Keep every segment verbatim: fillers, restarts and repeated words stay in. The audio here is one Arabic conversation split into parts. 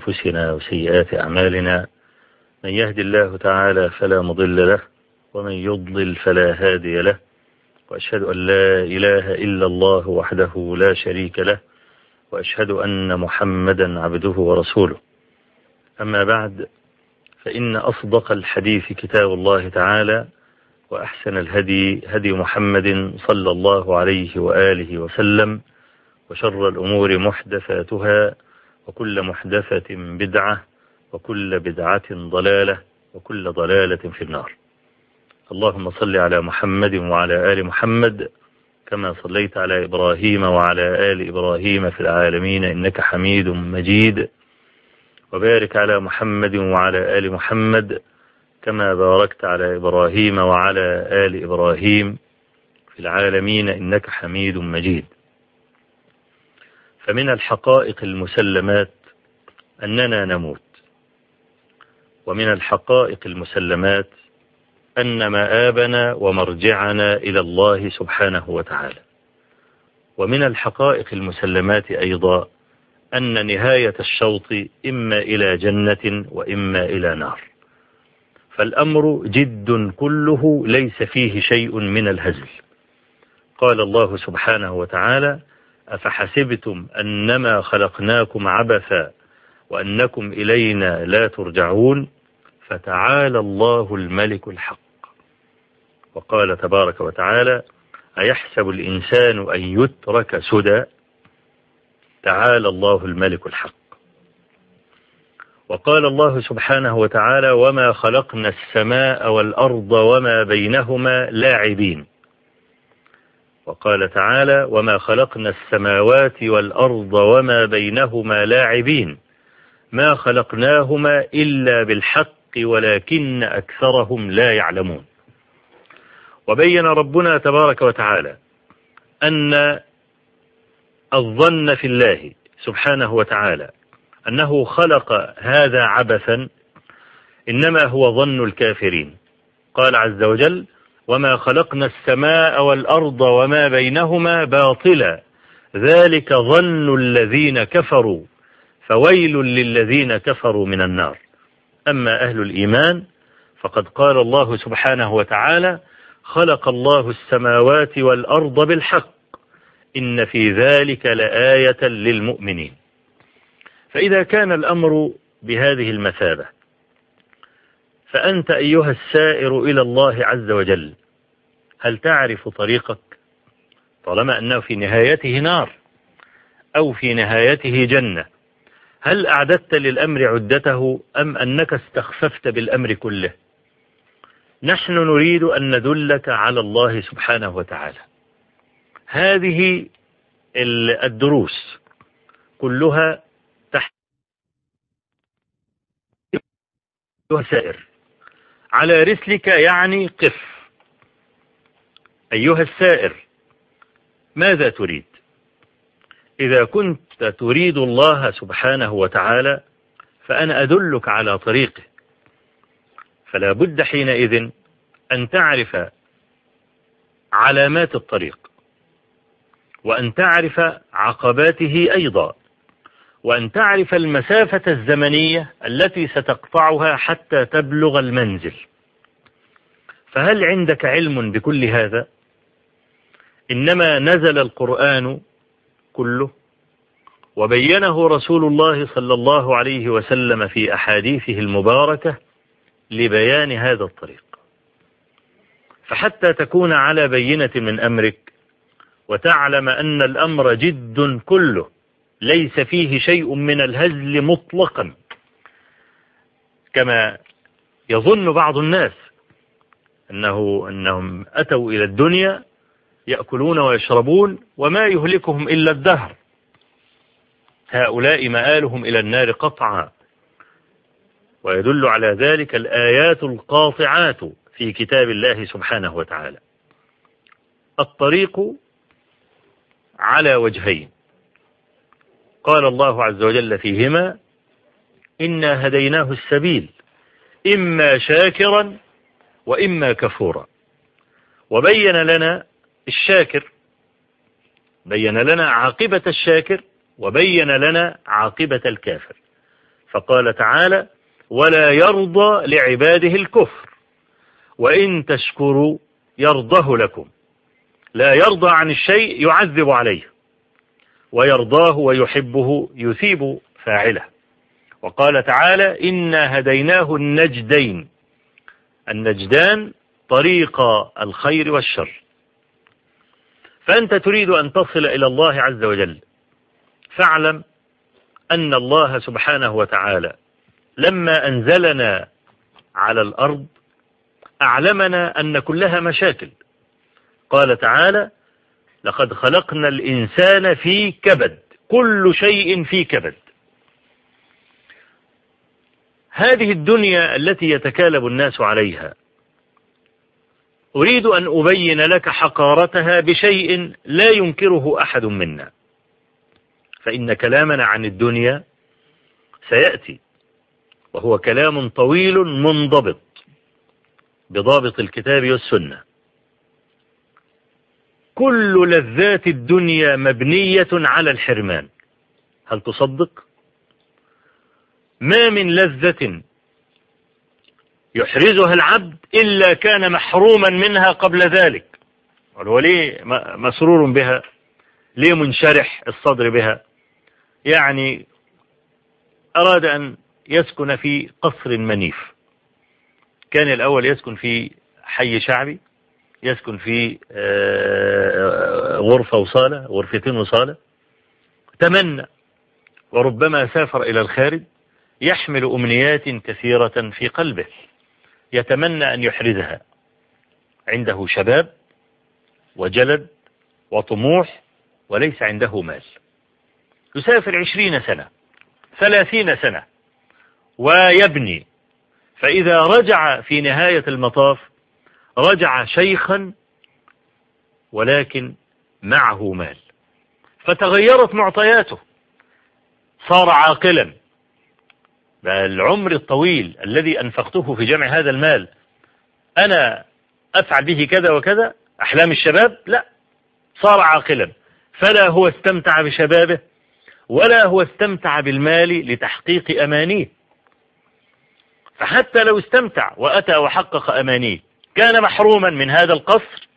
أنفسنا وسيئات أعمالنا، من يهد الله تعالى فلا مضل له، ومن يضلل فلا هادي له، وأشهد أن لا إله إلا الله وحده لا شريك له، وأشهد أن محمدا عبده ورسوله. أما بعد، فإن أصدق الحديث كتاب الله تعالى، وأحسن الهدي هدي محمد صلى الله عليه وآله وسلم، وشر الأمور محدثاتها، وكل محدثة بدعة، وكل بدعة ضلالة، وكل ضلالة في النار. اللهم صل على محمد وعلى آل محمد كما صليت على إبراهيم وعلى آل إبراهيم في العالمين إنك حميد مجيد، وبارك على محمد وعلى آل محمد كما باركت على إبراهيم وعلى آل إبراهيم في العالمين إنك حميد مجيد. فمن الحقائق المسلمات أننا نموت، ومن الحقائق المسلمات أن مآبنا ومرجعنا إلى الله سبحانه وتعالى، ومن الحقائق المسلمات أيضا أن نهاية الشوط إما إلى جنة وإما إلى نار، فالأمر جد كله ليس فيه شيء من الهزل. قال الله سبحانه وتعالى: أفحسبتم أنما خلقناكم عبثا وأنكم إلينا لا ترجعون فتعالى الله الملك الحق. وقال تبارك وتعالى: أيحسب الإنسان أن يترك سدى تعالى الله الملك الحق. وقال الله سبحانه وتعالى: وما خلقنا السماء والأرض وما بينهما لاعبين. وقال تعالى: وما خلقنا السماوات والأرض وما بينهما لاعبين ما خلقناهما إلا بالحق ولكن أكثرهم لا يعلمون. وبين ربنا تبارك وتعالى أن الظن في الله سبحانه وتعالى أنه خلق هذا عبثا إنما هو ظن الكافرين. قال عز وجل: وما خلقنا السماء والأرض وما بينهما باطلا ذلك ظن الذين كفروا فويل للذين كفروا من النار. أما أهل الإيمان فقد قال الله سبحانه وتعالى: خلق الله السماوات والأرض بالحق إن في ذلك لآية للمؤمنين. فإذا كان الأمر بهذه المثابة، فأنت أيها السائر إلى الله عز وجل هل تعرف طريقك؟ طالما أنه في نهايته نار أو في نهايته جنة، هل أعددت للأمر عدته أم أنك استخففت بالأمر كله؟ نحن نريد أن ندلك على الله سبحانه وتعالى. هذه الدروس كلها تحت سائر على رسلك، يعني قف. أيها السائر، ماذا تريد؟ إذا كنت تريد الله سبحانه وتعالى فأنا أدلك على طريقه، فلا بد حينئذ أن تعرف علامات الطريق، وأن تعرف عقباته أيضا، وأن تعرف المسافة الزمنية التي ستقطعها حتى تبلغ المنزل. فهل عندك علم بكل هذا؟ إنما نزل القرآن كله وبينه رسول الله صلى الله عليه وسلم في أحاديثه المباركة لبيان هذا الطريق. فحتى تكون على بينة من أمرك وتعلم أن الأمر جد كله ليس فيه شيء من الهزل مطلقا، كما يظن بعض الناس أنه أنهم أتوا إلى الدنيا يأكلون ويشربون وما يهلكهم إلا الدهر، هؤلاء مآلهم إلى النار قطعا. ويدل على ذلك الآيات القاطعات في كتاب الله سبحانه وتعالى. الطريق على وجهين، قال الله عز وجل فيهما: إنا هديناه السبيل إما شاكرا وإما كفورا. وبين لنا الشاكر، بين لنا عاقبة الشاكر وبين لنا عاقبة الكافر. فقال تعالى: ولا يرضى لعباده الكفر وإن تشكروا يرضه لكم. لا يرضى عن الشيء يعذب عليه، ويرضاه ويحبه يثيب فاعله. وقال تعالى: إنا هديناه النجدين. النجدان طريق الخير والشر. فأنت تريد أن تصل إلى الله عز وجل، فاعلم أن الله سبحانه وتعالى لما أنزلنا على الأرض أعلمنا أن كلها مشاكل. قال تعالى: لقد خلقنا الإنسان في كبد. كل شيء في كبد. هذه الدنيا التي يتكالب الناس عليها أريد أن أبين لك حقارتها بشيء لا ينكره أحد منا، فإن كلامنا عن الدنيا سيأتي، وهو كلام طويل منضبط بضابط الكتاب والسنة. كل لذات الدنيا مبنية على الحرمان. هل تصدق؟ ما من لذة يحرزها العبد إلا كان محروما منها قبل ذلك. هو ليه مسرور بها؟ ليه منشرح الصدر بها؟ يعني أراد أن يسكن في قصر منيف، كان الأول يسكن في حي شعبي، يسكن في غرفة وصالة، غرفتين وصالة، تمنى وربما سافر إلى الخارج يحمل أمنيات كثيرة في قلبه يتمنى أن يحرزها. عنده شباب وجلد وطموح وليس عنده مال. يسافر عشرين سنة ثلاثين سنة ويبني، فإذا رجع في نهاية المطاف رجع شيخا ولكن معه مال، فتغيرت معطياته، صار عاقلا. العمر الطويل الذي أنفقته في جمع هذا المال أنا أفعل به كذا وكذا، أحلام الشباب، لا، صار عاقلا. فلا هو استمتع بشبابه ولا هو استمتع بالمال لتحقيق أمانيه. فحتى لو استمتع وأتى وحقق أمانيه كان محروما من هذا القصر،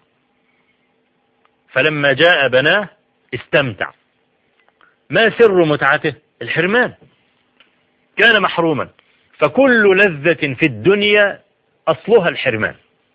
فلما جاء بناه استمتع. ما سر متعته؟ الحرمان. كان محروما. فكل لذة في الدنيا أصلها الحرمان،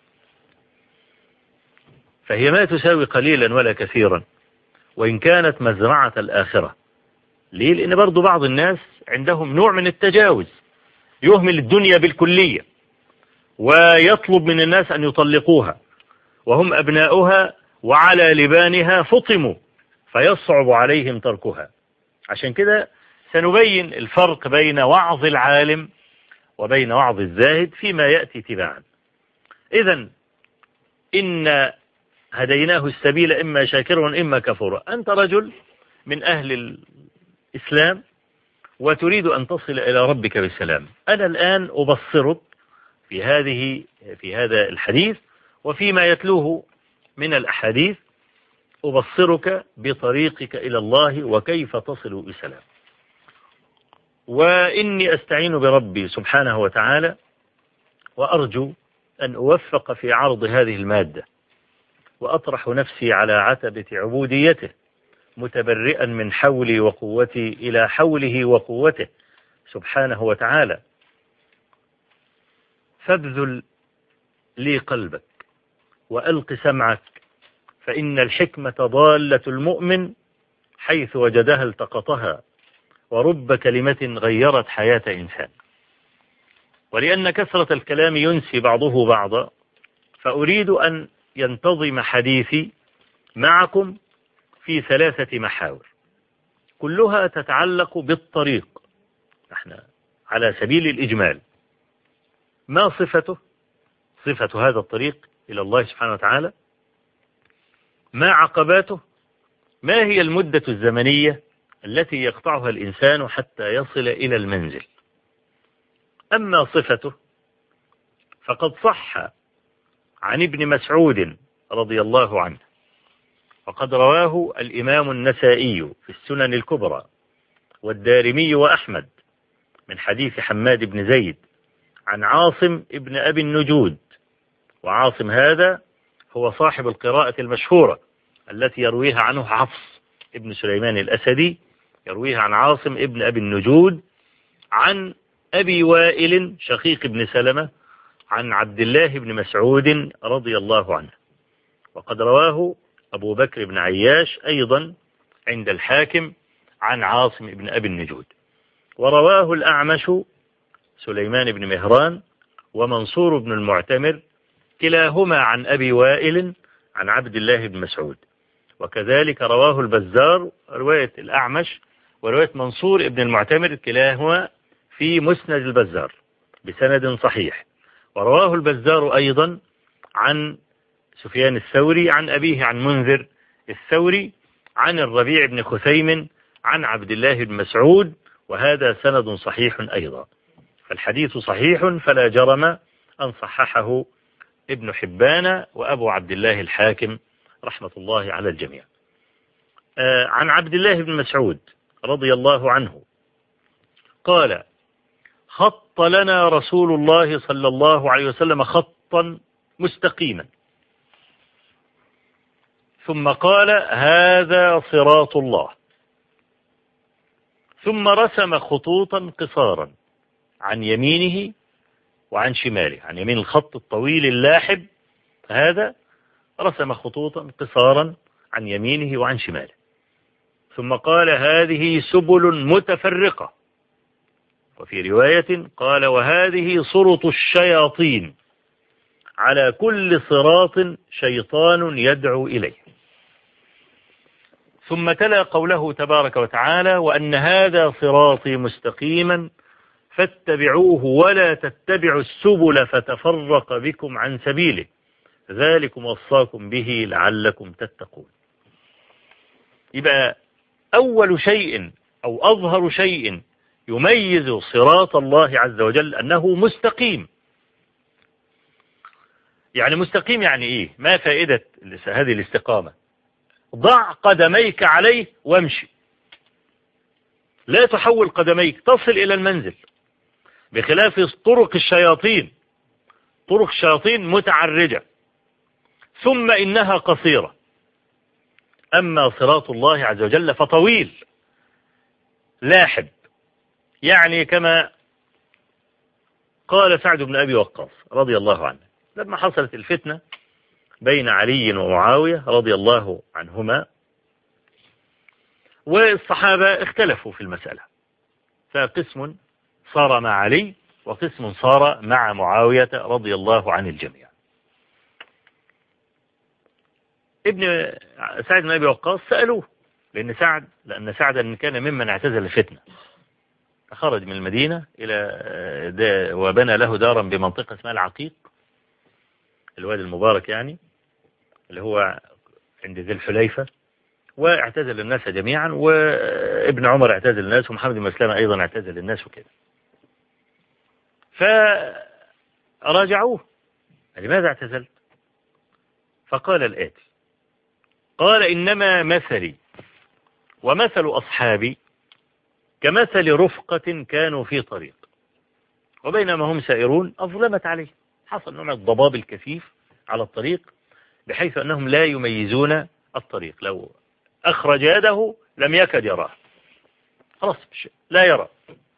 فهي ما تساوي قليلا ولا كثيرا، وإن كانت مزرعة الآخرة. ليه؟ لأن برضو بعض الناس عندهم نوع من التجاوز، يهمل الدنيا بالكلية ويطلب من الناس أن يطلقوها وهم أبناؤها وعلى لبانها فطموا، فيصعب عليهم تركها. عشان كده سنبين الفرق بين وعظ العالم وبين وعظ الزاهد فيما يأتي تباعا. إذن إن هديناه السبيل إما شاكرا وإما كفورا. أنت رجل من أهل الإسلام وتريد أن تصل إلى ربك بالسلام. أنا الآن أبصرك في هذه في هذا الحديث وفيما يتلوه من الأحاديث، أبصرك بطريقك إلى الله وكيف تصل بسلام. وإني أستعين بربي سبحانه وتعالى وأرجو أن أوفق في عرض هذه المادة، وأطرح نفسي على عتبة عبوديته متبرئا من حولي وقوتي إلى حوله وقوته سبحانه وتعالى. فابذل لي قلبك وألق سمعك، فإن الحكمة ضالة المؤمن حيث وجدها التقطها، ورب كلمة غيرت حياة إنسان. ولأن كثرة الكلام ينسي بعضه بعضا، فأريد أن ينتظم حديثي معكم في ثلاثة محاور كلها تتعلق بالطريق. احنا على سبيل الإجمال: ما صفته، صفة هذا الطريق إلى الله سبحانه وتعالى؟ ما عقباته؟ ما هي المدة الزمنية التي يقطعها الإنسان حتى يصل إلى المنزل؟ أما صفته فقد صح عن ابن مسعود رضي الله عنه، وقد رواه الإمام النسائي في السنن الكبرى والدارمي وأحمد من حديث حماد بن زيد عن عاصم ابن أبي النجود، وعاصم هذا هو صاحب القراءة المشهورة التي يرويها عنه حفص ابن سليمان الأسدي، يرويها عن عاصم ابن أبي النجود عن أبي وائل شقيق بن سلمة عن عبد الله بن مسعود رضي الله عنه. وقد رواه أبو بكر بن عياش أيضا عند الحاكم عن عاصم ابن أبي النجود. ورواه الأعمش سليمان بن مهران ومنصور بن المعتمر كلاهما عن أبي وائل عن عبد الله بن مسعود. وكذلك رواه البزار رواية الأعمش ورواية منصور بن المعتمر كلاهما في مسند البزار بسند صحيح. ورواه البزار أيضا عن سفيان الثوري عن أبيه عن منذر الثوري عن الربيع بن خثيم عن عبد الله بن مسعود، وهذا سند صحيح أيضا. فالحديث صحيح فلا جرم أن صححه ابن حبان وأبو عبد الله الحاكم رحمة الله على الجميع. آه عن عبد الله بن مسعود رضي الله عنه قال: خط لنا رسول الله صلى الله عليه وسلم خطا مستقيما، ثم قال: هذا صراط الله، ثم رسم خطوطا قصارا عن يمينه وعن شماله، عن يمين الخط الطويل اللاحب هذا رسم خطوطا قصارا عن يمينه وعن شماله، ثم قال: هذه سبل متفرقة، وفي رواية قال: وهذه صرط الشياطين، على كل صراط شيطان يدعو إليه. ثم تلا قوله تبارك وتعالى: وأن هذا صراطي مستقيما فاتبعوه ولا تتبعوا السبل فتفرق بكم عن سبيله، ذلكم وصاكم به لعلكم تتقون. يبقى أول شيء أو أظهر شيء يميز صراط الله عز وجل أنه مستقيم. يعني مستقيم يعني إيه؟ ما فائدة هذه الاستقامة؟ ضع قدميك عليه وامشي، لا تحول قدميك، تصل إلى المنزل، بخلاف طرق الشياطين. طرق الشياطين متعرجة، ثم إنها قصيرة. أما صراط الله عز وجل فطويل لاحب، يعني كما قال سعد بن أبي وقاص رضي الله عنه لما حصلت الفتنة بين علي ومعاوية رضي الله عنهما، والصحابة اختلفوا في المسألة، فقسم صار مع علي وقسم صار مع معاوية رضي الله عن الجميع. ابن سعد بن أبي وقاص سألوه، لأن سعد لأن سعدا كان ممن اعتزل الفتنة، فخرج من المدينة إلى وبنى له دارا بمنطقة اسمها العقيق، الوادي المبارك يعني، اللي هو عند ذي الحليفة، واعتزل الناس جميعا، وابن عمر اعتزل الناس، ومحمد بن مسلمة أيضا اعتزل الناس وكذا. فراجعوه: لماذا اعتزلت؟ فقال الآتي: قال: إنما مثلي ومثل أصحابي كمثل رفقة كانوا في طريق، وبينما هم سائرون أظلمت عليه، حصل نوع من الضباب الكثيف على الطريق، بحيث أنهم لا يميزون الطريق، لو أخرج يده لم يكد يراه، خلاص لا يرى.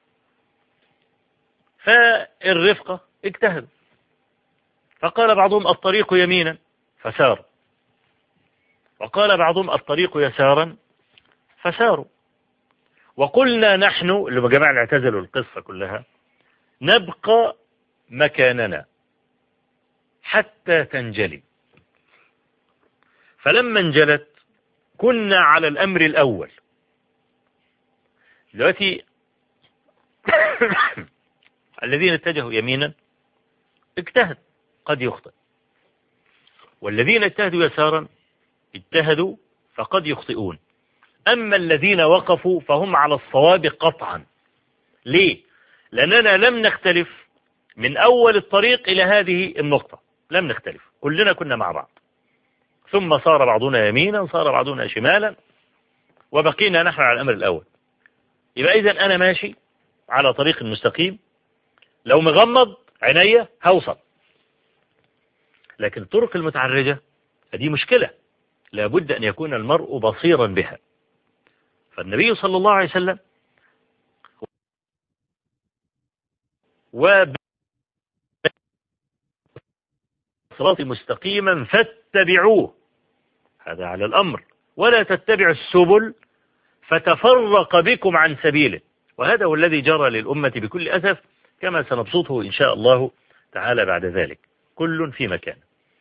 فالرفقة اجتهدوا، فقال بعضهم: الطريق يمينا، فساروا، وقال بعضهم: الطريق يسارا، فساروا. وقلنا نحن اللي جماعة اعتزلوا القصة كلها: نبقى مكاننا حتى تنجلي. فلما انجلت كنا على الأمر الأول. دلوقتي الذين اتجهوا يمينا اجتهد، قد يخطئ، والذين اجتهدوا يسارا اجتهدوا فقد يخطئون. أما الذين وقفوا فهم على الصواب قطعا. ليه؟ لأننا لم نختلف من أول الطريق إلى هذه النقطة، لم نختلف، كلنا كنا مع بعض، ثم صار بعضنا يمينا، صار بعضنا شمالا، وبقينا نحن على الأمر الأول. يبقى إذن أنا ماشي على طريق مستقيم، لو مغمض عينيا هوصل. لكن الطرق المتعرجة هذه مشكلة، لابد أن يكون المرء بصيرا بها. فالنبي صلى الله عليه وسلم وصراط مستقيما فاتبعوه، هذا على الأمر، ولا تتبعوا السبل فتفرق بكم عن سبيله. وهذا هو الذي جرى للأمة بكل أسف، كما سنبسطه إن شاء الله تعالى بعد ذلك، كل في مكان.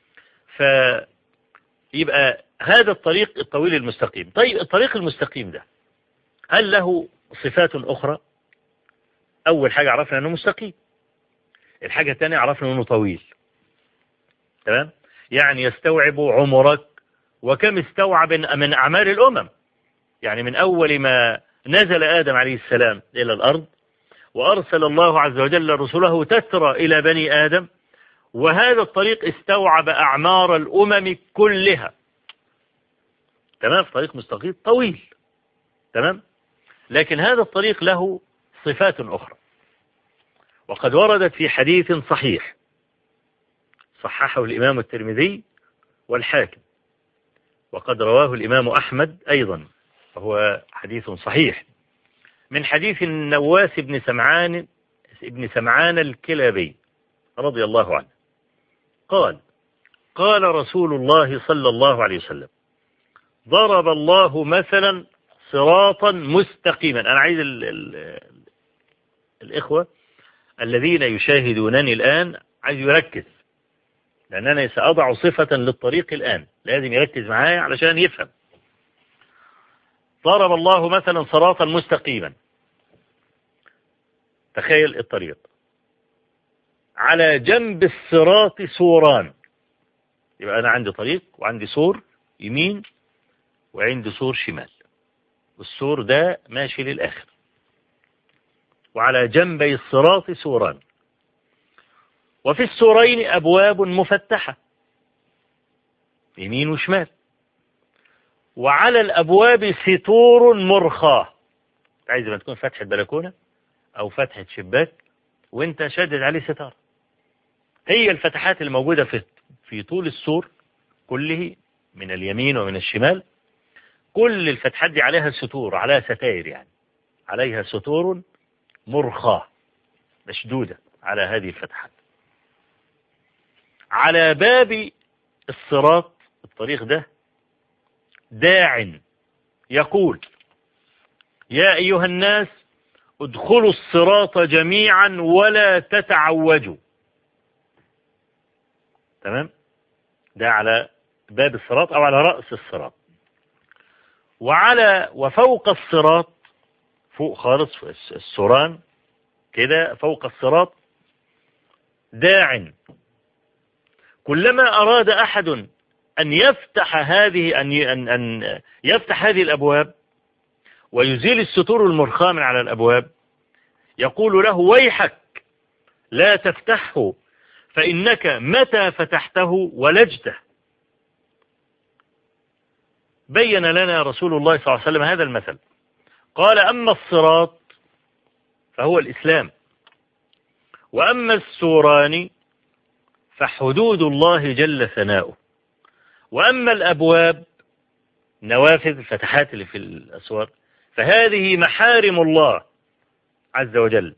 فيبقى هذا الطريق الطويل المستقيم. طيب الطريق المستقيم ده هل له صفات أخرى؟ أول حاجة عرفنا أنه مستقيم، الحاجة الثانية عرفنا أنه طويل. تمام؟ يعني يستوعب عمرك، وكم استوعب من أعمار الأمم. يعني من أول ما نزل آدم عليه السلام إلى الأرض، وأرسل الله عز وجل رسله تترى إلى بني آدم، وهذا الطريق استوعب أعمار الأمم كلها. تمام؟ طريق مستقيم طويل. تمام؟ لكن هذا الطريق له صفات أخرى، وقد وردت في حديث صحيح صححه الإمام الترمذي والحاكم، وقد رواه الإمام أحمد أيضا، وهو حديث صحيح، من حديث النواس بن سمعان ابن سمعان الكلابي رضي الله عنه قال: قال رسول الله صلى الله عليه وسلم: ضرب الله مثلا صراطا مستقيما. أنا عايز ال ال الإخوة الذين يشاهدونني الآن عايز يركز، لأن أنا سأضع صفة للطريق الآن، لازم يركز معايا علشان يفهم. ضرب الله مثلا صراطا مستقيما، تخيل الطريق، على جنب الصراط سوران. يبقى أنا عندي طريق وعندي سور يمين وعندي سور شمال، والسور ده ماشي للآخر، وعلى جنبي الصراط سوران، وفي السورين أبواب مفتحة يمين وشمال، وعلى الأبواب ستور مرخاة. عايز ما تكون فتحة بلكونة أو فتحة شباك وانت شدد عليه ستار، هي الفتحات الموجودة في في طول السور كله من اليمين ومن الشمال، كل الفتحات دي عليها ستور، عليها ستائر، يعني عليها ستور مرخاة مشدودة على هذه الفتحات. على باب الصراط الطريق ده داع يقول: يا أيها الناس ادخلوا الصراط جميعا ولا تتعوجوا. تمام؟ ده على باب الصراط أو على رأس الصراط. وعلى وفوق الصراط، فوق خالص السوران كده فوق الصراط، داع كلما أراد أحد أن يفتح هذه أن أن أن يفتح هذه الأبواب ويزيل الستور المرخاة من على الأبواب، يقول له: ويحك لا تفتحه فإنك متى فتحته ولجته. بين لنا رسول الله صلى الله عليه وسلم هذا المثل، قال: أما الصراط فهو الإسلام، وأما السوران فحدود الله جل ثناؤه، وأما الأبواب نوافذ الفتحات اللي في الأسوار فهذه محارم الله عز وجل،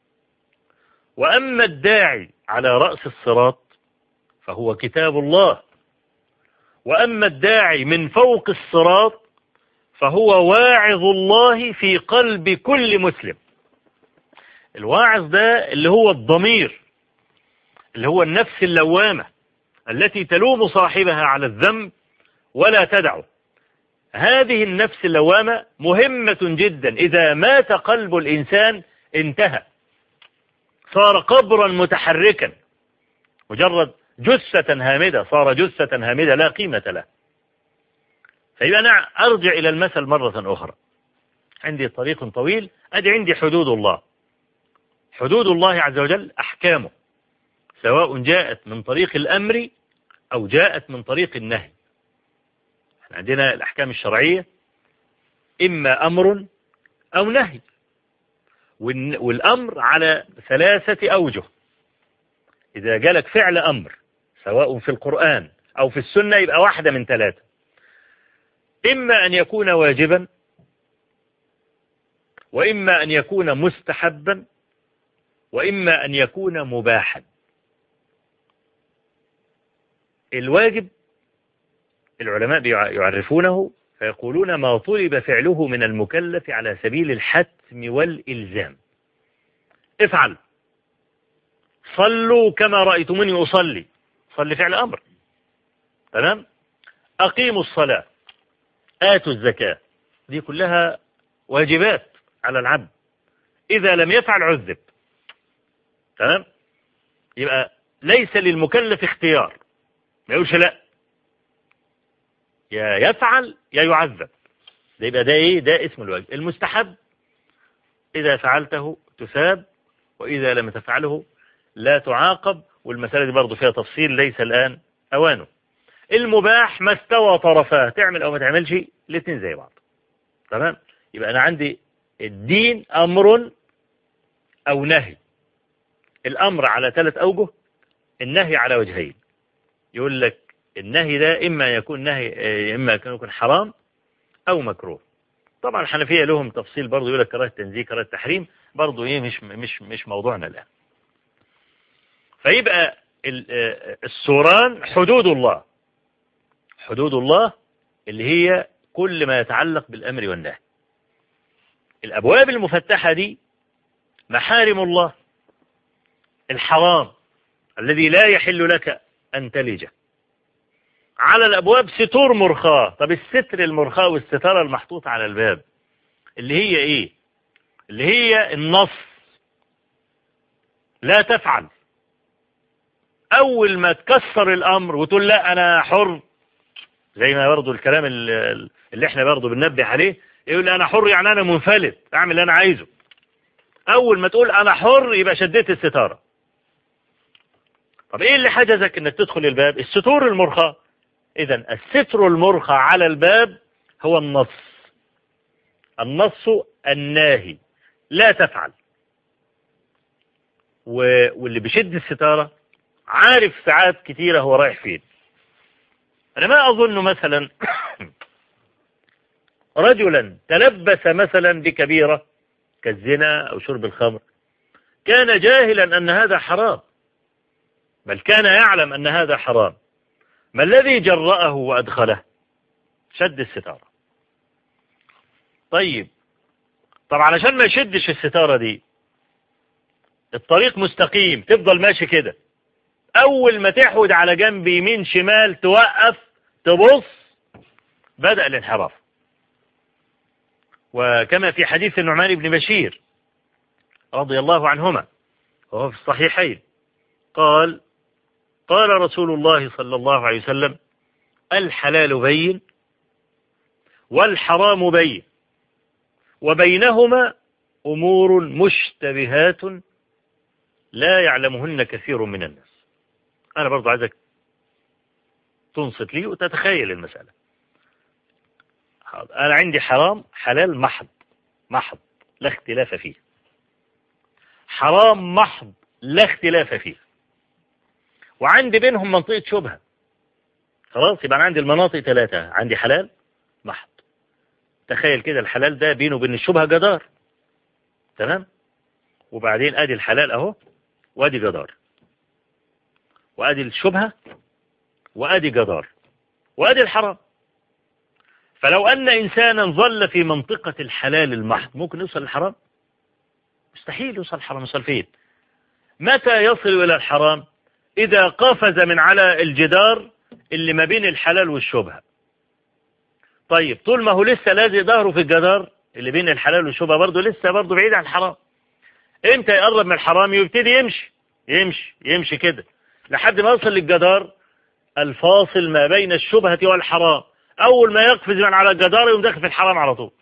وأما الداعي على رأس الصراط فهو كتاب الله، وأما الداعي من فوق الصراط فهو واعظ الله في قلب كل مسلم. الواعظ ده اللي هو الضمير، اللي هو النفس اللوامة التي تلوم صاحبها على الذنب ولا تدعه. هذه النفس اللوامة مهمة جدا، إذا مات قلب الإنسان انتهى، صار قبرا متحركا، مجرد جثة هامدة، صار جثة هامدة لا قيمة له. فيبقى أنا أرجع إلى المثل مرة أخرى، عندي طريق طويل، أدي عندي حدود الله. حدود الله عز وجل أحكامه، سواء جاءت من طريق الأمر أو جاءت من طريق النهي. احنا عندنا الأحكام الشرعية إما أمر أو نهي، والأمر على ثلاثة أوجه. إذا جالك فعل أمر سواء في القرآن أو في السنة يبقى واحدة من ثلاثة: إما أن يكون واجبا، وإما أن يكون مستحبا، وإما أن يكون مباحا. الواجب العلماء يعرفونه فيقولون ما طلب فعله من المكلف على سبيل الحتم والإلزام. افعل، صلوا كما رأيتموني أصلي، صلي فعل أمر، تمام. أقيموا الصلاة، آتوا الزكاة، دي كلها واجبات على العبد، إذا لم يفعل عذب، تمام. يبقى ليس للمكلف اختيار، ما يقولش لا، يا يفعل يا يعذب. ده يبقى ده ايه؟ ده اسم الواجب. المستحب إذا فعلته تثاب، وإذا لم تفعله لا تعاقب، والمسألة دي برضو فيها تفصيل ليس الآن أوانه. المباح ما استوى طرفاه، تعمل أو ما تعملش الاثنين زي بعض، تمام. يبقى أنا عندي الدين أمر أو نهي. الأمر على ثلاث أوجه، النهي على وجهين. يقول لك النهي ده إما يكون نهي، إما يكون حرام أو مكروه. طبعا الحنفية لهم تفصيل برضو، يقول لك كراهة تنزيه كراهة تحريم، برضو إيه مش مش مش موضوعنا الآن. فيبقى السوران حدود الله، حدود الله اللي هي كل ما يتعلق بالأمر والنهي. الأبواب المفتحة دي محارم الله، الحرام الذي لا يحل لك أن تلجه. على الأبواب ستور مرخاة. طب الستر المرخاة والستارة المحطوطة على الباب اللي هي إيه؟ اللي هي النص، لا تفعل. أول ما تكسر الأمر وتقول لا أنا حر، زي ما برضو الكلام اللي احنا برضو بننبه عليه، يقول أنا حر يعني أنا منفلت أعمل اللي أنا عايزه. أول ما تقول أنا حر يبقى شديت الستارة. طب إيه اللي حجزك إنك تدخل الباب؟ الستور المرخاة. إذا الستر المرخى على الباب هو النص، النص الناهي، لا تفعل. واللي بيشد الستارة عارف ساعات كتيرة هو رايح فين. أنا ما أظن مثلا رجلا تلبس مثلا بكبيرة كالزنا أو شرب الخمر كان جاهلا أن هذا حرام، بل كان يعلم أن هذا حرام، ما الذي جرأه وأدخله؟ شد الستارة. طيب طب علشان ما يشدش الستارة دي، الطريق مستقيم تفضل ماشي كده، أول ما تحود على جنب يمين شمال توقف تبص، بدأ الانحراف. وكما في حديث النعمان بن بشير رضي الله عنهما وهو في الصحيحين قال قال رسول الله صلى الله عليه وسلم: الحلال بين والحرام بين وبينهما أمور مشتبهات لا يعلمهن كثير من الناس. أنا برضو عايزك تنصت لي وتتخيل المسألة. أنا عندي حرام حلال محض محض لا اختلاف فيه، حرام محض لا اختلاف فيه، وعندي بينهم منطقة شبهة. خلاص يبقى أنا عندي المناطق ثلاثة، عندي حلال محض. تخيل كده الحلال ده بينه وبين الشبهة جدار، تمام. وبعدين ادي الحلال اهو، وادي جدار، وادي الشبهة، وادي جدار، وادي الحرام. فلو ان انسانا ظل في منطقة الحلال المحض ممكن يوصل للحرام؟ مستحيل يوصل الحرام. يوصل فين؟ متى يصل الى الحرام؟ اذا قفز من على الجدار اللي ما بين الحلال والشبهة. طيب طول ما هو لسه لازق ظهره في الجدار اللي بين الحلال والشبهة برضه لسه برضه بعيد عن الحرام. امتى يقرب من الحرام؟ يبتدي يمشي يمشي يمشي كده لحد ما يصل للجدار الفاصل ما بين الشبهة والحرام. اول ما يقفز من على الجدار يقوم داخل في الحرام على طول.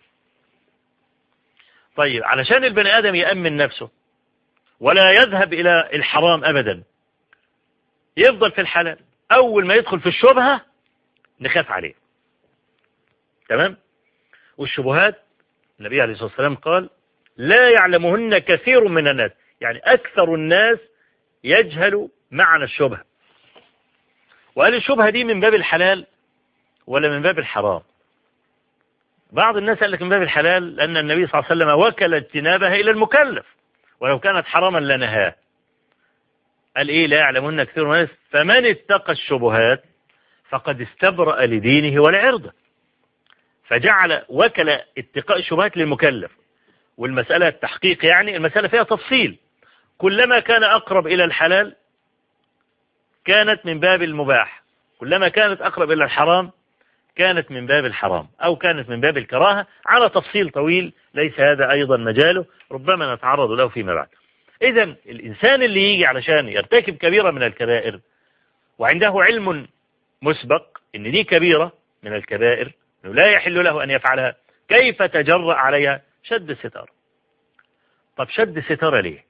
طيب علشان البني ادم يأمن نفسه ولا يذهب الى الحرام ابدا، يفضل في الحلال. اول ما يدخل في الشبهة نخاف عليه، تمام. والشبهات النبي عليه الصلاة والسلام قال: لا يعلمهن كثير من الناس، يعني أكثر الناس يجهل معنى الشبهة. وهل الشبهة دي من باب الحلال ولا من باب الحرام؟ بعض الناس قال لك من باب الحلال، لأن النبي صلى الله عليه وسلم وكل اجتنابها إلى المكلف، ولو كانت حراما لنهاه. قال إيه؟ لا يعلمهن كثير من الناس فمن اتقى الشبهات فقد استبرأ لدينه ولعرضه. فجعل وكل اتقاء الشبهات للمكلف، والمسألة التحقيق، يعني المسألة فيها تفصيل. كلما كان أقرب إلى الحلال كانت من باب المباح، كلما كانت أقرب إلى الحرام كانت من باب الحرام، أو كانت من باب الكراهة، على تفصيل طويل ليس هذا أيضا مجاله، ربما نتعرض له فيما بعد. إذن الإنسان اللي يجي علشان يرتكب كبيرة من الكبائر وعنده علم مسبق إن دي كبيرة من الكبائر إنه لا يحل له أن يفعلها، كيف تجرأ عليها؟ شد الستار. طب شد الستار ليه؟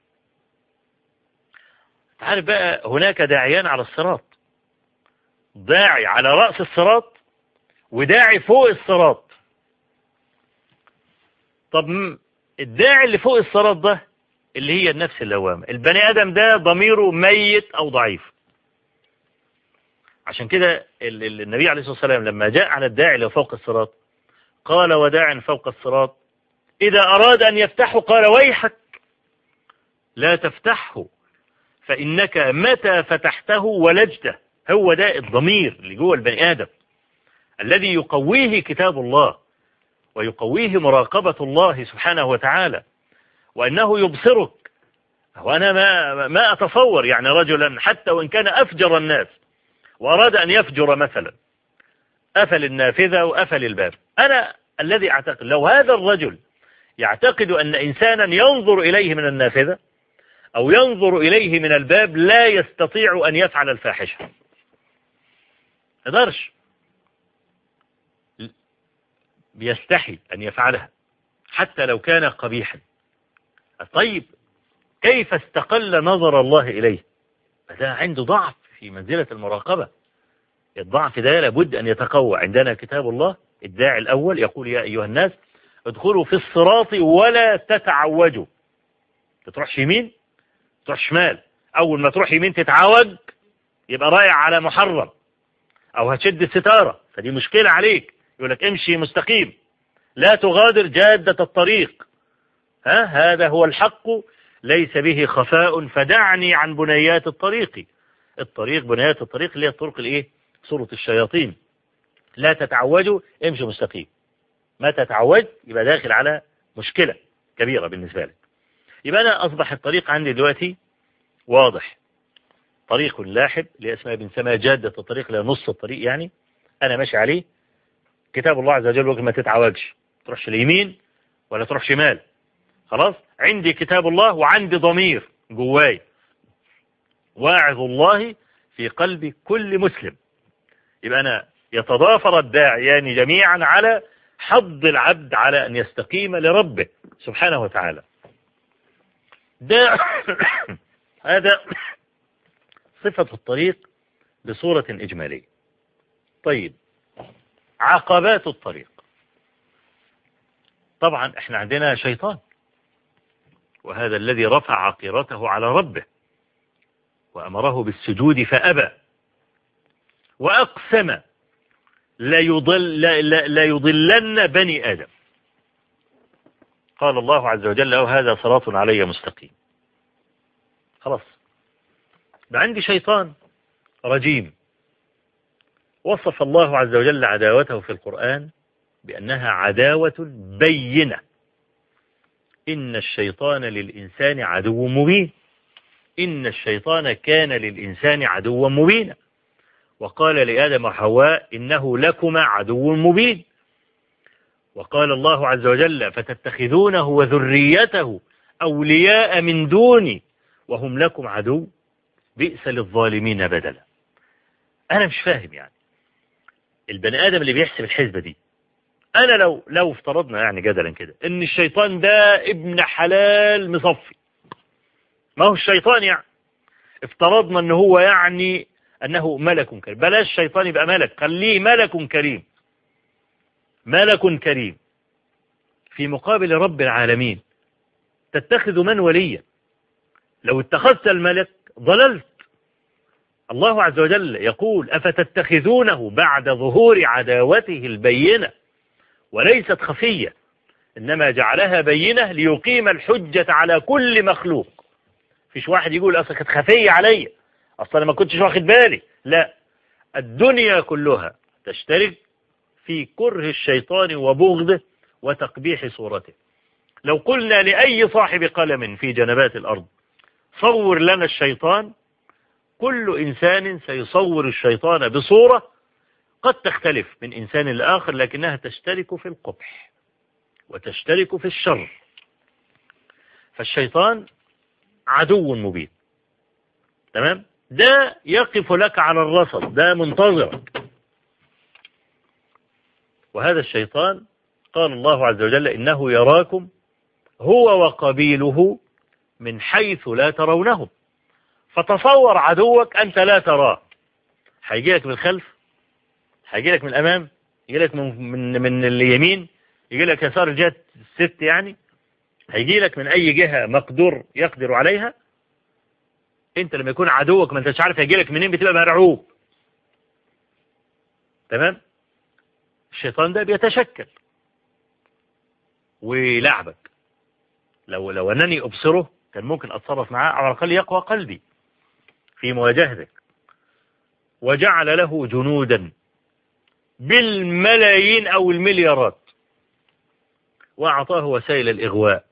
تعرف بقى هناك داعيان على الصراط، داعي على رأس الصراط وداعي فوق الصراط. طب الداعي اللي فوق الصراط ده اللي هي النفس اللوامة، البني آدم ده ضميره ميت أو ضعيف. عشان كده النبي عليه الصلاة والسلام لما جاء على الداعي اللي فوق الصراط قال وداع فوق الصراط إذا أراد أن يفتحه قال ويحك لا تفتحه فإنك متى فتحته ولجته. هو ده الضمير اللي جوه البني آدم الذي يقويه كتاب الله ويقويه مراقبة الله سبحانه وتعالى، وأنه يبصرك. وأنا ما, ما أتصور يعني رجلا حتى وإن كان أفجر الناس وأراد أن يفجر مثلا، أفل النافذة وأفل الباب، أنا الذي أعتقد لو هذا الرجل يعتقد أن إنسانا ينظر إليه من النافذة أو ينظر إليه من الباب لا يستطيع أن يفعل الفاحشة، يقدرش، بيستحي أن يفعلها حتى لو كان قبيحا. طيب كيف استقل نظر الله إليه؟ هذا عنده ضعف في منزلة المراقبة. الضعف ده لابد أن يتقوى. عندنا كتاب الله، الداعي الأول يقول يا أيها الناس ادخلوا في الصراط ولا تتعوجوا. تروحش يمين تروح شمال، أول ما تروح يمين تتعوج يبقى رايح على محرم أو هتشد الستارة، فدي مشكلة عليك. يقول لك امشي مستقيم لا تغادر جادة الطريق، ها هذا هو الحق ليس به خفاء فدعني عن بنيات الطريق. الطريق بنيات الطريق اللي هي الطرق الايه؟ صورة الشياطين. لا تتعوجوا، امشي مستقيم. ما تتعوج يبقى داخل على مشكلة كبيرة بالنسبة لك. يبقى أنا أصبح الطريق عندي دلوقتي واضح، طريق لاحب اللي اسمها بنسميها جادة الطريق اللي نص الطريق، يعني أنا ماشي عليه. كتاب الله عز وجل وقت ما تتعوجش، تروحش اليمين ولا تروح شمال. خلاص عندي كتاب الله وعندي ضمير جواي، واعظ الله في قلب كل مسلم. يبقى أنا يتضافر الداعيان جميعا على حض العبد على أن يستقيم لربه سبحانه وتعالى. ده هذا صفة الطريق بصورة إجمالية. طيب عقبات الطريق، طبعا احنا عندنا شيطان، وهذا الذي رفع عقيرته على ربه وأمره بالسجود فأبى وأقسم لا يضل لا, لا, لا يضلن بني آدم. قال الله عز وجل وهذا صراط علي مستقيم. خلاص بقى عندي شيطان رجيم وصف الله عز وجل عداوته في القرآن بأنها عداوة بينة. إن الشيطان للإنسان عدو مبين، إن الشيطان كان للإنسان عدوا مبينا. وقال لآدم وحواء إنه لكما عدو مبين. وقال الله عز وجل فتتخذونه وذريته أولياء من دوني وهم لكم عدو بئس للظالمين بدلا. أنا مش فاهم يعني البني آدم اللي بيحسب الحسبة دي. أنا لو لو افترضنا يعني جدلا كده إن الشيطان ده ابن حلال مصفي، ما هو الشيطان يعني افترضنا إن هو يعني أنه ملك كريم، بلاش الشيطان يبقى ملك، خليه ملك كريم، ملك كريم في مقابل رب العالمين تتخذ من وليا؟ لو اتخذت الملك ضللت. الله عز وجل يقول أفتتخذونه بعد ظهور عداوته البينة، وليست خفية، إنما جعلها بينة ليقيم الحجة على كل مخلوق. فيش واحد يقول أصلا كانت خفية عليا، أصلا ما كنتش واخد بالي. لا، الدنيا كلها تشترك في كره الشيطان وبغضه وتقبيح صورته. لو قلنا لأي صاحب قلم في جنبات الأرض صور لنا الشيطان، كل إنسان سيصور الشيطان بصورة قد تختلف من إنسان لآخر، لكنها تشترك في القبح وتشترك في الشر. فالشيطان عدو مبين، تمام؟ ده يقف لك على الرصد، ده منتظرك. وهذا الشيطان قال الله عز وجل إنه يراكم هو وقبيله من حيث لا ترونهم. فتصور عدوك أنت لا تراه، هيجي لك من الخلف، هيجي لك من الأمام، يجي لك من, من, من اليمين، يجي لك يسار الجهة الست، يعني هيجي لك من أي جهة مقدور يقدر عليها. أنت لما يكون عدوك ما أنتش عارف هيجي لك منين، بتبقى مرعوب، تمام؟ الشيطان ده بيتشكل ويلعبك. لو لو أنني أبصره كان ممكن أتصرف معاه، على الأقل يقوى قلبي في مواجهتك. وجعل له جنودا بالملايين أو المليارات، وأعطاه وسائل الإغواء.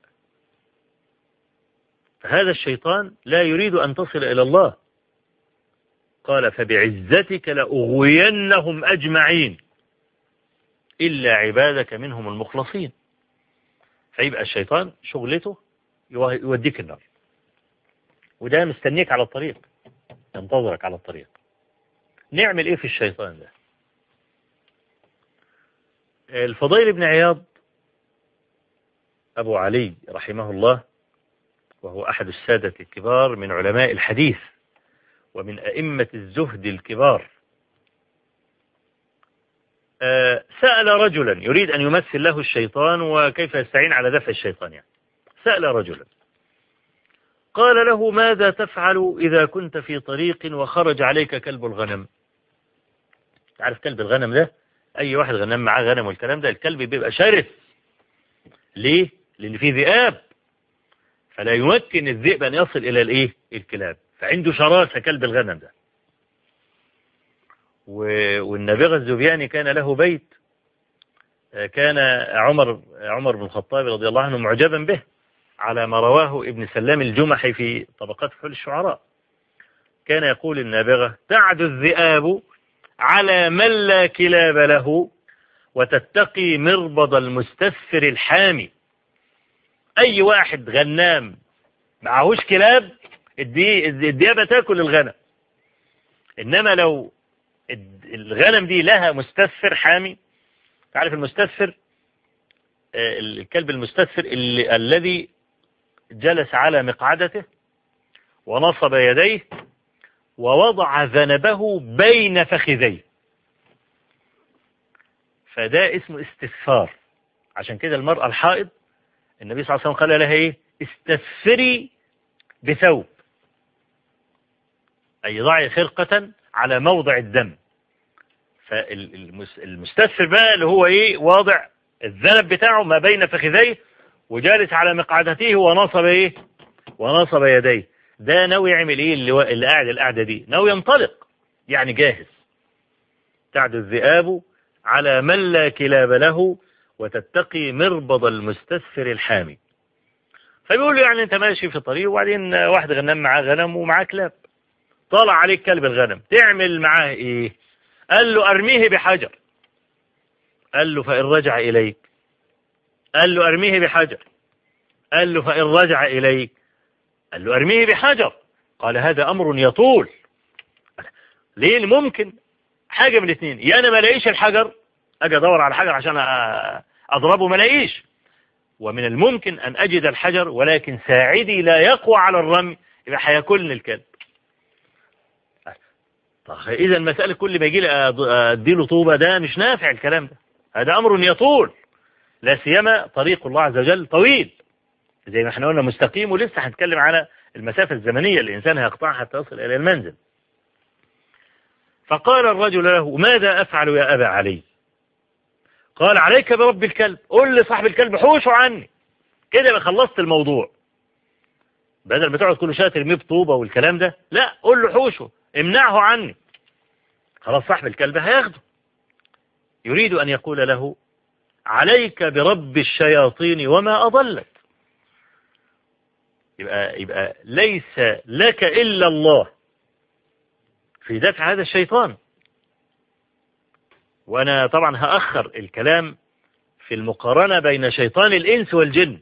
فهذا الشيطان لا يريد أن تصل إلى الله. قال فبعزتك لأغوينهم أجمعين إلا عبادك منهم المخلصين. فيبقى الشيطان شغلته يوديك النار، وده مستنيك على الطريق، ينتظرك على الطريق. نعمل ايه في الشيطان ده؟ الفضيل بن عياض أبو علي رحمه الله، وهو أحد السادة الكبار من علماء الحديث ومن أئمة الزهد الكبار، سأل رجلا يريد أن يمثل له الشيطان وكيف يستعين على دفع الشيطان. يعني سأل رجلا قال له ماذا تفعل إذا كنت في طريق وخرج عليك كلب الغنم؟ تعرف كلب الغنم ده؟ أي واحد غنم معاه غنم والكلام ده، الكلب بيبقى شرس. ليه؟ لأن فيه ذئاب، فلا يمكن الذئب أن يصل إلى الإيه؟ الكلاب، فعنده شراسة كلب الغنم ده. والنابغة الزبياني كان له بيت، كان عمر عمر بن الخطاب رضي الله عنه معجبا به، على ما رواه ابن سلام الجمحي في طبقات فحول الشعراء. كان يقول النابغة تعد الذئاب على من لا كلاب له وتتقي مربض المستثفر الحامي. أي واحد غنام معهوش كلاب، الديابة تاكل الغنم. إنما لو الغنم دي لها مستثفر حامي، تعرف المستثفر، الكلب المستثفر اللي الذي جلس على مقعدته ونصب يديه ووضع ذنبه بين فخذيه، فده اسمه استثفار. عشان كده المرأة الحائض النبي صلى الله عليه وسلم قال لها ايه؟ استثفري بثوب، أي ضعي خرقة على موضع الدم. فالمستثفر بقى اللي هو ايه؟ واضع الذنب بتاعه ما بين فخذيه وجالس على مقعدته ونصب ايه؟ ونصب يديه. ده ناوي يعمل ايه؟ اللي, اللي قاعد القعدة دي ناوي ينطلق، يعني جاهز. تعد الذئاب على من لا كلاب له وتتقي مربض المستثفر الحامي. فبيقول له يعني انت ماشي في طريق وبعدين واحد غنم معاه غنم ومعاه كلاب، طالع عليك كلب الغنم، تعمل معاه ايه؟ قال له ارميه بحجر. قال له فإن رجع إليك؟ قال له ارميه بحجر. قال له فإن رجع إليك؟ قال له ارميه بحجر. قال هذا أمر يطول. ليه؟ ممكن حاجة من الاثنين، يا أنا ما لاقيش الحجر أجي أدور على حجر عشان أضربه ما لاقيش، ومن الممكن أن أجد الحجر ولكن ساعدي لا يقوى على الرمي، يبقى هياكلني الكلب. طيب إذا المسألة كل ما يجي لي أديله طوبة، ده مش نافع الكلام ده، هذا أمر يطول، لا سيما طريق الله عز وجل طويل. زي ما احنا قلنا مستقيم، ولسه هنتكلم على المسافة الزمنية اللي الإنسان هيقطعها حتى يصل إلى المنزل. فقال الرجل له: ماذا أفعل يا أبا علي؟ قال: عليك برب الكلب، قل لصاحب الكلب حوشه عني، كده خلصت الموضوع. بدل ما تقعد كل شويه ترميه بطوبه والكلام ده، لا، قل له حوشه، امنعه عني. خلاص صاحب الكلب هياخده. يريد أن يقول له: عليك برب الشياطين وما أضلت. يبقى, يبقى ليس لك إلا الله في دفع هذا الشيطان. وأنا طبعا هأخر الكلام في المقارنة بين شيطان الإنس والجن،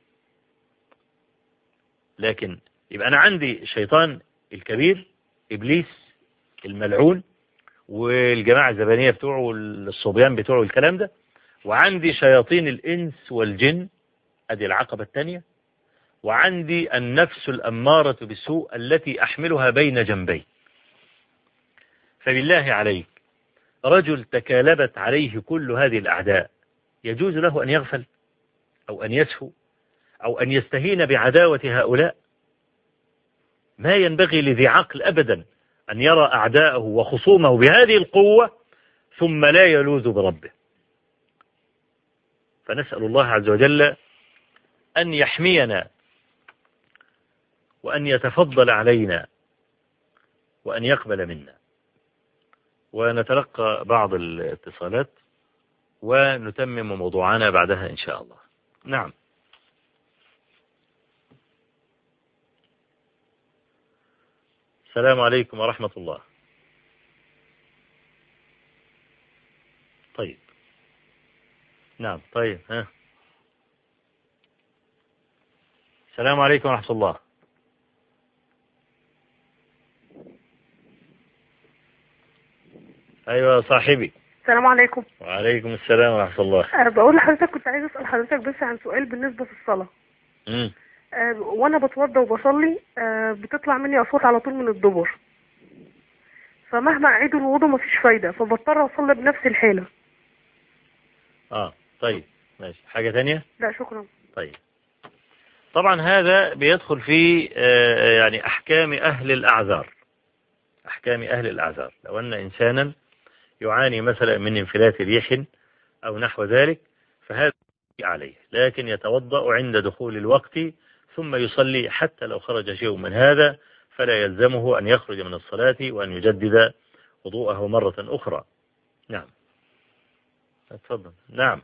لكن يبقى أنا عندي الشيطان الكبير إبليس الملعون والجماعة الزبانية بتوعه والصبيان بتوعه والكلام ده، وعندي شياطين الإنس والجن، أدي العقبة الثانية، وعندي النفس الأمارة بالسوء التي أحملها بين جنبي. فبالله عليك، رجل تكالبت عليه كل هذه الأعداء، يجوز له أن يغفل أو أن يسهو أو أن يستهين بعداوة هؤلاء؟ ما ينبغي لذي عقل أبدا أن يرى أعداءه وخصومه بهذه القوة ثم لا يلوذ بربه. فنسأل الله عز وجل أن يحمينا وأن يتفضل علينا وأن يقبل منا. ونتلقى بعض الاتصالات ونتمم موضوعنا بعدها إن شاء الله. نعم. السلام عليكم ورحمة الله. طيب. نعم. طيب. ها. السلام عليكم ورحمة الله. أيوة صاحبي. السلام عليكم. وعليكم السلام ورحمة الله. أه بقول لحضرتك، كنت عايز أسأل حضرتك بس عن سؤال بالنسبة في الصلاة. امم أه وأنا بتوضى وبصلي أه بتطلع مني أصوات على طول من الدبر، فمهما أعيد الوضوء مفيش فايدة، فبضطر أصلي بنفس الحالة. اه طيب ماشي. حاجة تانية؟ لا شكرا. طيب. طبعا هذا بيدخل في آه يعني أحكام أهل الأعذار. أحكام أهل الأعذار، لو أن إنسانا يعاني مثلا من انفلات ريح أو نحو ذلك، فهذا عليه، لكن يتوضأ عند دخول الوقت ثم يصلي، حتى لو خرج شيء من هذا فلا يلزمه أن يخرج من الصلاة وأن يجدد وضوءه مرة أخرى. نعم. اتفضل. نعم.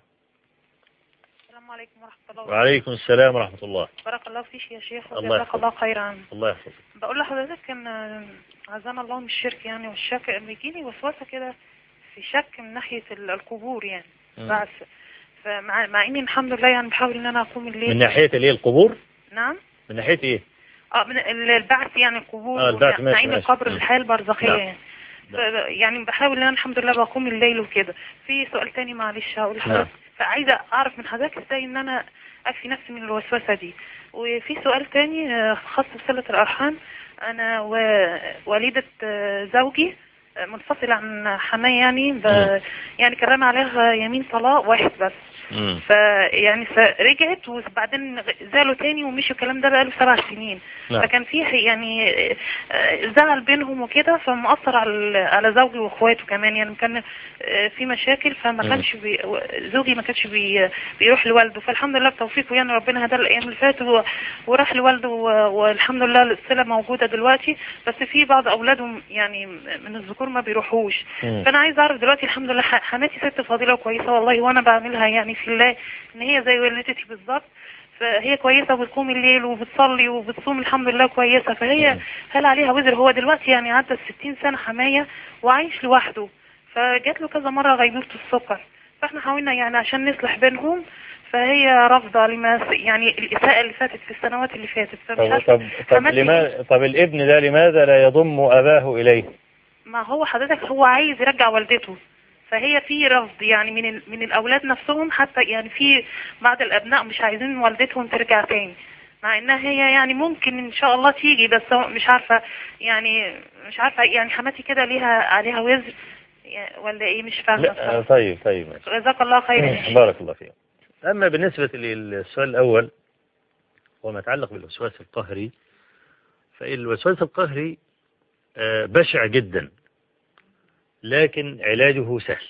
السلام عليكم ورحمة الله وبركاته. وعليكم السلام ورحمة الله. بارك الله فيك يا شيخ الله وجزاك يحفظك. الله خيرا. الله يحفظك. بقول لحضرتك ان عزانا الله من الشرك يعني والشك، بيجيلي وسوسة كده في شك من ناحية ال- القبور يعني. مم. بس فمع مع اني الحمد لله يعني بحاول ان انا اقوم الليل. من ناحية الايه القبور؟ نعم. من ناحية ايه؟ اه من ال- البعث يعني القبور. آه، البعث، ماشي، نعيم ماشي. القبر مم. الحياة البرزخية نعم. يعني. ف- يعني بحاول ان انا الحمد لله بقوم الليل وكده. في سؤال تاني معلش هقول نعم. لحضرتك، فعايزة اعرف من حضرتك ازاي ان انا اكفي نفسي من الوسوسة دي. وفي سؤال تاني آه، خاص بصلة الارحام. انا ووالدة آه، زوجي آه، منفصلة عن حماية يعني ب... مم. يعني كرم عليها يمين طلاق واحد بس. مم. فيعني فرجعت وبعدين زعلوا تاني ومشوا، الكلام ده بقاله سبع سنين. نعم. فكان فيه يعني آه، زعل بينهم وكده، فمؤثر على على زوجي واخواته كمان يعني. كان آه، في مشاكل، فما مم. كانش بي زوجي ما كانش بي بيروح لوالده، فالحمد لله بتوفيقه يعني ربنا هداه الايام اللي فاتت و- وراح لوالده و- والحمد لله الصله موجوده دلوقتي. بس في بعض اولادهم يعني من الذكور ما بيروحوش. مم. فانا عايز اعرف دلوقتي الحمد لله ح- حماتي ست فاضله وكويسه والله، وانا بعملها يعني في الله ان هي زي والدتي بالظبط. فهي كويسة وبتقوم الليل وبتصلي وبتصوم الحمد لله كويسة. فهي هل عليها وزر؟ هو دلوقتي يعني عدى الستين سنة حماية وعايش لوحده، فجات له كذا مرة غيبوبة السكر، فاحنا حاولنا يعني عشان نصلح بينهم، فهي رافضة لما يعني الإساءة اللي فاتت في السنوات اللي فاتت. فمش طب عارفة طب طب, حماتي لما طب الابن ده لماذا لا يضم أباه إليه؟ ما هو حضرتك هو عايز يرجع والدته، فهي في رفض يعني من ال... من الاولاد نفسهم، حتى يعني في بعض الابناء مش عايزين والدتهم ترجع تاني، مع انها هي يعني ممكن ان شاء الله تيجي، بس مش عارفه يعني مش عارفه يعني حماتي كده ليها عليها وزر يعني ولا ايه، مش فاهمه لا. الصراحة. طيب طيب ماشي. جزاك الله خيرا. بارك الله فيك. أما بالنسبة للسؤال الأول، وما يتعلق بالوسواس القهري، فالوسواس القهري بشع جدا لكن علاجه سهل.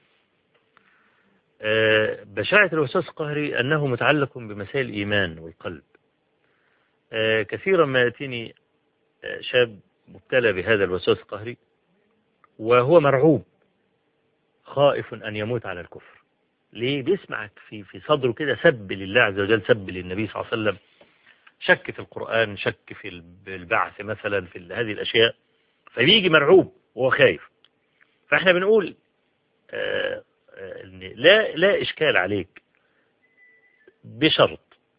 بشاعة الوسواس القهري أنه متعلق بمسائل الإيمان والقلب. كثيرا ما يأتيني شاب مبتلى بهذا الوسواس القهري وهو مرعوب خائف أن يموت على الكفر. ليه؟ بيسمع في في صدره كده سب لله عز وجل، سب للنبي صلى الله عليه وسلم، شك في القرآن، شك في البعث مثلا، في هذه الأشياء، فبيجي مرعوب وهو خايف. فاحنا بنقول آه آه لا لا إشكال عليك بشرط.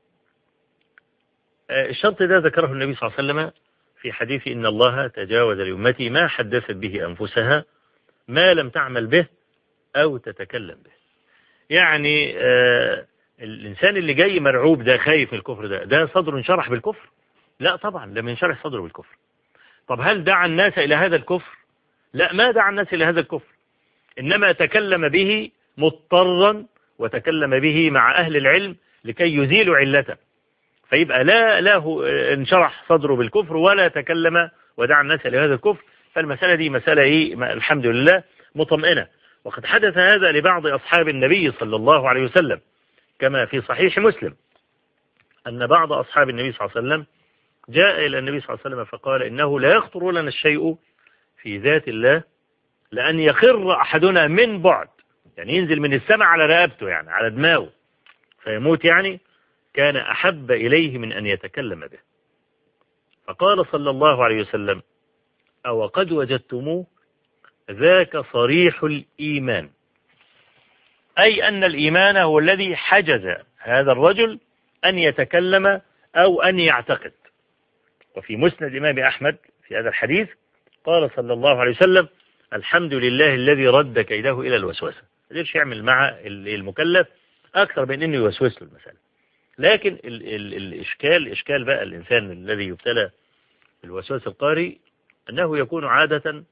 آه الشرط ده ذكره النبي صلى الله عليه وسلم في حديث إن الله تجاوز لأمتي ما حدثت به أنفسها ما لم تعمل به أو تتكلم به. يعني آه الإنسان اللي جاي مرعوب ده، خايف من الكفر، ده ده صدره انشرح بالكفر؟ لا طبعا، لم ينشرح صدره بالكفر. طب هل دعا الناس إلى هذا الكفر؟ لا، ما دعا الناس إلى هذا الكفر، إنما تكلم به مضطرا وتكلم به مع أهل العلم لكي يزيلوا علته، فيبقى لا له انشرح صدره بالكفر ولا تكلم ودعا الناس إلى هذا الكفر. فالمسألة دي مسألة إيه؟ الحمد لله مطمئنة. وقد حدث هذا لبعض أصحاب النبي صلى الله عليه وسلم كما في صحيح مسلم، أن بعض أصحاب النبي صلى الله عليه وسلم جاء إلى النبي صلى الله عليه وسلم فقال إنه لا يخطر لنا الشيء في ذات الله لأن يخر أحدنا من بعد، يعني ينزل من السماء على رقبته، يعني على دماغه فيموت، يعني كان أحب إليه من أن يتكلم به. فقال صلى الله عليه وسلم أو قد وجدتموه ذاك صريح الإيمان، أي أن الإيمان هو الذي حجز هذا الرجل أن يتكلم أو أن يعتقد. وفي مسند الإمام أحمد في هذا الحديث قال صلى الله عليه وسلم الحمد لله الذي رد كيده إلى الوسوسة. ما قدرش يعمل مع المكلف أكثر من أنه يوسوس له المسألة. لكن ال ال الإشكال إشكال بقى الإنسان الذي يبتلى بالوسواس القهري أنه يكون عادة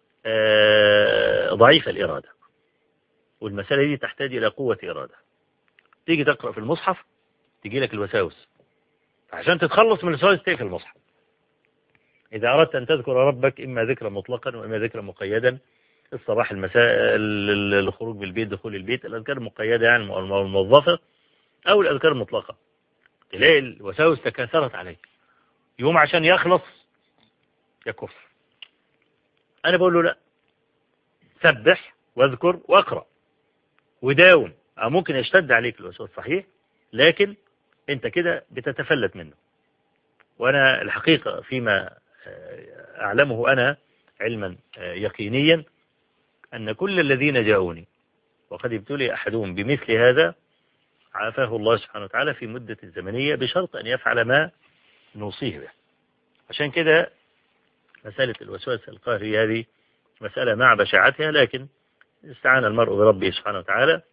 ضعيف الإرادة، والمسألة دي تحتاج إلى قوة إرادة. تيجي تقرأ في المصحف تيجي لك الوساوس، عشان تتخلص من الوساوس تقفل المصحف. إذا أردت أن تذكر ربك إما ذكرا مطلقا وإما ذكرا مقيدا، الصباح المساء الخروج بالبيت دخول البيت، الأذكار المقيدة يعني الموظفة أو الأذكار المطلقة، تلاقي الوساوس تكاثرت عليك يوم عشان يخلص يكف. أنا بقول له لا، سبح واذكر واقرأ وداوم. أو ممكن يشتد عليك الوسواس صحيح، لكن أنت كده بتتفلت منه. وأنا الحقيقة فيما أعلمه أنا علما يقينيا أن كل الذين جاءوني وقد ابتلي أحدهم بمثل هذا عافاه الله سبحانه وتعالى في مدة زمنية بشرط أن يفعل ما نوصيه به. عشان كده مسألة الوسواس القهري هذه مسألة مع بشاعتها، لكن استعان المرء بربه سبحانه وتعالى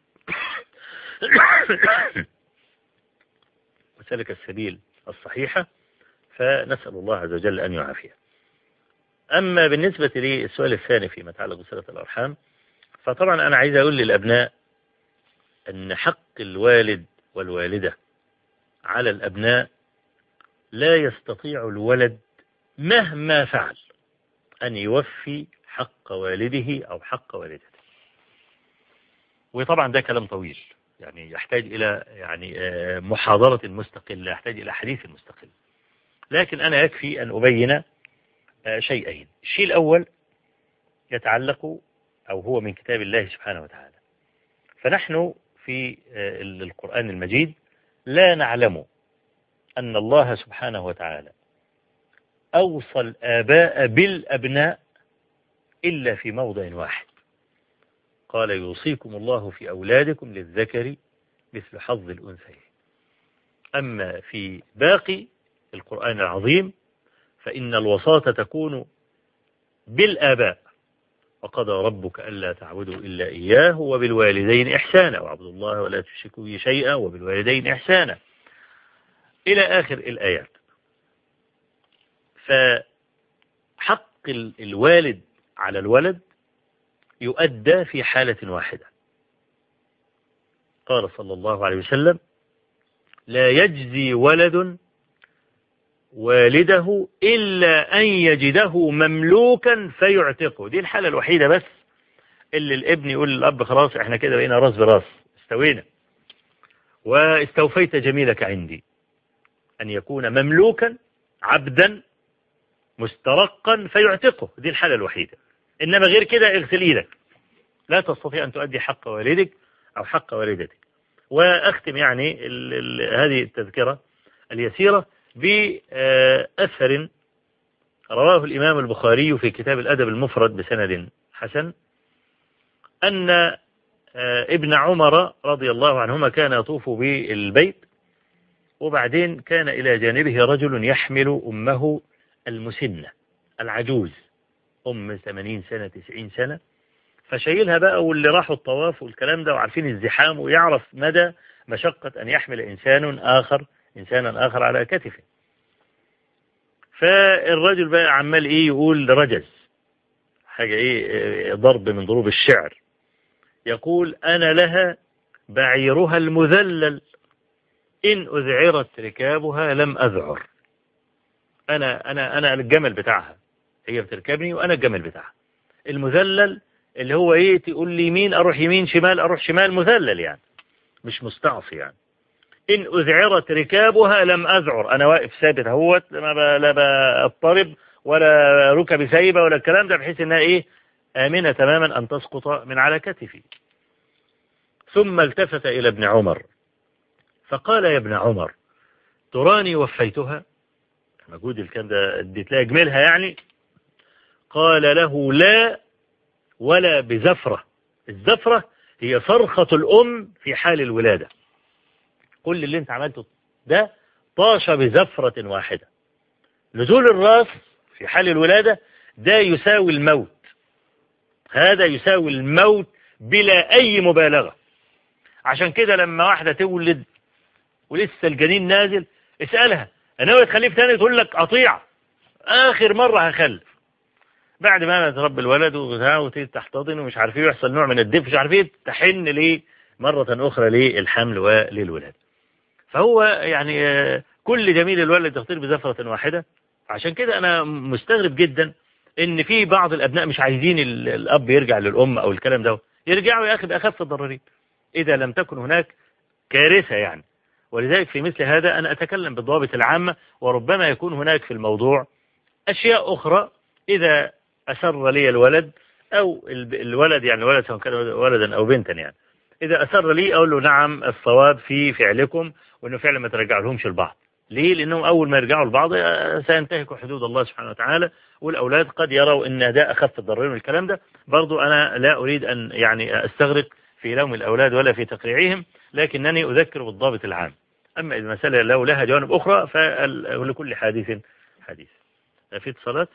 وسلك السبيل الصحيحة، فنسأل الله عز وجل أن يعافيه. أما بالنسبة لي السؤال الثاني فيما يتعلق بصلة الأرحام، فطبعا أنا عايز أقول للأبناء أن حق الوالد والوالدة على الأبناء لا يستطيع الولد مهما فعل أن يوفي حق والده أو حق والدته. وطبعا ده كلام طويل يعني يحتاج إلى يعني محاضرة مستقلة، يحتاج إلى حديث مستقل، لكن أنا يكفي أن أبين شيئين. الشيء الأول يتعلق أو هو من كتاب الله سبحانه وتعالى. فنحن في القرآن المجيد لا نعلم أن الله سبحانه وتعالى أوصى الآباء بالأبناء إلا في موضع واحد، قال يوصيكم الله في أولادكم للذكر مثل حظ الأنثيين. أما في باقي القرآن العظيم فإن الوصاة تكون بالآباء، وقضى ربك ألا تعبدوا إلا إياه وبالوالدين إحسانا واعبدوا الله ولا تشركوا به شيئا وبالوالدين إحسانا إلى آخر الآيات. فحق الوالد على الولد يؤدى في حالة واحدة. قال صلى الله عليه وسلم لا يجزي ولد والده إلا أن يجده مملوكا فيعتقه. دي الحالة الوحيدة بس اللي الابن يقول للأب خلاص احنا كده بقينا راس براس، استوينا واستوفيت جميلك عندي، أن يكون مملوكا عبدا مسترقا فيعتقه. دي الحالة الوحيدة. إنما غير كده اغسل إيدك، لا تستطيع أن تؤدي حق والدك أو حق والدتك. وأختم يعني ال ال هذه التذكرة اليسيرة بأثر رواه الإمام البخاري في كتاب الأدب المفرد بسند حسن، أن ابن عمر رضي الله عنهما كان يطوف بالبيت، وبعدين كان إلى جانبه رجل يحمل أمه المسنة العجوز، أم ثمانين سنة تسعين سنة، فشايلها بقى، واللي راحوا الطواف والكلام ده وعارفين الزحام ويعرف مدى مشقة أن يحمل إنسان آخر إنسانا آخر على كتفه. فالرجل بقى عمال إيه يقول رجز، حاجة إيه ضرب من ضروب الشعر، يقول أنا لها بعيرها المذلل إن أذعرت ركابها لم أذعر. أنا أنا أنا الجمل بتاعها، هي بتركبني وأنا الجمل بتاعها. المذلل اللي هو إيه، تقول لي يمين أروح يمين، شمال أروح شمال، مذلل يعني مش مستعصي يعني. إن أذعرت ركابها لم أذعر، أنا واقف ثابت اهوت، لا بضطرب ولا ركبي سايبة ولا الكلام ده، بحيث إنها إيه آمنة تماما أن تسقط من على كتفي. ثم التفت إلى ابن عمر فقال يا ابن عمر تراني وفيتها، مجهود الكلام ده اديت لها اجملها يعني. قال له لا ولا بزفرة. الزفرة هي صرخة الأم في حال الولادة. كل اللي انت عملته ده طاش بزفرة واحدة. نزول الراس في حال الولادة ده يساوي الموت، هذا يساوي الموت بلا أي مبالغة. عشان كده لما واحدة تولد ولسه الجنين نازل اسألها أنا تخليف تاني، تقول لك قطيع آخر مرة هخلف، بعد ما تربي الولد وتحتضن ومش عارف ايه، يحصل نوع من الدفء مش عارف ايه، تحن ليه مرة أخرى للحمل وللولادة. فهو يعني كل جميل الولد تخطير بزفرة واحدة. عشان كده أنا مستغرب جدا إن في بعض الأبناء مش عايزين الأب يرجع للأم أو الكلام ده. يرجعوا يا أخي بأخف الضررين إذا لم تكن هناك كارثة يعني. ولذلك في مثل هذا أنا أتكلم بالضوابط العامة، وربما يكون هناك في الموضوع أشياء أخرى. إذا أسر لي الولد أو الولد يعني الولد سواء كان ولدا أو بنتا يعني، إذا أسر لي أقول له نعم الصواب في فعلكم، وإنه فعلا ما ترجع لهمش البعض. ليه؟ لأنهم أول ما يرجعوا البعض سينتهكوا حدود الله سبحانه وتعالى، والأولاد قد يروا إن ده أخف الضررين والكلام ده. برضو أنا لا أريد أن يعني أستغرق في لوم الأولاد ولا في تقريعهم، لكنني أذكر بالضابط العام. أما إذا المسألة لو لها جوانب أخرى فلكل حادث حديث. في اتصالات؟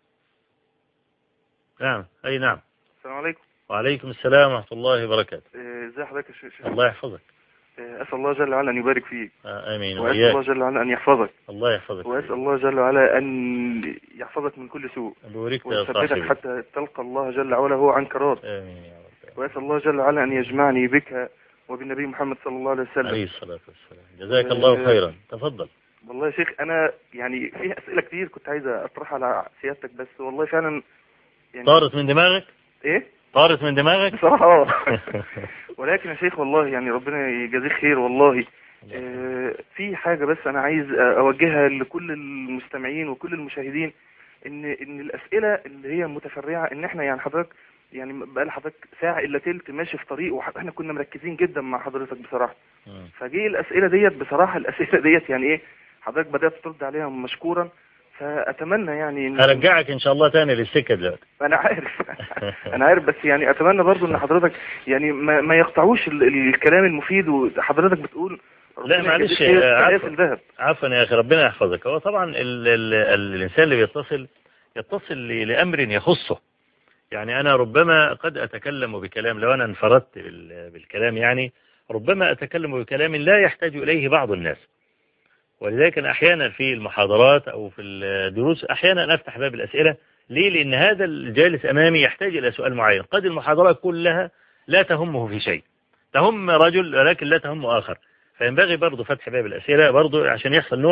نعم. أي نعم. السلام عليكم. وعليكم السلام ورحمة الله وبركاته. ازي حضرتك يا شيخ؟ الله يحفظك. أسأل الله جل وعلا أن يبارك فيك. آه آمين. وأسأل الله جل وعلا أن يحفظك. الله يحفظك. وأسأل الله جل وعلا أن يحفظك من كل سوء. ويثبتك حتى تلقى الله جل وعلا هو عنك راض. آمين يا رب. وأسأل الله جل وعلا أن يجمعني بك وبالنبي محمد صلى الله عليه وسلم. عليه الصلاة والسلام. جزاك الله خيرا. تفضل. والله يا شيخ أنا يعني في أسئلة كتير كنت عايز أطرحها على سيادتك، بس والله فعلا يعني طارت من دماغك؟ إيه؟ طارت من دماغك؟ بصراحة ولكن يا شيخ والله يعني ربنا يجازيك خير والله. آه في حاجة بس أنا عايز أوجهها لكل المستمعين وكل المشاهدين، إن إن الأسئلة اللي هي متفرعة، إن إحنا يعني حضرتك يعني بقى لحضرتك ساعة إلا تلت ماشي في طريق، وإحنا كنا مركزين جدا مع حضرتك بصراحة. فجي الأسئلة ديت بصراحة الأسئلة ديت يعني إيه حضرتك بدأت ترد عليها مشكورا، فأتمنى يعني إن هرجعك إن شاء الله تاني للسكة دلوقتي. أنا عارف أنا عارف بس يعني أتمنى برضو إن حضرتك يعني ما, ما يقطعوش الكلام المفيد وحضرتك بتقول. لا معلش عفوا عفوا يا أخي ربنا يحفظك. هو طبعا ال ال ال الإنسان اللي بيتصل يتصل لأمر يخصه. يعني أنا ربما قد أتكلم بكلام، لو أنا انفردت بالكلام يعني ربما أتكلم بكلام لا يحتاج إليه بعض الناس. ولذلك أنا أحيانا في المحاضرات أو في الدروس أحيانا أفتح باب الأسئلة. ليه؟ لأن هذا الجالس أمامي يحتاج إلى سؤال معين، قد المحاضرات كلها لا تهمه في شيء، تهم رجل ولكن لا تهم آخر، فينبغي برضو فتح باب الأسئلة برضو عشان يحصل نوع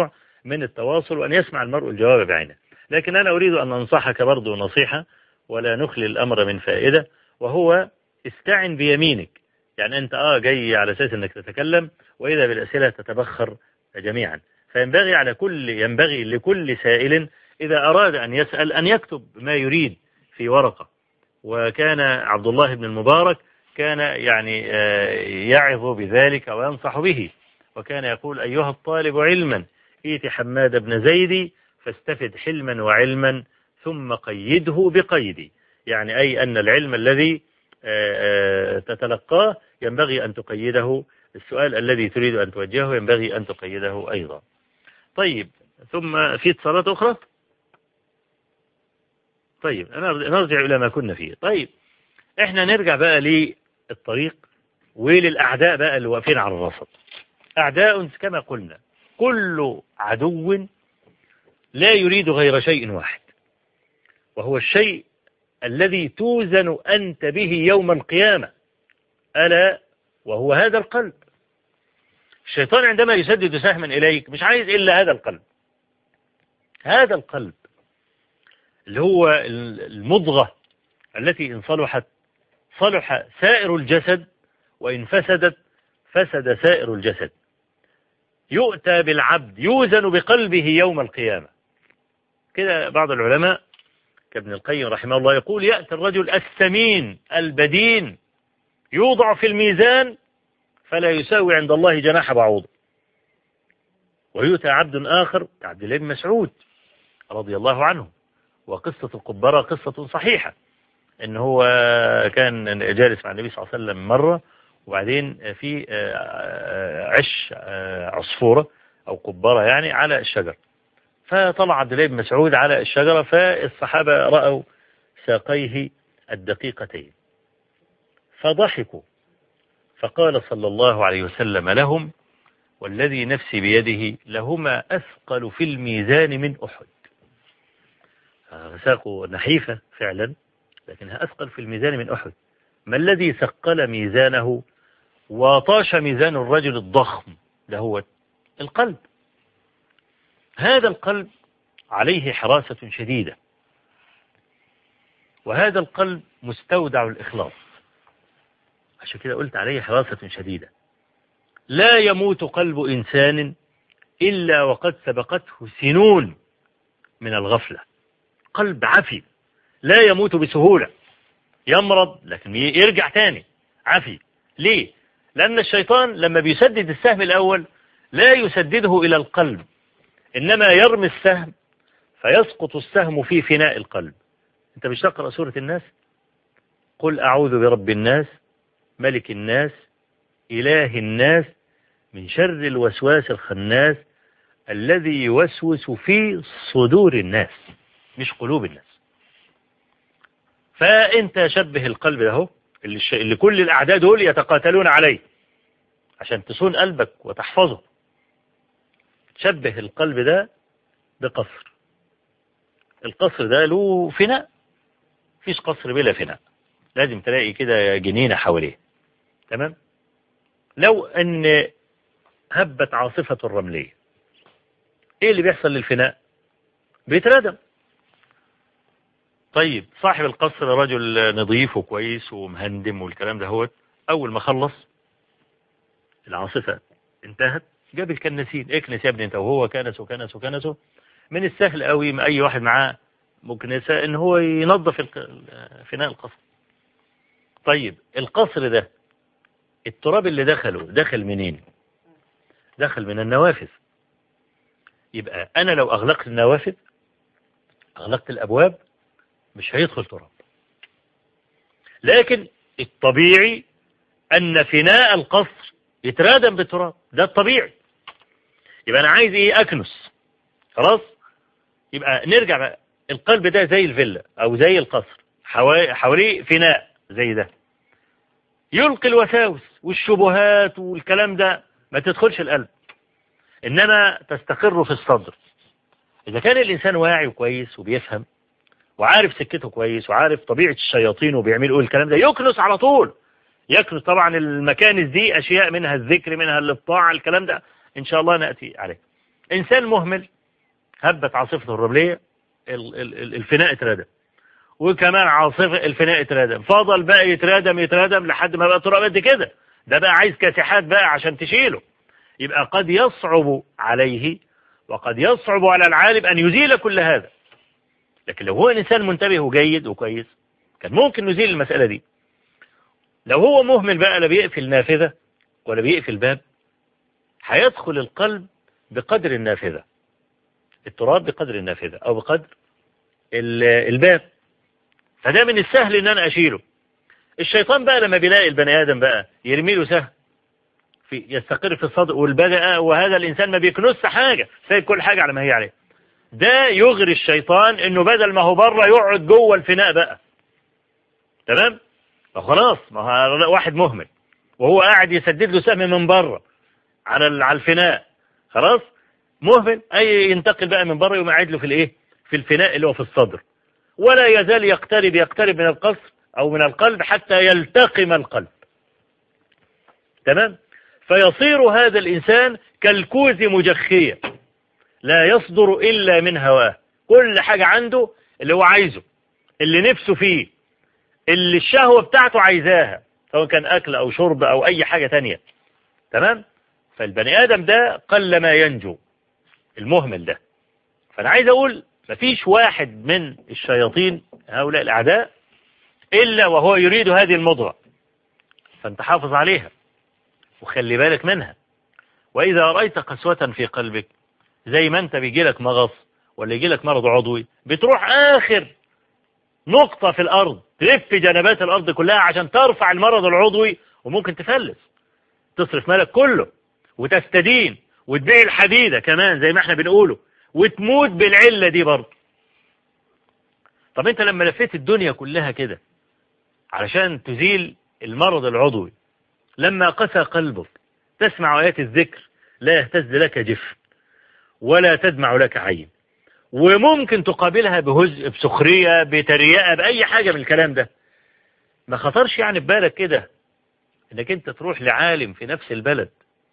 من التواصل وأن يسمع المرء الجواب بعينه. لكن أنا أريد أن أنصحك برضو نصيحة ولا نخلي الأمر من فائدة، وهو استعن بيمينك. يعني أنت آه جاي على أساس أنك تتكلم، وإذا بالأسئلة تتبخر جميعا. فينبغي على كل ينبغي لكل سائل إذا أراد أن يسأل أن يكتب ما يريد في ورقة. وكان عبد الله بن المبارك كان يعني يعظ بذلك وينصح به، وكان يقول: أيها الطالب علما ائت حماد بن زيد فاستفد حلما وعلما ثم قيده بقيدي. يعني أي أن العلم الذي تتلقاه ينبغي أن تقيده، السؤال الذي تريد أن توجهه ينبغي أن تقيده أيضا. طيب، ثم في اتصالات أخرى. طيب نرجع إلى ما كنا فيه. طيب احنا نرجع بقى للطريق وللأعداء بقى اللي واقفين على الرصد. أعداء كما قلنا كل عدو لا يريد غير شيء واحد، وهو الشيء الذي توزن أنت به يوم القيامة، ألا وهو هذا القلب. الشيطان عندما يسدد سهما إليك مش عايز إلا هذا القلب. هذا القلب اللي هو المضغة التي إن صلحت صلح سائر الجسد، وإن فسدت فسد سائر الجسد. يؤتى بالعبد يوزن بقلبه يوم القيامة. كده بعض العلماء كابن القيم رحمه الله يقول: يأتي الرجل السمين البدين يوضع في الميزان فلا يساوي عند الله جناح بعوضة. ويؤتى عبد آخر كعبد الله بن مسعود رضي الله عنه، وقصة القبرة قصة صحيحة، إن هو كان جالس مع النبي صلى الله عليه وسلم مرة، وبعدين في عش عصفورة أو قبرة يعني على الشجر، فطلع عبد الله بن مسعود على الشجرة، فالصحابة رأوا ساقيه الدقيقتين فضحكوا، فقال صلى الله عليه وسلم لهم: والذي نفسي بيده لهما أثقل في الميزان من أحد. ساقوا نحيفة فعلا، لكنها أثقل في الميزان من أحد. ما الذي ثقل ميزانه وطاش ميزان الرجل الضخم؟ ده هو القلب. هذا القلب عليه حراسة شديدة، وهذا القلب مستودع الإخلاص، عشان كده قلت عليه حراسة شديدة. لا يموت قلب إنسان إلا وقد سبقته سنون من الغفلة. قلب عفي لا يموت بسهولة، يمرض لكن يرجع تاني عفي. ليه؟ لأن الشيطان لما بيسدد السهم الأول لا يسدده إلى القلب، إنما يرمي السهم فيسقط السهم في فناء القلب. أنت مش تقرأ سورة الناس؟ قل أعوذ برب الناس ملك الناس إله الناس من شر الوسواس الخناس الذي يوسوس في صدور الناس، مش قلوب الناس. فأنت شبه القلب ده اللي, اللي كل الأعداء دول يتقاتلون عليه عشان تصون قلبك وتحفظه. شبه القلب ده بقصر. القصر ده له فناء، فيش قصر بلا فناء، لازم تلاقي كده جنينة حواليه. تمام؟ لو أن هبت عاصفة الرملية، إيه اللي بيحصل للفناء؟ بيتردم. طيب صاحب القصر رجل نظيف وكويس ومهندم والكلام ده، هو أول ما خلص العاصفة انتهت جاب الكنسين: اكنس يا ابني انت وهو، كنس وكنس وكنسه. من السهل قوي ما أي واحد معاه مكنسة إن هو ينظف فناء القصر. طيب القصر ده التراب اللي دخله دخل منين؟ دخل من النوافذ. يبقى أنا لو أغلقت النوافذ أغلقت الأبواب مش هيدخل تراب. لكن الطبيعي أن فناء القصر يترادم بالتراب، ده الطبيعي. يبقى أنا عايز إيه؟ أكنس. خلاص؟ يبقى نرجع بقى. القلب ده زي الفيلا أو زي القصر، حواليه فناء زي ده، يلقي الوساوس والشبهات والكلام ده ما تدخلش القلب، إنما تستقر في الصدر. إذا كان الإنسان واعي وكويس وبيفهم وعارف سكته كويس وعارف طبيعة الشياطين وبيعملوا ايه الكلام ده، يكنس على طول. يكنس طبعا المكانس دي أشياء منها الذكر منها الطاعة، الكلام ده إن شاء الله نأتي عليه. إنسان مهمل هبت عاصفة الرملية الفناء اتردم، وكمان عاصفة الفناء اتردم، فضل بقى يتردم يتردم لحد ما بقى تراب قد كده. ده بقى عايز كاسحات بقى عشان تشيله. يبقى قد يصعب عليه وقد يصعب على العالم أن يزيل كل هذا. لكن لو هو إنسان منتبه وجيد وكويس كان ممكن نزيل المسألة دي. لو هو مهمل بقى لا بيقفل نافذة ولا بيقفل باب، هيدخل القلب بقدر النافذة، التراب بقدر النافذة أو بقدر الباب، فده من السهل ان انا اشيله. الشيطان بقى لما بيلاقي البني ادم بقى يرمي له سهم في يستقر في الصدر والبدأ، وهذا الانسان ما بيكنس حاجة، سايب كل حاجة على ما هي عليه، ده يغري الشيطان انه بدل ما هو بره يقعد جوه الفناء بقى. تمام؟ فخلاص ما هو واحد مهمل وهو قاعد يسدد له سهم من بره على على الفناء، خلاص مهمل، اي ينتقل بقى من بره يقوم قاعد له في الايه؟ في الفناء اللي هو في الصدر، ولا يزال يقترب يقترب من القصر أو من القلب حتى يلتقم القلب. تمام؟ فيصير هذا الإنسان كالكوز مجخية لا يصدر إلا من هواه، كل حاجة عنده اللي هو عايزه، اللي نفسه فيه، اللي الشهوة بتاعته عايزاها، سواء كان أكل أو شرب أو أي حاجة تانية. تمام؟ فالبني آدم ده قل ما ينجو، المهمل ده. فأنا عايز أقول مفيش واحد من الشياطين هؤلاء الأعداء إلا وهو يريد هذه المضغة، فأنت حافظ عليها وخلي بالك منها. وإذا رأيت قسوة في قلبك، زي ما أنت بيجي لك مغص ولا يجي لك مرض عضوي، بتروح آخر نقطة في الأرض تلف جنبات الأرض كلها عشان ترفع المرض العضوي، وممكن تفلس، تصرف مالك كله وتستدين وتبيع الحديدة كمان زي ما احنا بنقوله، وتموت بالعلة دي برضه. طب انت لما لفيت الدنيا كلها كده علشان تزيل المرض العضوي، لما قسى قلبك تسمع آيات الذكر لا يهتز لك جفن ولا تدمع لك عين، وممكن تقابلها بهزء بسخرية بتريقة بأي حاجة من الكلام ده، ما خطرش يعني ببالك كده انك انت تروح لعالم في نفس البلد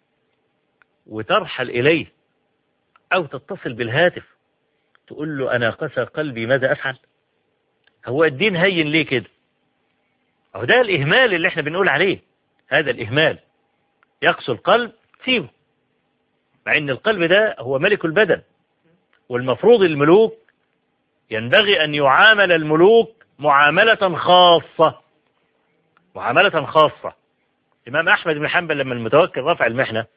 وترحل إليه أو تتصل بالهاتف تقول له أنا قسى قلبي ماذا أفعل؟ هو الدين هين ليه كده؟ أو ده الإهمال اللي احنا بنقول عليه، هذا الإهمال يقسو القلب سيبه، مع أن القلب ده هو ملك البدن، والمفروض الملوك ينبغي أن يعامل الملوك معاملة خاصة، معاملة خاصة. الإمام أحمد بن حنبل لما المتوكل رفع المحنة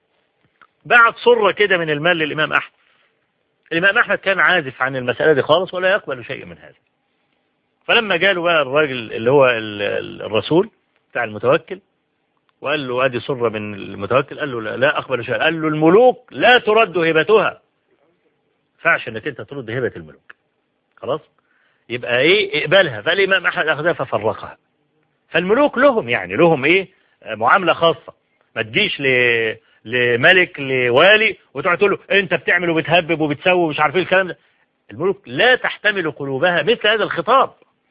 بعت صرة كده من المال للإمام أحمد. الإمام أحمد كان عازف عن المسألة دي خالص ولا يقبل شيء من هذا. فلما جاله بقى الراجل اللي هو الرسول بتاع المتوكل وقال له ادي صرة من المتوكل، قال له لا, لا أقبل شيء. قال له الملوك لا ترد هبتها، فعش انك انت ترد هبة الملوك، خلاص يبقى ايه اقبلها. فالإمام أحمد أخذها ففرقها. فالملوك لهم يعني لهم ايه معاملة خاصة، ما تجيش ل لملك لوالي وتقعد تقول له انت بتعمل وبتهبب وبتسوي ومش عارف ايه الكلام ده. الملوك لا تحتمل قلوبها مثل هذا الخطاب.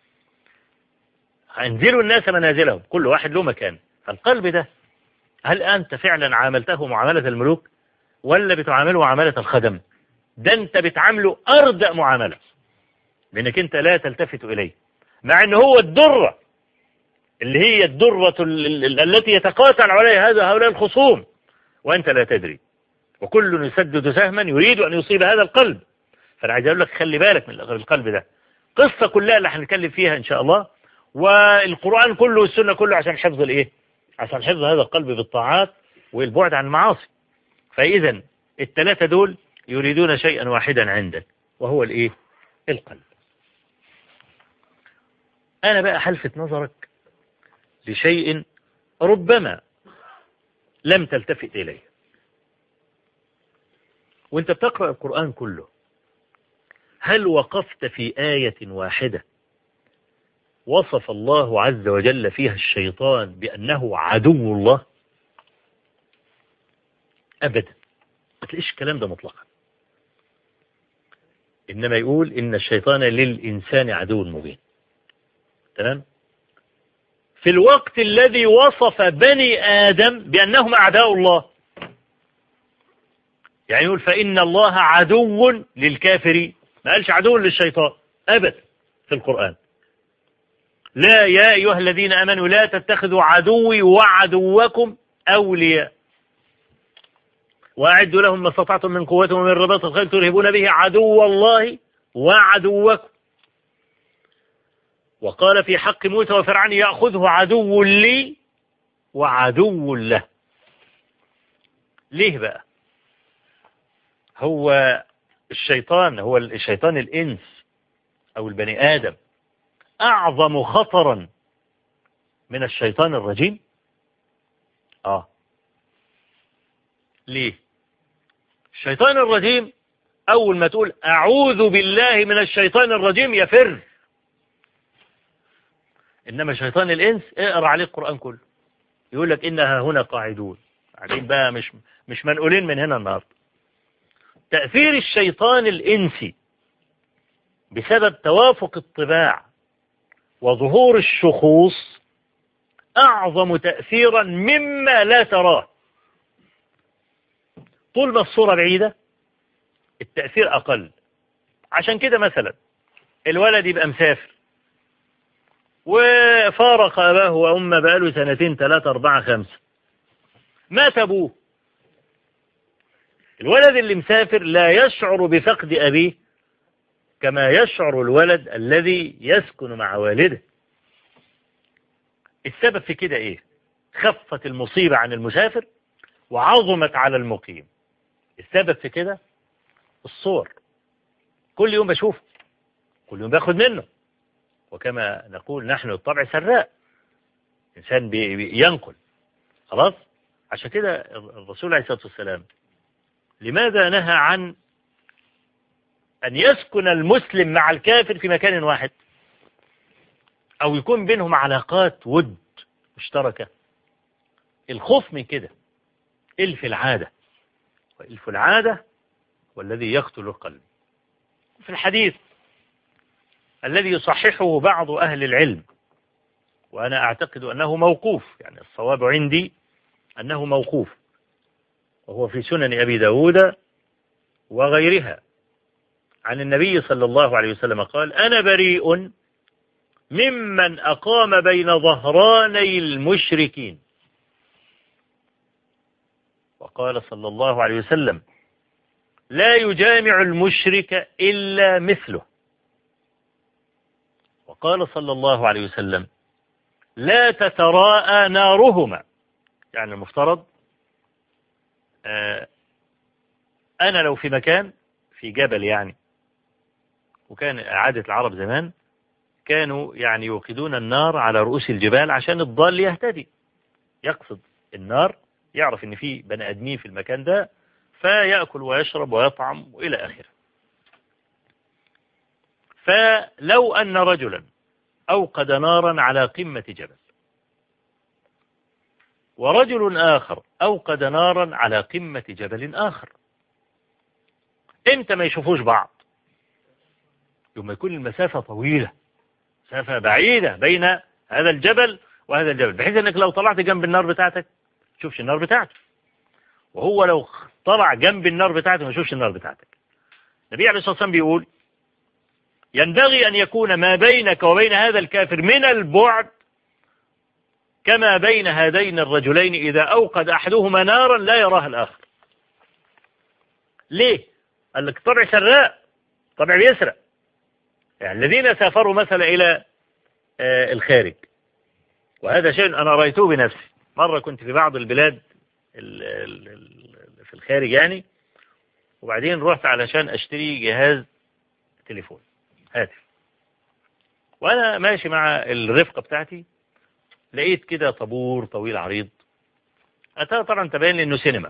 انزلوا الناس منازلهم، كل واحد له مكان. فالقلب ده هل انت فعلا عاملته معاملة الملوك ولا بتعامله معاملة الخدم؟ ده انت بتعامله اردأ معاملة، بانك انت لا تلتفت اليه، مع ان هو الدرة اللي هي الدرة التي يتقاتل عليها هذا هؤلاء الخصوم، وأنت لا تدري، وكل يسدد سهما يريد أن يصيب هذا القلب. فأنا عايز أقول لك خلي بالك من القلب ده. قصة كلها اللي هنتكلم فيها إن شاء الله، والقرآن كله والسنة كله عشان حفظ الإيه؟ عشان حفظ هذا القلب بالطاعات والبعد عن المعاصي. فإذا الثلاثة دول يريدون شيئا واحدا عندك، وهو الإيه؟ القلب. أنا بقى حلفت نظرك لشيء ربما لم تلتفت إليه. وانت بتقرأ القرآن كله، هل وقفت في آية واحدة وصف الله عز وجل فيها الشيطان بأنه عدو الله؟ أبدا، ما تلاقيش الكلام ده مطلقا. إنما يقول إن الشيطان للإنسان عدو مبين. تمام؟ في الوقت الذي وصف بني آدم بأنهم أعداء الله. يعني يقول فإن الله عدو للكافرين، ما قالش عدو للشيطان أبدا في القرآن. لا يا أيها الذين آمنوا لا تتخذوا عدوي وعدوكم أولياء وأعدوا لهم ما استطعتم من قوة ومن رباط الخيل ترهبون به عدو الله وعدوكم. وقال في حق موسى وفرعون يأخذه عدو لي وعدو له. ليه بقى؟ هو الشيطان، هو الشيطان الإنس أو البني آدم أعظم خطرا من الشيطان الرجيم؟ آه. ليه؟ الشيطان الرجيم أول ما تقول أعوذ بالله من الشيطان الرجيم يفر. إنما شيطان الإنس اقرأ عليه القرآن كله يقول لك إنها هنا قاعدون، قاعدين بقى مش مش منقولين من هنا النهارده. تأثير الشيطان الإنسي بسبب توافق الطباع وظهور الشخوص أعظم تأثيرا مما لا تراه. طول ما الصورة بعيدة التأثير أقل. عشان كده مثلا الولد يبقى مسافر وفارق أباه وأمه بقاله سنتين ثلاثة أربعة خمسة، مات أبوه. الولد اللي مسافر لا يشعر بفقد أبيه كما يشعر الولد الذي يسكن مع والده. السبب في كده إيه؟ خفت المصيبة عن المسافر وعظمت على المقيم. السبب في كده الصور، كل يوم بشوفه، كل يوم باخد منه، وكما نقول نحن الطبع سراء، إنسان بينقل خلاص. عشان كده الرسول عليه الصلاة والسلام لماذا نهى عن أن يسكن المسلم مع الكافر في مكان واحد أو يكون بينهم علاقات ود مشتركة؟ الخوف من كده إلف العادة، وإلف العادة والذي يقتل القلب. في الحديث الذي يصححه بعض أهل العلم، وأنا أعتقد أنه موقوف، يعني الصواب عندي أنه موقوف، وهو في سنن أبي داود وغيرها، عن النبي صلى الله عليه وسلم قال أنا بريء ممن أقام بين ظهراني المشركين. وقال صلى الله عليه وسلم لا يجامع المشرك إلا مثله. وقال صلى الله عليه وسلم لا تتراءى نارهما، يعني المفترض آه أنا لو في مكان في جبل يعني، وكان عادة العرب زمان كانوا يعني يوقدون النار على رؤوس الجبال عشان الضال يهتدي، يقصد النار يعرف ان في بني ادمين في المكان ده فيأكل ويشرب ويطعم وإلى آخره. فلو أن رجلا أوقد نارا على قمة جبل ورجل آخر أوقد نارا على قمة جبل آخر، امتى ما يشوفوش بعض؟ يوم يكون المسافة طويلة، مسافة بعيدة بين هذا الجبل وهذا الجبل، بحيث انك لو طلعت جنب النار بتاعتك تشوفش النار بتاعته، وهو لو طلع جنب النار بتاعته ما يشوفش النار بتاعتك. النبي عليه الصلاة والسلام بيقول ينبغي أن يكون ما بينك وبين هذا الكافر من البعد كما بين هذين الرجلين إذا أوقد أحدهما نارا لا يراها الآخر. ليه؟ قال لك طبع سراء، طبع بيسرق. يعني الذين سافروا مثلا إلى آه الخارج، وهذا شيء أنا رأيته بنفسي. مرة كنت في بعض البلاد في الخارج يعني، وبعدين رحت علشان أشتري جهاز تليفون هاتف، وأنا ماشي مع الرفقة بتاعتي لقيت كده طابور طويل عريض، أتى طبعا تبين لي إنه سينما.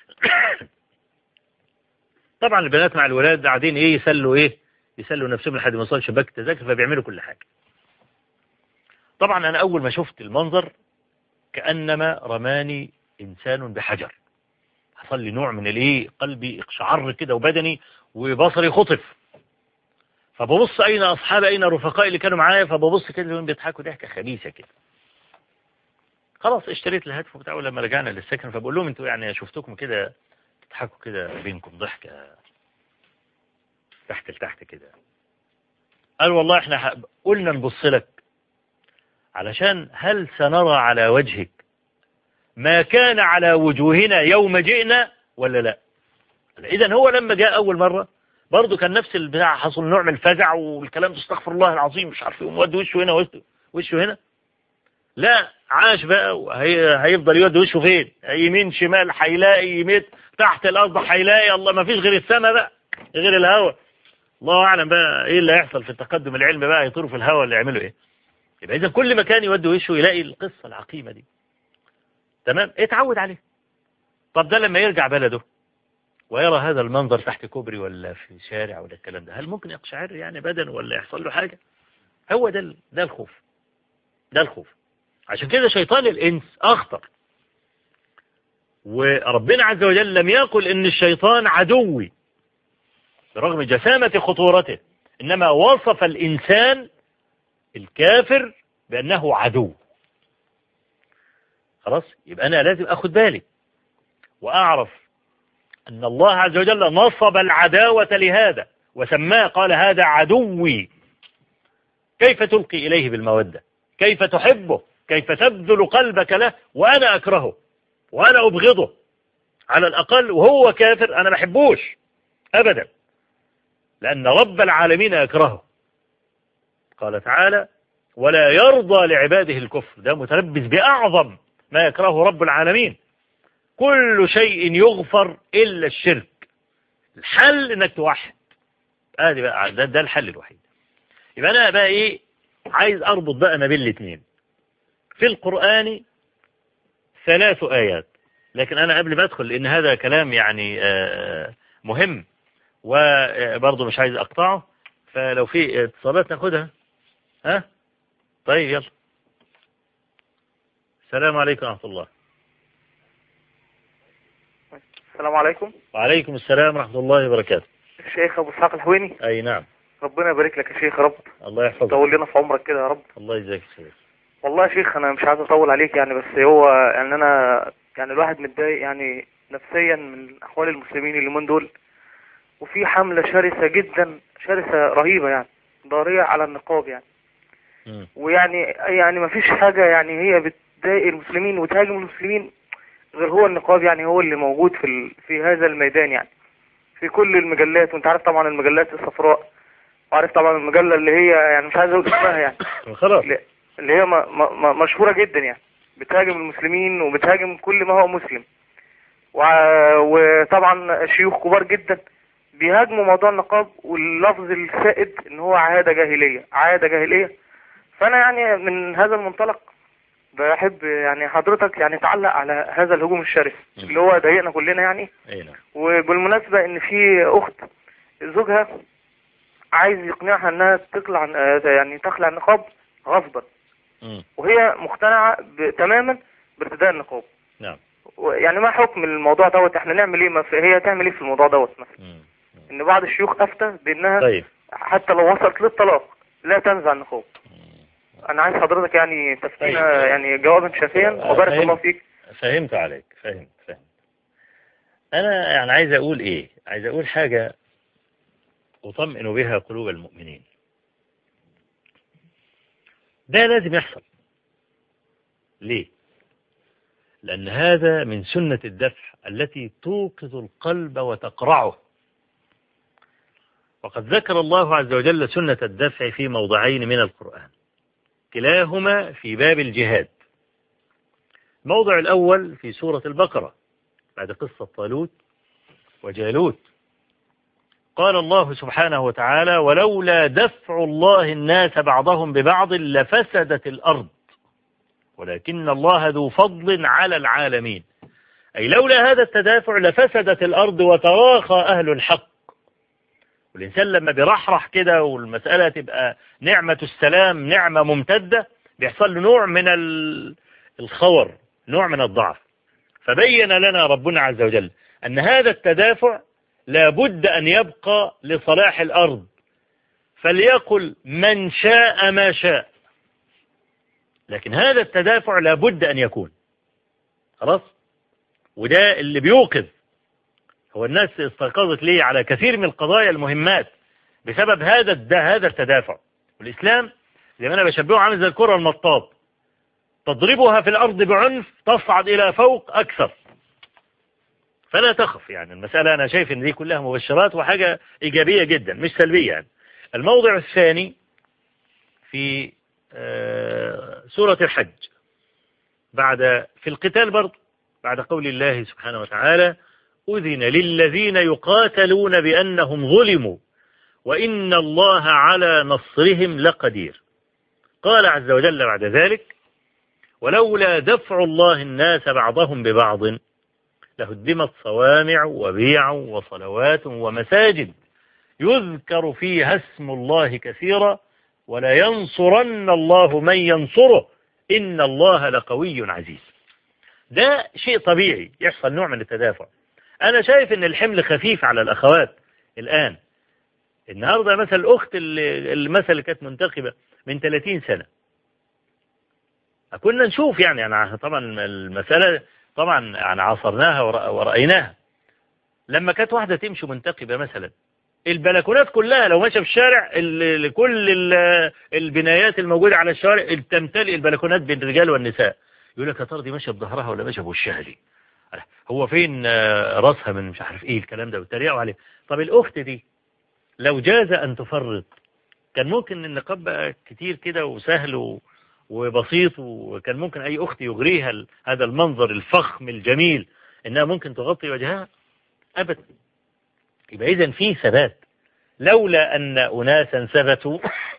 طبعا البنات مع الولاد قاعدين إيه يسلوا إيه يسلوا نفسهم لحد ما يوصل شباك التذاكر، فبيعملوا كل حاجة. طبعا أنا أول ما شفت المنظر كأنما رماني إنسان بحجر، حصل لي نوع من الإيه قلبي اقشعر كده وبدني وبصري خطف. فببص أين أصحابي أين رفقائي اللي كانوا معايا، فببص كده لهم بيضحكوا ضحكة خبيثة كده. خلاص اشتريت الهاتف بتاعه. لما رجعنا للسكن فبقول لهم انتوا يعني شفتكم كده تضحكوا كده بينكم ضحكة تحت لتحت كده. قال والله احنا قلنا نبص لك علشان هل سنرى على وجهك ما كان على وجوهنا يوم جئنا ولا لا. إذن هو لما جاء أول مرة برضه كان نفس البتاع، حصل نوع من الفزع والكلام استغفر الله العظيم مش عارف يود وشه هنا وشه هنا. لا عاش بقى وهي هيفضل يود وشه فين؟ يمين شمال هيلاقي، يمين تحت الأرض هيلاقي، الله ما فيش غير السماء بقى غير الهواء. الله أعلم بقى إيه اللي هيحصل في التقدم العلمي بقى، يطيروا في الهواء اللي يعملوا إيه. يبقى إذا كل مكان يود وشه يلاقي القصة العقيمة دي. تمام، اتعود عليه. طب ده لما يرجع بلده ويرى هذا المنظر تحت كوبري ولا في شارع ولا الكلام ده، هل ممكن يقشعر يعني بدنه ولا يحصل له حاجة؟ هو ده ده الخوف، ده الخوف. عشان كده شيطان الإنس أخطر، وربنا عز وجل لم يقل إن الشيطان عدوي برغم جسامة خطورته، إنما وصف الإنسان الكافر بأنه عدو. خلاص، يبقى أنا لازم أخذ بالي وأعرف أن الله عز وجل نصب العداوة لهذا وسماه، قال هذا عدوي. كيف تلقي إليه بالمودة؟ كيف تحبه؟ كيف تبذل قلبك له وأنا أكرهه وأنا أبغضه؟ على الأقل وهو كافر أنا ما أحبوش أبدا، لأن رب العالمين يكرهه. قال تعالى ولا يرضى لعباده الكفر، ده متلبس بأعظم ما يكرهه رب العالمين. كل شيء يغفر إلا الشرك. الحل إنك توحد، آدي بقى ده, ده الحل الوحيد. يبقى أنا بقى إيه عايز أربط بقى ما بين الاثنين. في القرآن ثلاث آيات، لكن أنا قبل ما أدخل لأن هذا كلام يعني مهم وبرضه مش عايز أقطعه، فلو في اتصالات ناخدها. ها طيب يلا. السلام عليكم ورحمة الله. السلام عليكم. وعليكم السلام ورحمة الله وبركاته. الشيخ أبو إسحاق الحويني. أي نعم. ربنا يبارك لك يا شيخ يا رب. الله يحفظك. طول لنا في عمرك كده يا رب. الله يجزاك خير. والله يا شيخ أنا مش عايز أطول عليك يعني، بس هو يعني أنا يعني الواحد متضايق يعني نفسيا من أحوال المسلمين اليومين دول، وفي حملة شرسة جدا، شرسة رهيبة يعني، ضارية على النقاب يعني. م. ويعني يعني ما فيش حاجة يعني هي بتضايق المسلمين وتهاجم المسلمين غير هو النقاب، يعني هو اللي موجود في ال... في هذا الميدان يعني، في كل المجلات. وانت عارف طبعا المجلات الصفراء، وعارف طبعا المجلة اللي هي يعني مش عايز اقول اسمها يعني خلاص، اللي هي ما ما مشهورة جدا يعني، بتهاجم المسلمين وبتهاجم كل ما هو مسلم. و... وطبعا شيوخ كبار جدا بيهاجموا موضوع النقاب، واللفظ السائد ان هو عادة جاهلية، عادة جاهلية. فانا يعني من هذا المنطلق بحب يعني حضرتك يعني تعلق على هذا الهجوم الشرس اللي هو ضايقنا كلنا يعني. وبالمناسبة ان في اخت زوجها عايز يقنعها انها تقلع يعني تخلع النقاب غصبا، وهي مقتنعة تماما بارتداء النقاب. نعم. يعني ما حكم الموضوع دوت؟ احنا نعمل ايه؟ ما هي تعمل ايه في الموضوع دوت مثلا؟ ان بعض الشيوخ افتى بانها طيب. حتى لو وصلت للطلاق لا تنزع النقاب. انا عايز حضرتك يعني تفتينا يعني جوابا شافيا وبارك الله فيك. فهمت عليك، فهمت فهمت. انا يعني عايز اقول ايه، عايز اقول حاجة اطمئن بها قلوب المؤمنين. ده لازم يحصل. ليه؟ لأن هذا من سنة الدفع التي توقظ القلب وتقرعه. وقد ذكر الله عز وجل سنة الدفع في موضعين من القرآن، كلاهما في باب الجهاد. الموضع الأول في سورة البقرة بعد قصة طالوت وجالوت، قال الله سبحانه وتعالى ولولا دفع الله الناس بعضهم ببعض لفسدت الأرض ولكن الله ذو فضل على العالمين. أي لولا هذا التدافع لفسدت الأرض وتراخى أهل الحق. والإنسان لما بيرحرح كده والمسألة تبقى نعمة السلام نعمة ممتدة، بيحصل له نوع من الخور، نوع من الضعف. فبين لنا ربنا عز وجل أن هذا التدافع لابد أن يبقى لصلاح الأرض، فليقل من شاء ما شاء، لكن هذا التدافع لابد أن يكون. خلاص، وده اللي بيوقظ هو الناس استيقظت ليه على كثير من القضايا المهمات بسبب هذا هذا التدافع. والإسلام زي ما أنا بشبهه عامل زي الكرة المطاط، تضربها في الأرض بعنف تصعد إلى فوق أكثر، فلا تخف. يعني المسألة أنا شايف إن دي كلها مبشرات وحاجة إيجابية جدا مش سلبية. يعني الموضع الثاني في سورة الحج بعد في القتال برضه، بعد قول الله سبحانه وتعالى أذن للذين يقاتلون بأنهم ظلموا وإن الله على نصرهم لقدير. قال عز وجل بعد ذلك ولولا دفع الله الناس بعضهم ببعض لهدمت صوامع وبيع وصلوات ومساجد يذكر فيها اسم الله كثيرا ولا ينصرن الله من ينصره إن الله لقوي عزيز. ده شيء طبيعي يحصل نوع من التدافع. أنا شايف إن الحمل خفيف على الأخوات الآن. النهاردة مثل الأخت اللي مثل اللي كانت منتخبة من ثلاثين سنة كنا نشوف يعني أنا طبعا المسألة طبعا يعني عاصرناها ورأيناها. لما كانت واحدة تمشي منتخبة مثلا البلكونات كلها لو ماشى في الشارع كل البنايات الموجودة على الشارع تمتلئ البلكونات بين الرجال والنساء. يقول لك يا ترى دي ماشية بظهرها ولا ماشية بوشها دي؟ هو فين راسها من مش عارف ايه الكلام ده وتريقوا عليه. طب الأخت دي لو جاز أن تفرط كان ممكن النقاب بقى كتير كده وسهل وبسيط، وكان ممكن أي أخت يغريها هذا المنظر الفخم الجميل إنها ممكن تغطي وجهها أبدا. يبقى إذن في ثبات. لولا أن أناسا ثبتوا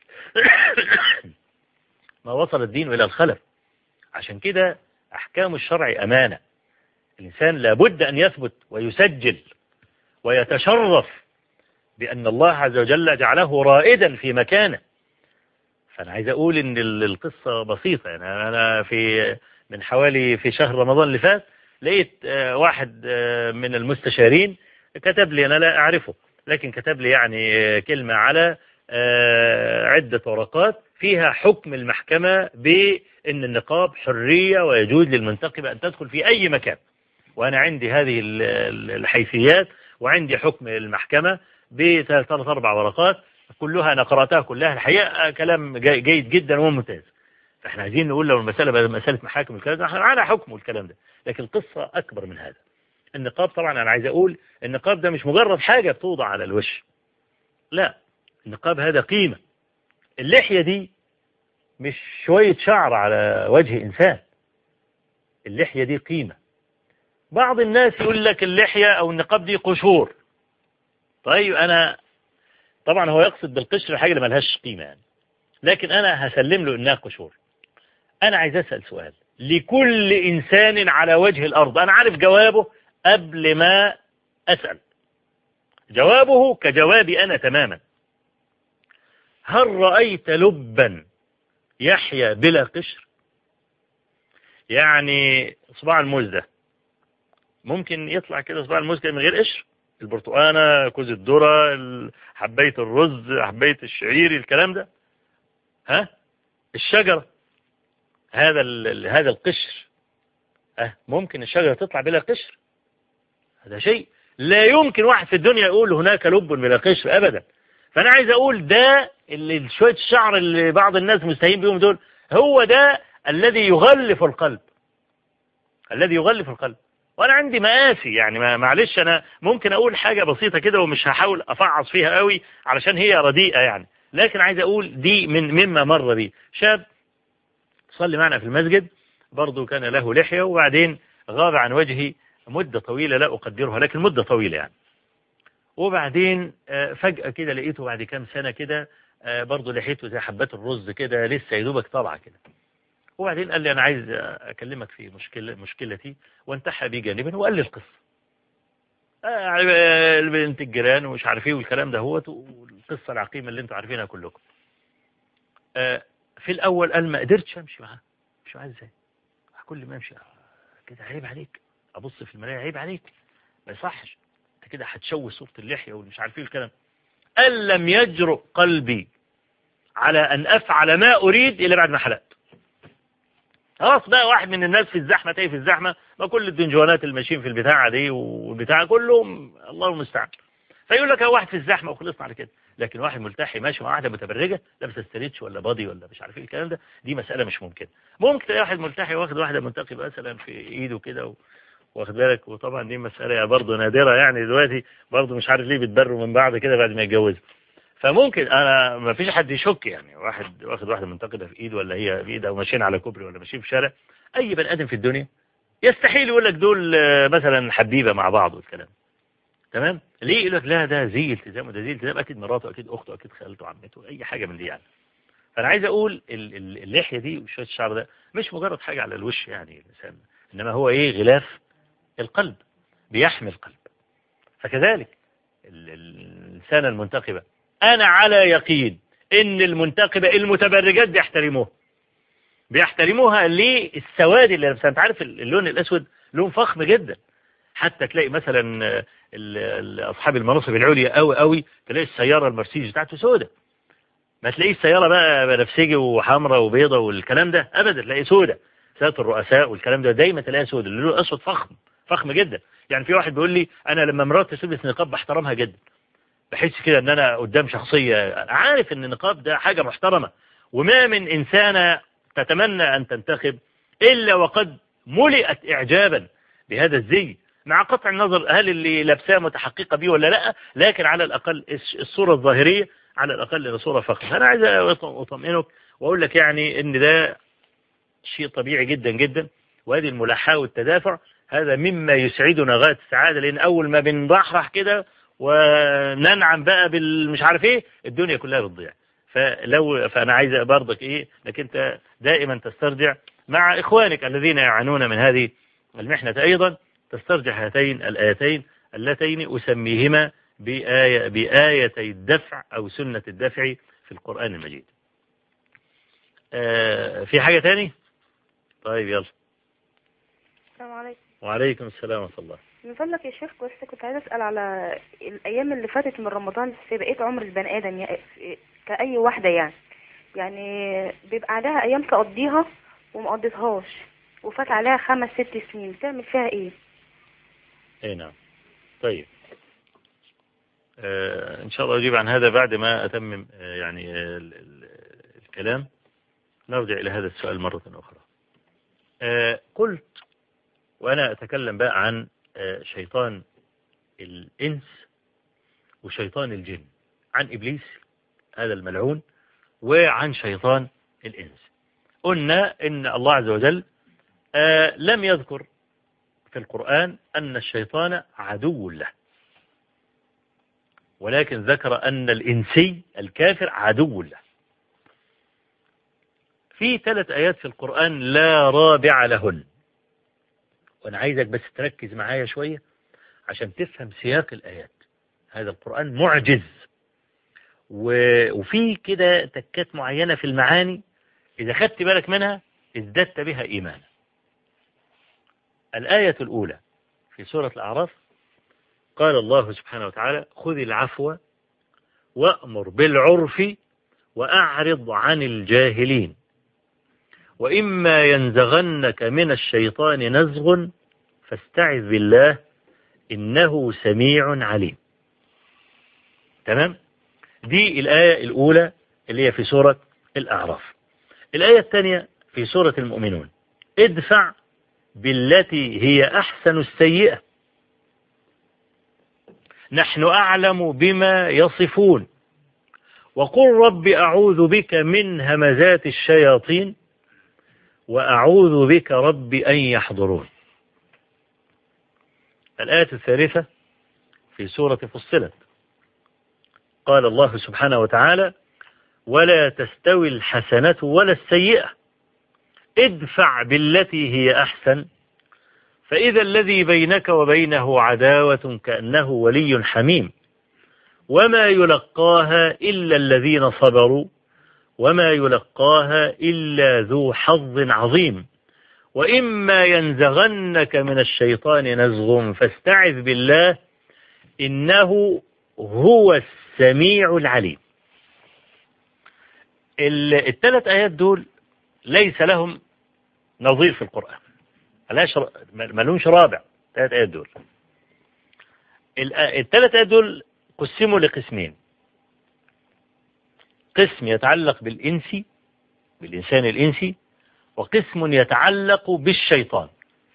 ما وصل الدين إلى الخلف. عشان كده أحكام الشرع أمانة. الإنسان لابد أن يثبت ويسجل ويتشرف بأن الله عز وجل جعله رائدا في مكانه. فأنا عايز أقول إن القصة بسيطة. يعني أنا في من حوالي في شهر رمضان اللي فات لقيت واحد من المستشارين كتب لي، أنا لا أعرفه لكن كتب لي يعني كلمة على عدة ورقات فيها حكم المحكمة بأن النقاب حرية ويجوز للمنتقبة أن تدخل في أي مكان. وأنا عندي هذه الحيثيات وعندي حكم المحكمة بثلاث أربع ورقات كلها أنا قرأتها كلها. الحقيقة كلام جيد جدا وممتاز. فإحنا عايزين نقول لو المسألة مسألة محاكم الكلام ده احنا على حكم الكلام ده، لكن القصة أكبر من هذا. النقاب طبعا أنا عايز أقول النقاب ده مش مجرد حاجة بتوضع على الوش، لا، النقاب هذا قيمة. اللحية دي مش شوية شعر على وجه إنسان، اللحية دي قيمة. بعض الناس يقول لك اللحية أو النقاب دي قشور. طيب أنا طبعا هو يقصد بالقشر حاجة اللي ملهاش قيمة يعني، لكن أنا هسلم له إنها قشور. أنا عايز أسأل سؤال لكل إنسان على وجه الأرض، أنا عارف جوابه قبل ما أسأل، جوابه كجوابي أنا تماما. هل رأيت لبا يحيا بلا قشر؟ يعني صباع الموز ده ممكن يطلع كده صباع الموز كده من غير قشر؟ البرتقانة، كوز الذرة، حباية الرز، حباية الشعير، الكلام ده، ها الشجرة هذا هذا القشر، ها ممكن الشجرة تطلع بلا قشر؟ هذا شيء لا يمكن واحد في الدنيا يقول هناك لب بلا قشر أبدا. فأنا عايز أقول ده اللي شوية الشعر اللي بعض الناس مستهين بيهم دول هو ده الذي يغلف القلب، الذي يغلف القلب. وأنا عندي مآسي يعني معلش أنا ممكن أقول حاجة بسيطة كده ومش هحاول أفعص فيها قوي علشان هي رديئة يعني، لكن عايز أقول دي من مما مر بي. شاب صلي معنا في المسجد برضو كان له لحية وبعدين غاب عن وجهي مدة طويلة لا أقدرها لكن مدة طويلة يعني. وبعدين فجأة كده لقيته بعد كام سنة كده برضو لحيته زي حبات الرز كده لسه يدوبك طالعة كده. وبعدين قال لي أنا عايز أكلمك في مشكلة مشكلتي وانتحى بي جانبا وقال لي القصة البنت الجيران ومش عارف ايه والكلام ده هو والقصة العقيمة اللي انتوا عارفينها كلكم. في الأول قال ما قدرتش أمشي معاه. مش معاه ازاي؟ كل ما أمشي كده عيب عليك، أبص في المراية عيب عليك، ما يصحش انت كده هتشوه صورة اللحية والمش عارف ايه الكلام. قال لم يجرؤ قلبي على أن أفعل ما أريد إلا بعد ما حلقت. خلاص بقى واحد من الناس في الزحمة تايه في الزحمة فكل الدنجوانات اللي ماشيين في البتاعة دي والبتاعة كلهم الله المستعان. فيقول لك واحد في الزحمة وخلصنا على كده. لكن واحد ملتحي ماشي مع واحدة متبرجة لابسه ستريتش ولا بادي ولا مش عارف ايه الكلام ده، دي مسألة مش ممكن. ممكن تلاقي واحد ملتحي واخد واحدة منتقبة مثلا في ايده كده واخد بالك، وطبعا دي مسألة برضه نادرة يعني دلوقتي، برضه مش عارف ليه بيتبروا من بعض كده بعد ما يتجوزوا. فممكن انا ما فيش حد يشك يعني واحد واخد واحدة منتقبة في ايده ولا هي في ايدها وماشيين على كوبري ولا ماشيين في شارع، اي بني ادم في الدنيا يستحيل يقول لك دول مثلا حبيبة مع بعض والكلام. تمام؟ ليه يقول لك لا ده زي التزام وده زي التزام، اكيد مراته اكيد اخته اكيد خالته عمته اي حاجة من دي يعني. فانا عايز اقول اللحية دي وشوية الشعر ده مش مجرد حاجة على الوش يعني الانسان، انما هو ايه غلاف القلب، بيحمي القلب. فكذلك الإنسانة المنتقبة أنا على يقين إن المنتقبة المتبرجات بيحترموها بيحترموها للسواد اللي لابسها. أنت عارف اللون الأسود لون فخم جدا، حتى تلاقي مثلا أصحاب المناصب العليا قوي قوي تلاقي السيارة المرسيدس بتاعته سودة، ما تلاقي السيارة بقى بنفسجي وحمراء وبيضة والكلام ده أبدا، تلاقي سودة. سيارة الرؤساء والكلام ده دايما تلاقيها سودة، اللون الأسود فخم فخم جدا. يعني في واحد بيقول لي أنا لما مراتي تلبس نقاب بحترمها جدا، بحس كده ان انا قدام شخصية عارف ان النقاب ده حاجة محترمة، وما من انسانة تتمنى ان تنتخب الا وقد ملئت اعجابا بهذا الزي، مع قطع النظر هل اللي لابساه متحققة بيه ولا لا، لكن على الاقل الصورة الظاهرية على الاقل ان صورة فخمة. انا عايز اطمئنك واقول لك يعني ان ده شيء طبيعي جدا جدا، وهذه الملاحاة والتدافع هذا مما يسعدنا غاية السعادة، لان اول ما بنبحرح كده وننعم بقى بالمش عارف ايه الدنيا كلها بتضيع. فلو فانا عايز برضك ايه انك انت دائما تسترجع مع اخوانك الذين يعانون من هذه المحنة ايضا، تسترجع هاتين الايتين اللتين اسميهما بآية بآيتي الدفع او سنة الدفع في القرآن المجيد. آه في حاجة تاني؟ طيب يلا. السلام عليكم. وعليكم السلام ورحمة الله. من فضلك يا شيخ بس كنت عايز اسال على الايام اللي فاتت من رمضان في بقيه عمر البني ادم يعني كاي واحده يعني يعني بيبقى عليها ايام تقضيها وما قضيتهاش وفات عليها خمس ست سنين، تعمل فيها ايه؟ اي نعم. طيب آه ان شاء الله اجيب عن هذا بعد ما اتمم آه يعني آه الكلام. نرجع الى هذا السؤال مرة اخرى. آه قلت وانا اتكلم بقى عن شيطان الإنس وشيطان الجن، عن إبليس هذا الملعون وعن شيطان الإنس. قلنا إن الله عز وجل آه لم يذكر في القرآن أن الشيطان عدو له، ولكن ذكر أن الإنسي الكافر عدو له. في ثلاث آيات في القرآن لا رابع لهن، وأنا عايزك بس تركز معايا شوية عشان تفهم سياق الآيات. هذا القرآن معجز وفي كده تكات معينة في المعاني إذا خدت بالك منها ازددت بها إيمانا. الآية الأولى في سورة الأعراف قال الله سبحانه وتعالى خذ العفو وأمر بالعرف وأعرض عن الجاهلين وإما ينزغنك من الشيطان نزغ فاستعذ بالله إنه سميع عليم. تمام؟ دي الآية الأولى اللي هي في سورة الأعراف. الآية الثانية في سورة المؤمنون ادفع بالتي هي أحسن السيئة نحن أعلم بما يصفون وقل رب أعوذ بك من همزات الشياطين وأعوذ بك رب أن يحضرون. الآية الثالثة في سورة فصلت قال الله سبحانه وتعالى ولا تستوي الحسنة ولا السيئة ادفع بالتي هي أحسن فإذا الذي بينك وبينه عداوة كأنه ولي حميم وما يلقاها إلا الذين صبروا وما يلقاها إلا ذو حظ عظيم وإما ينزغنك من الشيطان نزغ فاستعذ بالله إنه هو السميع العليم. الثلاث آيات دول ليس لهم نظير في القرآن. ملهاش ملهمش رابع. ثلاث آيات دول، الثلاث آيات دول قسموا لقسمين: قسم يتعلق بالإنسي بالإنسان الإنسي، وقسم يتعلق بالشيطان.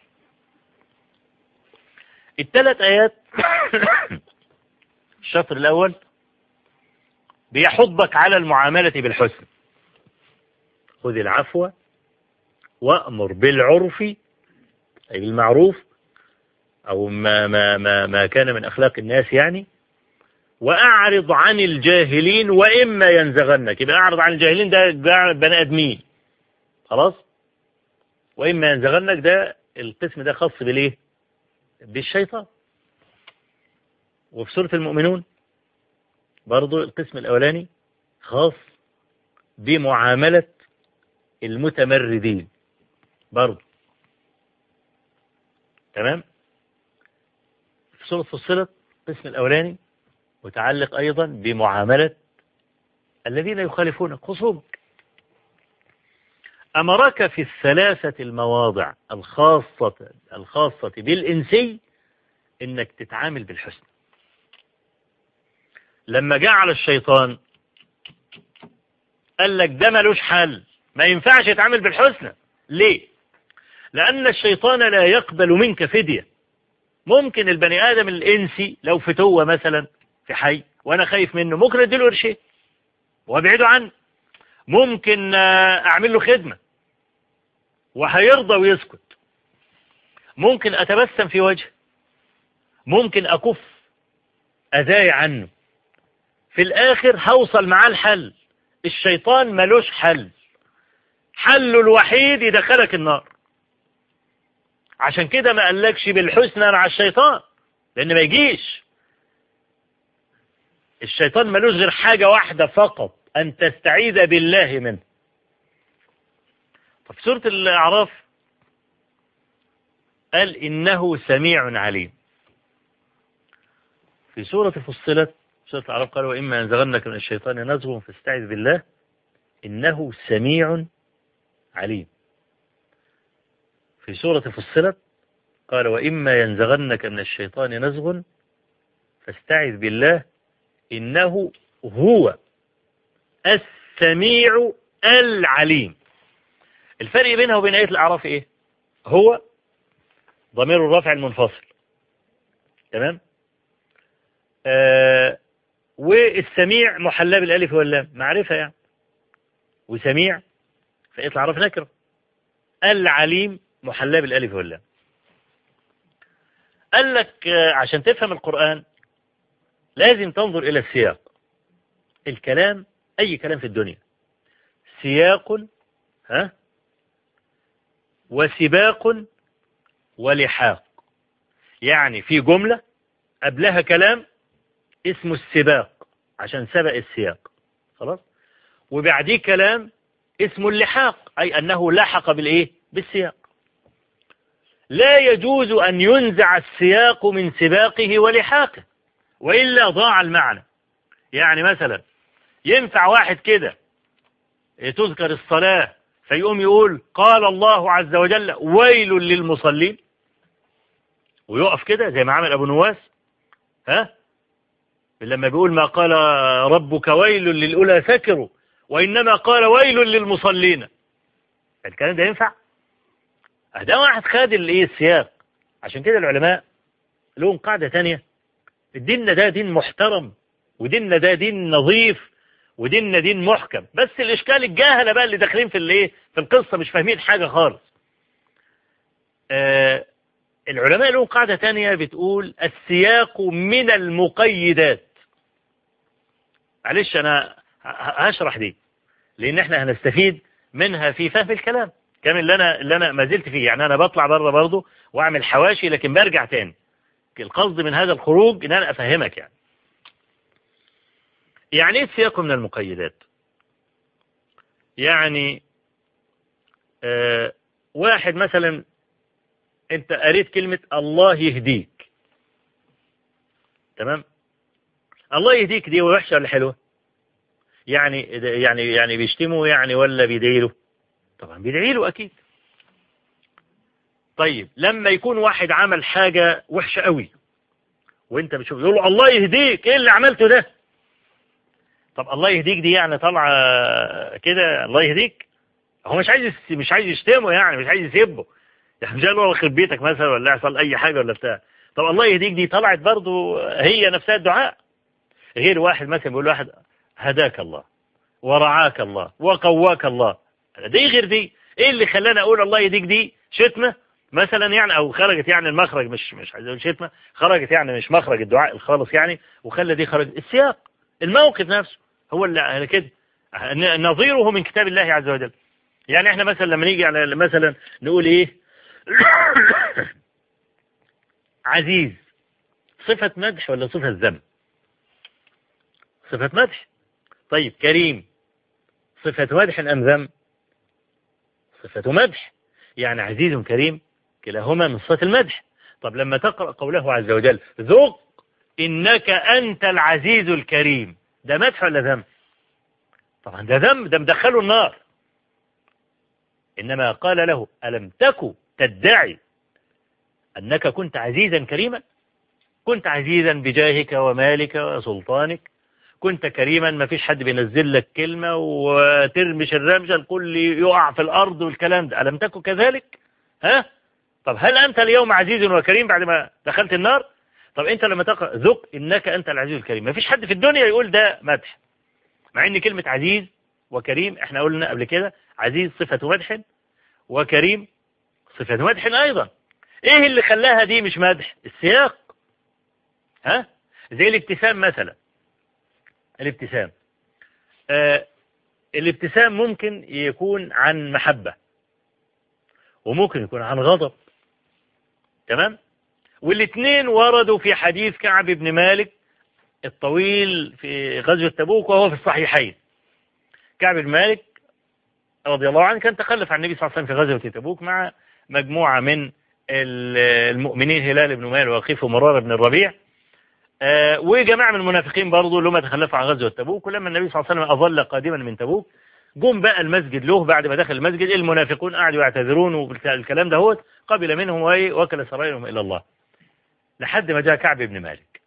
الثلاث آيات الشطر الأول بيحضك على المعاملة بالحسن: خذ العفو وأمر بالعرف، أي بالمعروف، أو ما, ما, ما, ما كان من أخلاق الناس يعني، وأعرض عن الجاهلين وإما ينزغنك. يبقى أعرض عن الجاهلين ده بني آدمين، خلاص. وإما ينزغنك ده القسم ده خاص بالإيه؟ بالشيطان. وفي سورة المؤمنون برضو القسم الأولاني خاص بمعاملة المتمردين برضو، تمام. في سورة فصلت القسم الأولاني متعلق أيضا بمعاملة الذين يخالفونك، خصومك. أمرك في الثلاثة المواضع الخاصة الخاصة بالإنسي إنك تتعامل بالحسن. لما جاء على الشيطان قال لك ده ملوش حل، ما ينفعش يتعامل بالحسنى. ليه؟ لأن الشيطان لا يقبل منك فدية. ممكن البني آدم الإنسي لو فتوة مثلا في حي وأنا خايف منه ممكن أديله قرشين وأبعده عنه، ممكن أعمل له خدمة وهيرضى ويسكت، ممكن أتبسم في وجهه، ممكن أكف أذاي عنه، في الآخر هوصل معاه الحل. الشيطان ملوش حل، حله الوحيد يدخلك النار. عشان كده ما قالكش بالحسنى مع الشيطان، لأن ما يجيش. الشيطان ملوش غير حاجة واحدة فقط، أن تستعيذ بالله منه. في سورة الأعراف قال إنه سميع عليم. في سورة فصلت سورة الأعراف قال وإما ينزغنك من الشيطان نزغ فاستعذ بالله إنه سميع عليم. في سورة فصلت قال وإما ينزغنك من الشيطان نزغ فاستعذ بالله إنه هو السميع العليم. الفرق بينها وبين آية الأعراف إيه؟ هو ضمير الرفع المنفصل، تمام. آه والسميع محلى بالالف واللام، معرفة يعني. وسميع في آية الأعراف نكرة. العليم محلى بالالف واللام. قال لك آه عشان تفهم القرآن لازم تنظر إلى السياق. الكلام أي كلام في الدنيا سياق ها وسباق ولحاق. يعني في جملة قبلها كلام اسمه السباق عشان سبق السياق، خلاص. وبعديه كلام اسمه اللحاق، أي أنه لحق بالإيه؟ بالسياق. لا يجوز أن ينزع السياق من سباقه ولحاقه وإلا ضاع المعنى. يعني مثلا ينفع واحد كده تذكر الصلاة فيقوم يقول قال الله عز وجل ويل للمصلين ويقف كده زي ما عمل أبو نواس، ها، لما بيقول ما قال ربك ويل للأولى سكروا وإنما قال ويل للمصلين. الكلام ده ينفع؟ ده واحد خد الايه السياق. عشان كده العلماء لهم قاعدة تانية: ديننا ده دين محترم، وديننا ده دين نظيف، وديننا دين محكم. بس الإشكال الجاهلة بقى اللي داخلين في الايه في القصة مش فاهمين حاجة خالص. آه العلماء لهم قاعدة تانية بتقول السياق من المقيدات. معلش أنا هشرح دي لأن احنا هنستفيد منها في فهم الكلام كامل اللي أنا اللي أنا ما زلت فيه. يعني أنا بطلع بره برضه وأعمل حواشي لكن برجع تاني. القصد من هذا الخروج إن أنا أفهمك يعني. يعني إيه السياق من المقيدات؟ يعني آه واحد مثلا أنت قريت كلمة الله يهديك، تمام؟ الله يهديك دي وحشة ولا حلوة؟ يعني يعني يعني بيشتمه يعني ولا بيدعي له؟ طبعا بيدعي له أكيد. طيب لما يكون واحد عمل حاجة وحشة قوي وانت بتشوف يقول له الله يهديك، ايه اللي عملته ده؟ طب الله يهديك دي يعني طالعه كده الله يهديك؟ هو مش عايز مش عايز يشتمه، يعني مش عايز يسيبه، يعني مش قال له يخرب بيتك مثلا ولا يحصل اي حاجه ولا بتاع. طب الله يهديك دي طلعت برضه هي نفسها الدعاء. غير واحد مثلا بيقول واحد هداك الله ورعاك الله وقواك الله، دي غير دي. ايه اللي خلاني اقول الله يهديك دي شتمه مثلا يعني، او خرجت يعني المخرج، مش مش عايز اقول شتمه، خرجت يعني مش مخرج الدعاء الخالص يعني، وخلى دي خرج السياق، الموقف نفسه هو اللي كده. نظيره من كتاب الله عز وجل. يعني احنا مثلا لما نيجي يعني مثلا نقول ايه عزيز، صفة مدح ولا صفة ذم؟ صفة مدح. طيب كريم، صفة مدح ام ذم؟ صفة مدح. يعني عزيز كريم كلاهما من صفة المدح. طب لما تقرأ قوله عز وجل ذوق إنك أنت العزيز الكريم، ده مدح ولا ذم؟ طبعا ده ذم، ده مدخله النار. إنما قال له ألم تك تدعي أنك كنت عزيزا كريما؟ كنت عزيزا بجاهك ومالك وسلطانك، كنت كريما ما فيش حد بينزل لك كلمة وترمش الرمشة الكل يقع في الأرض والكلام ده، ألم تك كذلك؟ ها؟ طب هل أنت اليوم عزيز وكريم بعد ما دخلت النار؟ طب أنت لما تقرأ ذق إنك أنت العزيز الكريم، ما فيش حد في الدنيا يقول ده مدح، مع إن كلمة عزيز وكريم احنا قلنا قبل كده عزيز صفة مدح وكريم صفة مدح أيضا. إيه اللي خلاها دي مش مدح؟ السياق. ها؟ زي الابتسام مثلا. الابتسام آه الابتسام ممكن يكون عن محبة وممكن يكون عن غضب، تمام؟ والاثنين وردوا في حديث كعب بن مالك الطويل في غزوة تبوك وهو في الصحيحين. كعب بن مالك رضي الله عنه كان تخلف عن النبي صلى الله عليه وسلم في غزوة تبوك مع مجموعة من المؤمنين، هلال بن أمية ووقيف ومرار بن الربيع، آه وجماعة من المنافقين برضو اللي هم تخلفوا عن غزوة تبوك. ولما النبي صلى الله عليه وسلم أظل قادما من تبوك جم بقى المسجد له بعد ما دخل المسجد، المنافقون قعدوا يعتذرون والكلام ده هو قبل منهم وكل سرايرهم إلى الله، لحد ما جاء كعب بن مالك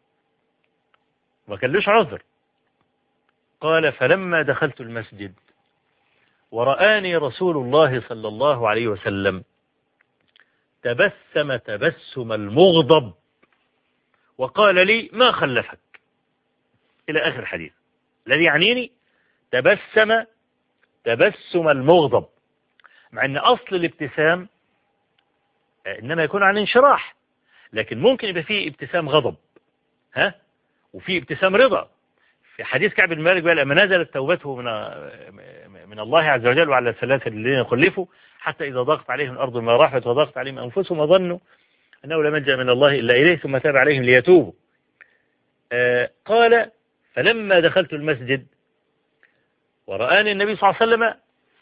ما كانلوش عذر. قال فلما دخلت المسجد ورآني رسول الله صلى الله عليه وسلم تبسم تبسم المغضب وقال لي ما خلفك، إلى آخر الحديث. الذي يعنيني تبسم تبسم المغضب، مع أن أصل الابتسام إنما يكون عن انشراح، لكن ممكن يبقى فيه ابتسام غضب ها وفيه ابتسام رضا. في حديث كعب بن مالك لما نزلت توبته من من الله عز وجل وعلى الثلاثة الذين خلفوا حتى إذا ضاقت عليهم الأرض ما راحت وضاقت عليهم أنفسهم وظنوا أنه لا ملجأ من الله إلا إليه ثم تاب عليهم ليتوبوا. آه قال فلما دخلت المسجد ورآني النبي صلى الله عليه وسلم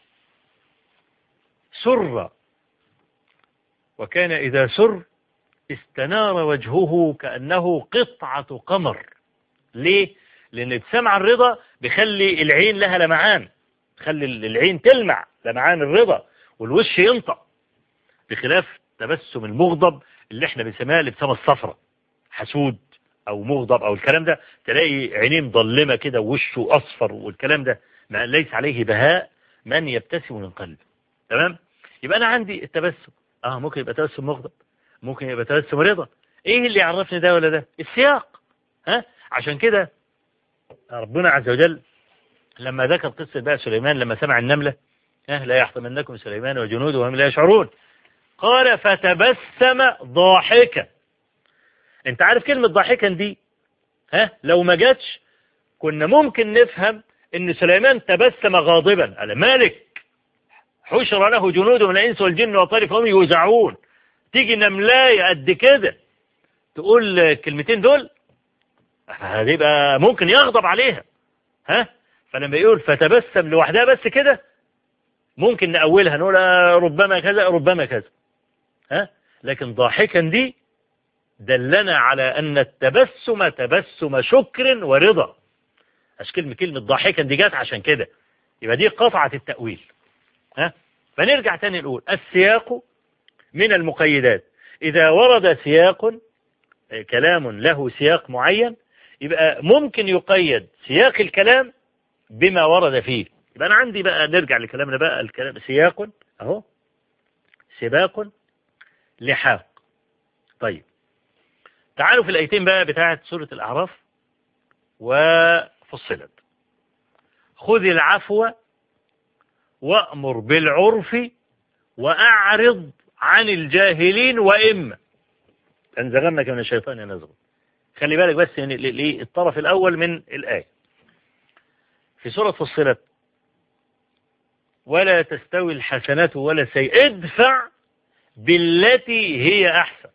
سر، وكان إذا سر استنار وجهه كأنه قطعة قمر. ليه؟ لأن ابتسام عن الرضا بيخلي العين لها لمعان، بيخلي العين تلمع لمعان الرضا والوش ينطق، بخلاف تبسم المغضب اللي احنا بنسميها الابتسامة الصفراء، حسود او مغضب او الكلام ده تلاقي عينيه مظلمة كده ووشه اصفر والكلام ده ما ليس عليه بهاء من يبتسم من قلبه. تمام؟ يبقى انا عندي التبسم اه ممكن يبقى تبسم مغضب، ممكن يبقى تبسم رضا. ايه اللي يعرفني ده ولا ده؟ السياق. ها؟ عشان كده ربنا عز وجل لما ذكر قصة بقى سليمان لما سمع النملة ها لا يحطمنكم سليمان وجنوده وهم لا يشعرون، قال فتبسم ضاحكا. انت عارف كلمة ضاحكا دي ها لو ما جاتش كنا ممكن نفهم ان سليمان تبسم غاضبا على مالك حشر له جنوده من الانس والجن والطير فهم يوزعون. تيجي نملاية قد كده تقول الكلمتين دول هتبقى ممكن يغضب عليها ها. فلما يقول فتبسم لوحدها بس كده ممكن نأولها نقول ربما كذا ربما كذا ها. لكن ضاحكا دي دلنا على أن التبسم تبسم شكر ورضا. أشكال كلمة ضاحكا دي جات عشان كده، يبقى دي قطعة التأويل ها. فنرجع تاني نقول السياق من المقيدات. إذا ورد سياق، كلام له سياق معين، يبقى ممكن يقيد سياق الكلام بما ورد فيه. يبقى أنا عندي بقى، نرجع لكلامنا بقى، الكلام سياق أهو، سباق، لحاق. طيب تعالوا في الآيتين بقى بتاعت سورة الأعراف وفصلت. خذ العفو وأمر بالعرف وأعرض عن الجاهلين وإما تنزغنك من الشيطان ينزغ. خلي بالك بس يعني الطرف الأول من الآية في سورة فصلت، ولا تستوي الحسنة ولا السيئة ادفع بالتي هي أحسن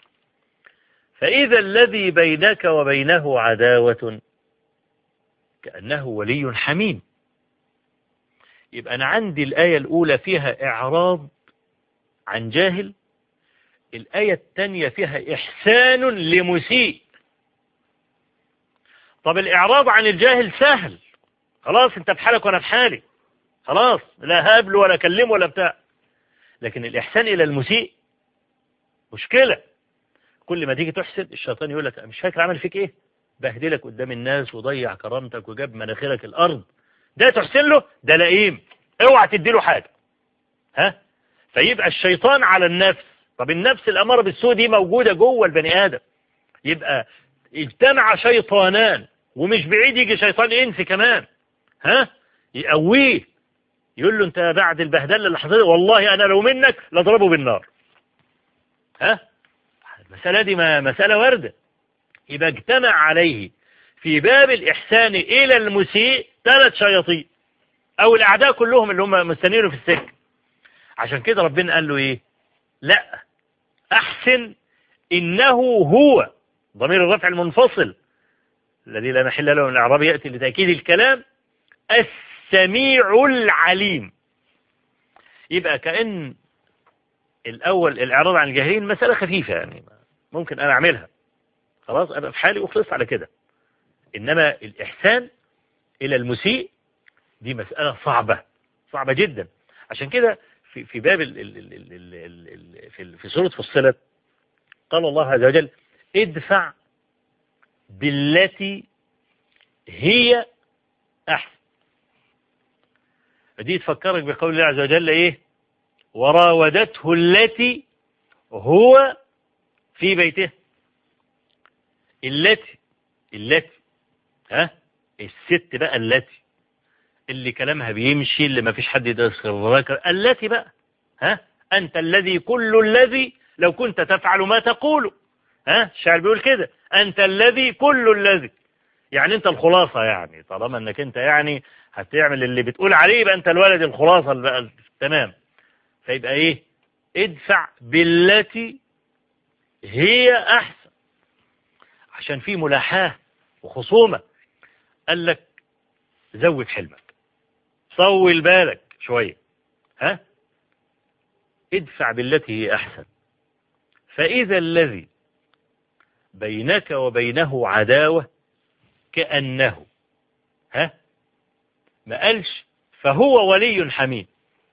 فإذا الذي بينك وبينه عداوة كأنه ولي حميم. يبقى أنا عندي الآية الأولى فيها إعراض عن جاهل، الآية الثانية فيها إحسان لمسيء. طب الإعراض عن الجاهل سهل، خلاص انت في حالك وانا في حالي، خلاص لا هقابله ولا اكلمه ولا بتاع. لكن الإحسان إلى المسيء مشكلة. كل ما تيجي تحسن الشيطان يقول لك مش فاكر عمل فيك ايه، بهدلك قدام الناس وضيع كرامتك وجاب مناخيرك الأرض، ده تحسن له، ده لئيم، اوعى تديله حاجة. ها؟ فيبقى الشيطان على النفس. طب النفس الأمارة بالسوء دي موجودة جوه البني آدم، يبقى اجتمع شيطانان، ومش بعيد يجي شيطان انسي كمان، ها، يقويه، يقول له انت بعد البهدله اللي حصلت والله انا لو منك لاضربه بالنار. ها، المساله دي ما مساله وارده. يبقى اجتمع عليه في باب الاحسان الى المسيء ثلاث شياطين، او الاعداء كلهم اللي هم مستنيروا في السجن. عشان كده ربنا قال له ايه؟ لا احسن انه هو، ضمير الرفع المنفصل الذي لا محل له من الاعراب ياتي لتاكيد الكلام، السميع العليم. يبقى كأن الأول الإعراض عن الجاهلين مسألة خفيفة، يعني ممكن أنا أعملها، خلاص أنا في حالي وخلصت على كده. إنما الإحسان إلى المسيء دي مسألة صعبة، صعبة جدا. عشان كده في في باب ال ال ال ال ال ال في في سورة فصلت قال الله عز وجل ادفع بالتي هي أحسن. دي تفكرك بقول الله عز وجل ايه؟ وراودته التي هو في بيته. التي التي ها الست بقى، التي اللي كلامها بيمشي، اللي ما فيش حد يدخل ذكر، التي بقى ها انت الذي كل الذي لو كنت تفعل ما تقول. ها الشاعر بيقول كده، انت الذي كل الذي، يعني انت الخلاصة، يعني طالما انك انت يعني هتعمل اللي بتقول عليه يبقى انت الولد الخلاصة بقى تمام. فيبقى ايه؟ ادفع بالتي هي احسن. عشان في ملاحاة وخصومة قال لك زود حلمك، طول بالك شوية، ها، ادفع بالتي هي احسن فاذا الذي بينك وبينه عداوة كأنه، ها، ما قالش فهو ولي حميم،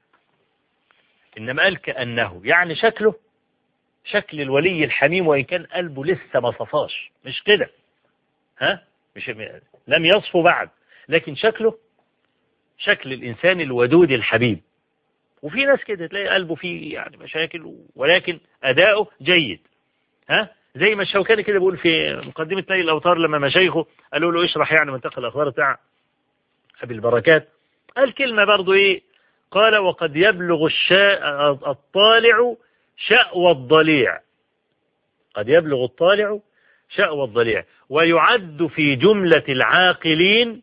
إنما قال كأنه، يعني شكله شكل الولي الحميم وإن كان قلبه لسه ما صفاش، مش كده، ها، مش لم يصفو بعد، لكن شكله شكل الإنسان الودود الحبيب. وفي ناس كده تلاقي قلبه فيه يعني مشاكل ولكن أداؤه جيد، ها، زي ما الشوكاني كده بيقول في مقدمة نيل الأوطار لما مشايخه قالوا له اشرح يعني منطق الأخبار بتاع أبي البركات، قال كلمة برضو إيه؟ قال وقد يبلغ الشاء الطالع شأوى الضليع، قد يبلغ الطالع شأوى الضليع ويعد في جملة العاقلين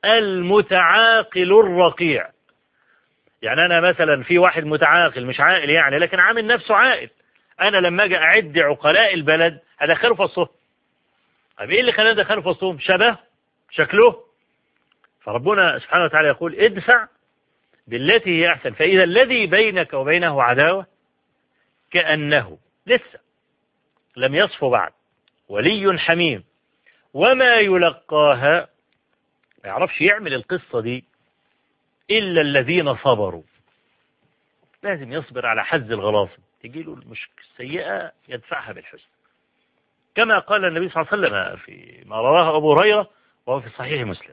المتعاقل الرقيع. يعني أنا مثلا في واحد متعاقل مش عاقل يعني، لكن عامل نفسه عاقل، أنا لما أجي أعد عقلاء البلد هدخله في وسطهم. طب إيه اللي خلاني أدخله في وسطهم؟ شبه شكله. فربنا سبحانه وتعالى يقول ادفع بالتي هي أحسن فإذا الذي بينك وبينه عداوة كأنه لسه لم يصفو بعد ولي حميم وما يلقاها، ما يعرفش يعمل القصة دي إلا الذين صبروا. لازم يصبر على حز الغلاصب، تجي له المشكلة السيئة يدفعها بالحسن، كما قال النبي صلى الله عليه وسلم في ما رواه أبو هريرة وهو في صحيح مسلم.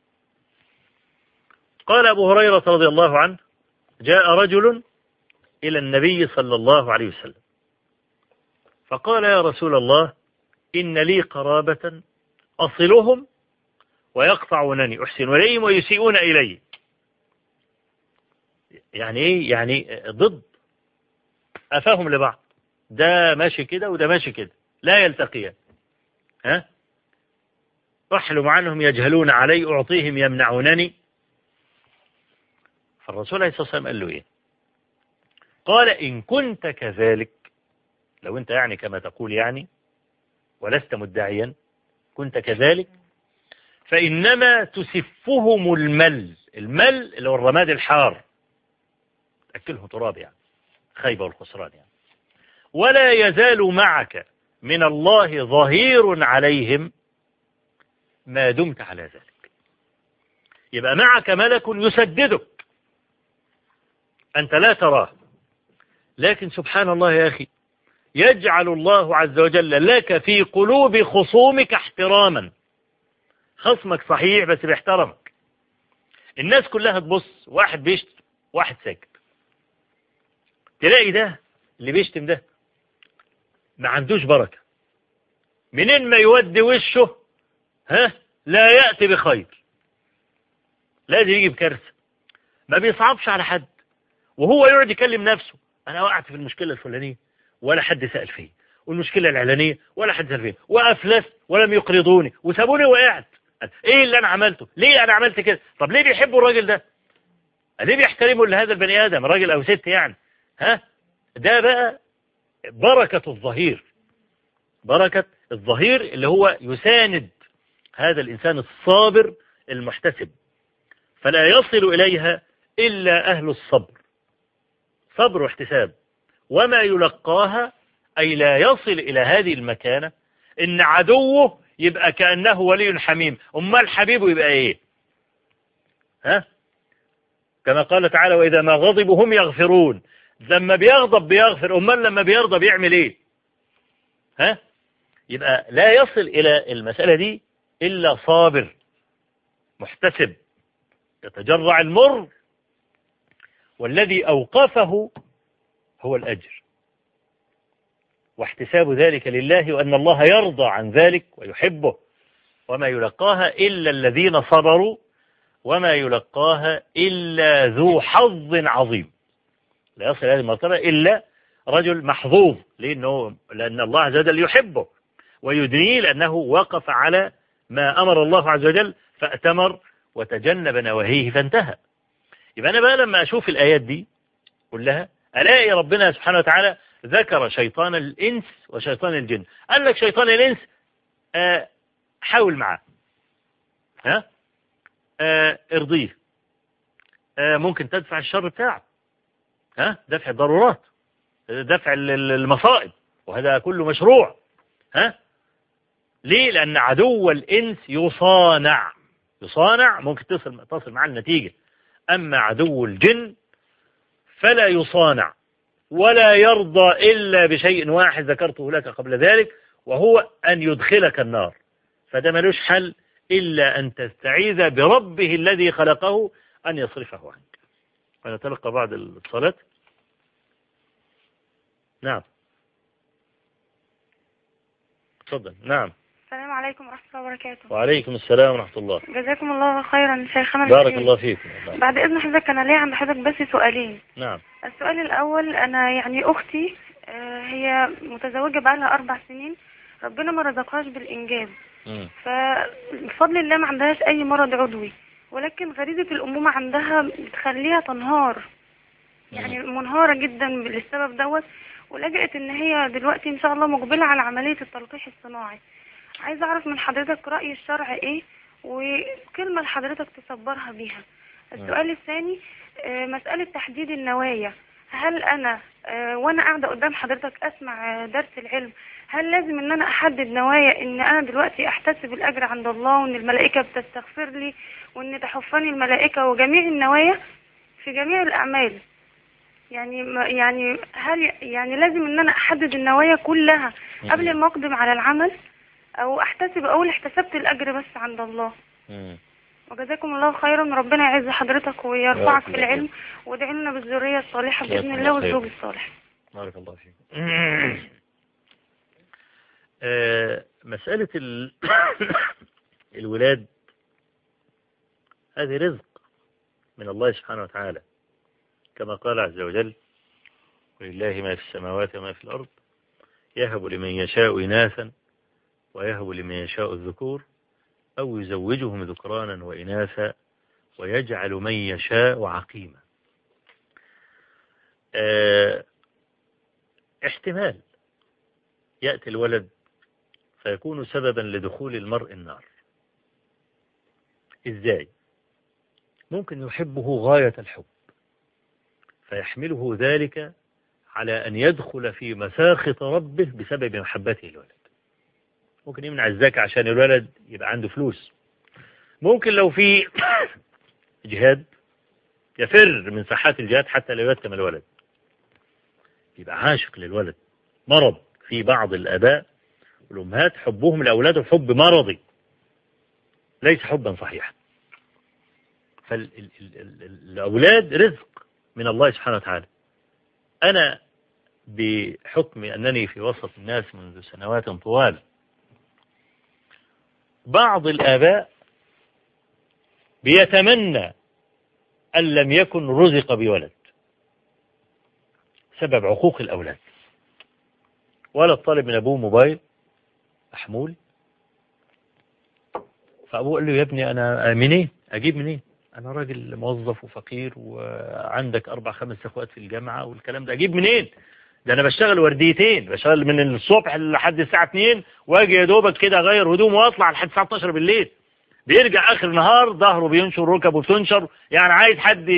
قال أبو هريرة رضي الله عنه: جاء رجل إلى النبي صلى الله عليه وسلم فقال: يا رسول الله، إن لي قرابة أصلهم ويقطعونني، أحسن إليهم ويسيئون إلي. يعني إيه؟ يعني ضد، أفاهم لبعض، ده ماشي كده وده ماشي كده، لا يلتقيان. ها؟ أحلم عنهم يجهلون علي، أعطيهم يمنعونني. فالرسول عليه الصلاة والسلام قال له إيه؟ قال: إن كنت كذلك، لو أنت يعني كما تقول يعني ولست مدعيا، كنت كذلك، فإنما تسفهم المل. المل اللي هو الرماد الحار، تأكلهم تراب يعني، خيبة والخسران يعني. ولا يزال معك من الله ظهير عليهم ما دمت على ذلك. يبقى معك ملك يسددك، أنت لا تراه، لكن سبحان الله يا أخي، يجعل الله عز وجل لك في قلوب خصومك احتراما. خصمك صحيح بس بيحترمك. الناس كلها تبص، واحد بيشتم واحد ساكت، تلاقي ده اللي بيشتم ده ما عندوش بركة، منين ما يودي وشه ها لا يأتي بخير، لازم يجي بكارثة. ما بيصعبش على حد، وهو يقعد يكلم نفسه: أنا وقعت في المشكلة الفلانية ولا حد سأل فيه، والمشكلة الإعلانية ولا حد سأل فيه، وأفلست ولم يقرضوني وسابوني وقعت. إيه اللي أنا عملته؟ ليه أنا عملت كده؟ طب ليه بيحبوا الراجل ده؟ ليه بيحترموا لهذا البني آدم، راجل أو ست يعني؟ ها؟ ده بقى بركة الظهير، بركة الظهير اللي هو يساند هذا الإنسان الصابر المحتسب، فلا يصل إليها إلا أهل الصبر، صبر واحتساب. وما يلقاها، أي لا يصل إلى هذه المكانة إن عدوه يبقى كأنه ولي حميم. أمال حبيبه يبقى إيه؟ ها؟ كما قال تعالى: وإذا ما غضبوا هم يغفرون. لما بيغضب بيغفر، أمال لما بيرضى بيعمل إيه؟ ها؟ يبقى لا يصل إلى المسألة دي إلا صابر محتسب يتجرع المر، والذي أوقفه هو الأجر واحتساب ذلك لله، وأن الله يرضى عن ذلك ويحبه. وما يلقاها إلا الذين صبروا، وما يلقاها إلا ذو حظ عظيم. لا يصل هذه المرتبة إلا رجل محظوظ، لأنه لأن الله عز وجل يحبه ويدنيه، لأنه وقف على ما أمر الله عز وجل فأتمر وتجنب نواهيه فانتهى. يبقى أنا بقى لما أشوف الآيات دي كلها ألاقي ربنا سبحانه وتعالى ذكر شيطان الإنس وشيطان الجن. قال لك شيطان الإنس آه حاول معاه، ها آه ارضيه، آه ممكن تدفع الشر بتاعه، ها دفع الضرورات، دفع المصائب، وهذا كله مشروع. ها ليه؟ لأن عدو الإنس يصانع، يصانع ممكن تصل تصل مع النتيجة. أما عدو الجن فلا يصانع ولا يرضى إلا بشيء واحد ذكرته لك قبل ذلك، وهو أن يدخلك النار. فده ملوش حل إلا أن تستعيذ بربه الذي خلقه أن يصرفه عنك. ونتلقى بعد الصلاة. نعم تفضل. نعم. السلام عليكم ورحمة الله وبركاته. وعليكم السلام ورحمة الله. جزاكم الله خيرا شيخنا. بارك الله فيك. بعد إذن حضرتك أنا ليا عند حضرتك بس سؤالين. نعم. السؤال الأول، أنا يعني أختي هي متزوجة بقالها أربع سنين، ربنا ما رزقهاش بالإنجاب، فبفضل الله ما عندهاش أي مرض عضوي، ولكن غريزة الأمومة عندها بتخليها تنهار، يعني منهارة جدا للسبب دوت، ولجأت إن هي دلوقتي إن شاء الله مقبلة على عملية التلقيح الصناعي. عايزة أعرف من حضرتك رأي الشرع إيه، وكلمة لحضرتك تصبرها بيها. السؤال الثاني، مسألة تحديد النوايا. هل أنا وأنا قاعدة قدام حضرتك أسمع درس العلم، هل لازم إن أنا أحدد نوايا إن أنا دلوقتي أحتسب الأجر عند الله، وإن الملائكة بتستغفر لي، وإن تحفني الملائكة، وجميع النوايا في جميع الأعمال؟ يعني ما- يعني هل يعني لازم ان انا احدد النوايا كلها قبل ما اقدم على العمل، او احتسب اقول احتسبت الاجر بس عند الله؟ مم. وجزاكم الله خيرا، ربنا يعز حضرتك ويرفعك في بارك الله العلم، وادعي لنا بالذريه الصالحه باذن جزاكم الله الله خير. والزوج الصالح. بارك الله فيك. آه، مسألة ال... الولاد هذه رزق من الله سبحانه وتعالى، كما قال عز وجل: ولله ما في السماوات وما في الأرض يهب لمن يشاء إناثا ويهب لمن يشاء الذكور أو يزوجهم ذكرانا وإناثا ويجعل من يشاء عقيما. اه احتمال يأتي الولد فيكون سببا لدخول المرء النار. إزاي؟ ممكن يحبه غاية الحب فيحمله ذلك على أن يدخل في مساخط ربه بسبب محبته الولد. ممكن يمنع الزكاة عشان الولد يبقى عنده فلوس. ممكن لو في جهاد يفر من ساحات الجهاد حتى لا يتم الولد، يبقى عاشق للولد. مرض في بعض الآباء والأمهات حبهم لأولادهم حب مرضي ليس حبا صحيحا. فالأولاد رزق من الله سبحانه وتعالى. أنا بحكم أنني في وسط الناس منذ سنوات طوال، بعض الآباء بيتمنى أن لم يكن رزق بولد سبب عقوق الأولاد. ولد طالب من أبوه موبايل محمول، فأبوه قال له: يا ابني أنا منين أجيب منين؟ أنا راجل موظف وفقير وعندك أربع خمس أخوات في الجامعة والكلام ده، أجيب منين؟ ده أنا بشتغل ورديتين، بشتغل من الصبح لحد الساعة اتنين واجي يا دوبك كده أغير هدوم وأطلع لحد الساعة اتناشر بالليل، بيرجع آخر نهار ظهره بينشر ركبه بتنشر، يعني عايز حد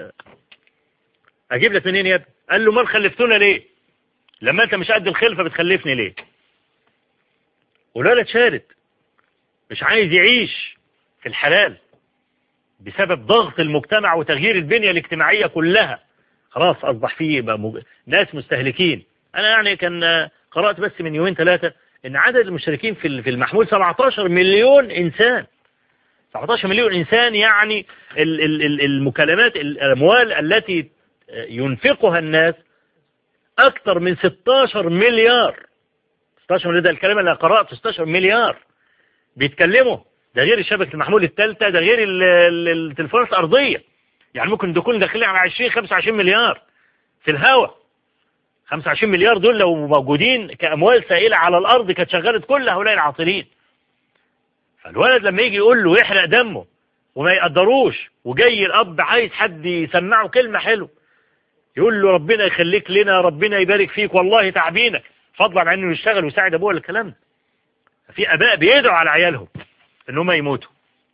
أجيب لك منين يا ابني؟ قال له: ما خلفتونا ليه؟ لما أنت مش قد الخلفة بتخلفني ليه؟ والولد شارد مش عايز يعيش في الحلال بسبب ضغط المجتمع وتغيير البنية الاجتماعية كلها. خلاص أصبح فيه مج... ناس مستهلكين. أنا يعني كان قرأت بس من يومين ثلاثة إن عدد المشتركين في في المحمول سبعتاشر مليون إنسان. سبعتاشر مليون إنسان، يعني ال... ال... المكالمات، الأموال التي ينفقها الناس أكثر من ستاشر مليار. ستاشر مليار ده الكلام اللي قرأته، ستاشر مليار بيتكلموا. ده غير الشبكة المحمول الثالثة، ده غير التليفونات الأرضية. يعني ممكن دخول داخلين على عشرين خمسة وعشرين مليار في الهواء. خمسة وعشرين مليار دول لو موجودين كأموال سائلة على الأرض كانت شغلت كل هؤلاء العاطلين. فالولد لما يجي يقول له يحرق دمه وما يقدروش، وجاي الأب عايز حد يسمعه كلمة حلو يقول له: ربنا يخليك لنا، ربنا يبارك فيك، والله تعبينك، فضلا عن انه يشتغل ويساعد ابوه ولا الكلام ده. في اباء بيدعوا على عيالهم ان هم يموتوا.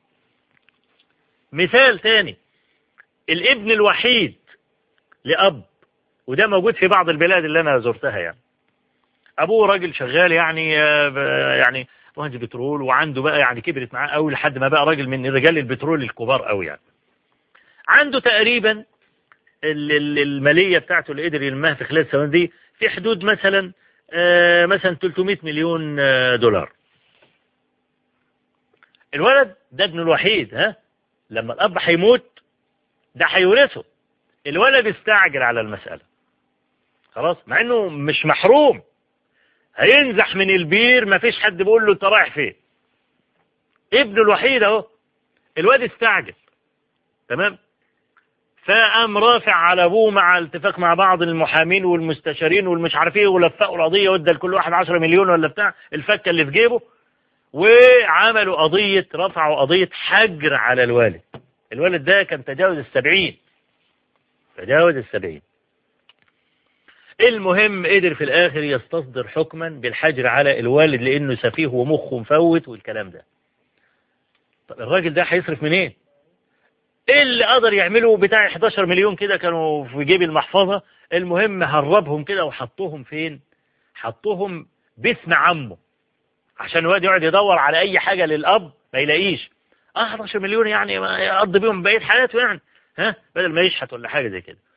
مثال تاني، الابن الوحيد لأب، وده موجود في بعض البلاد اللي انا زرتها، يعني ابوه راجل شغال يعني يعني مهندس بترول، وعنده بقى يعني كبرت معاه قوي لحد ما بقى راجل من رجال البترول الكبار قوي، يعني عنده تقريبا المالية بتاعته اللي قدر يلمها في خلال السنوات دي في حدود مثلا آه مثلا ثلاثمائة مليون دولار. الولد ده ابنه الوحيد، ها لما الأب هيموت ده هيورثه. الولد استعجل على المسألة خلاص، مع انه مش محروم، هينزح من البير ما فيش حد بيقول له انت رايح فين. ابنه الوحيد اهو، الواد استعجل تمام، فقام رافع على ابوه مع الاتفاق مع بعض المحامين والمستشارين والمش عارف ايه، ولفقوا القضيه وادى لكل واحد عشرة مليون ولا بتاع الفكه اللي في جيبه، وعملوا قضيه، رفعوا قضيه حجر على الوالد. الولد ده كان تجاوز السبعين، تجاوز السبعين. المهم قدر في الاخر يستصدر حكما بالحجر على الوالد لانه سفيه ومخه مفوت والكلام ده. طب الراجل ده هيصرف منين؟ ايه اللي قدر يعمله؟ بتاع احداشر مليون كده كانوا في جيب المحفظة. المهم هربهم كده وحطوهم فين؟ حطوهم باسم عمه عشان الواد يقعد يدور على اي حاجة للاب ما يلاقيش. اه احداشر مليون يعني يقضي بيهم بقية حياته يعني، ها بدل ما يشحت ولا حاجة زي كده.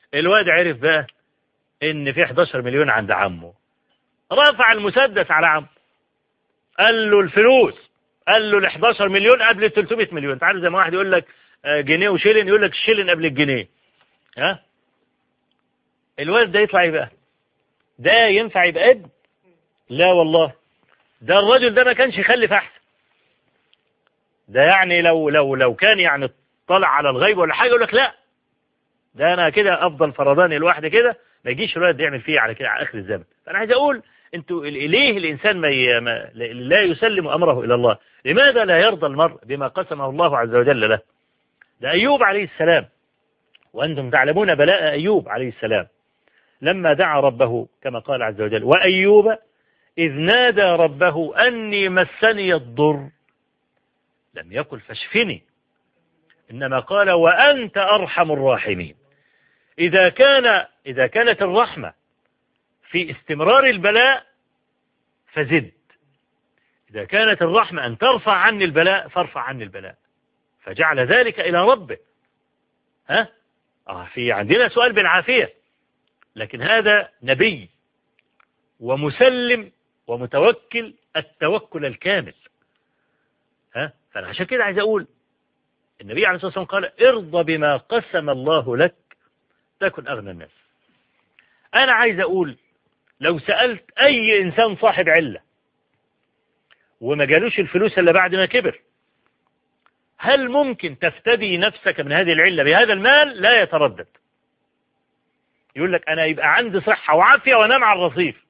الواد عرف بقى ان في احداشر مليون عند عمه، رفع المسدس على عمه، قال له الفلوس، قال له ال احداشر مليون قبل ال ثلاثمائة مليون. انت عارف زي ما واحد يقول لك جنيه وشيلن، يقول لك الشيلن قبل الجنيه. ها الواد ده يطلع يبقى ده ينفع يبقى ابن؟ لا والله، ده الرجل ده ما كانش يخلف احسن. ده يعني لو لو لو كان يعني طلع على الغيب ولا حاجه يقول لك لا، ده انا كده افضل فرضاني لوحدي كده، ما يجيش الولد يعمل فيه على كده على اخر الزمن. فانا عايز اقول انتوا ليه الانسان ما, ي... ما لا يسلم امره الى الله؟ لماذا لا يرضى المرء بما قسمه الله عز وجل له؟ ده ايوب عليه السلام، وانتم تعلمون بلاء ايوب عليه السلام لما دعا ربه كما قال عز وجل: وايوب اذ نادى ربه اني مسني الضر لم يقل فاشفني، انما قال وانت ارحم الراحمين. إذا كان إذا كانت الرحمة في استمرار البلاء فزد، إذا كانت الرحمة أن ترفع عني البلاء فارفع عني البلاء، فجعل ذلك إلى ربه. ها آه في عندنا سؤال بالعافية، لكن هذا نبي ومسلم ومتوكل التوكل الكامل. ها فأنا عشان كده عايز أقول النبي عليه الصلاة والسلام قال: ارضى بما قسم الله لك تكن أغنى الناس. أنا عايز أقول لو سألت أي إنسان صاحب علة وما جالوش الفلوس إلا بعد ما كبر، هل ممكن تفتدي نفسك من هذه العلة بهذا المال؟ لا يتردد، يقول لك أنا يبقى عندي صحة وعافية وأنام على الرصيف.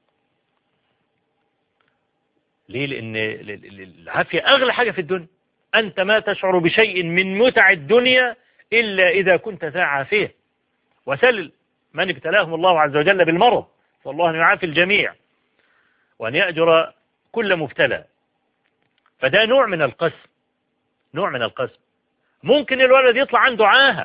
ليه؟ لأن العافية أغلى حاجة في الدنيا. أنت ما تشعر بشيء من متع الدنيا إلا إذا كنت ذا عافية. وسل من ابتلاهم الله عز وجل بالمرض، والله أن يعافي الجميع وأن يأجر كل مبتلى. فده نوع من القسم، نوع من القسم. ممكن الولد يطلع عنده عاهة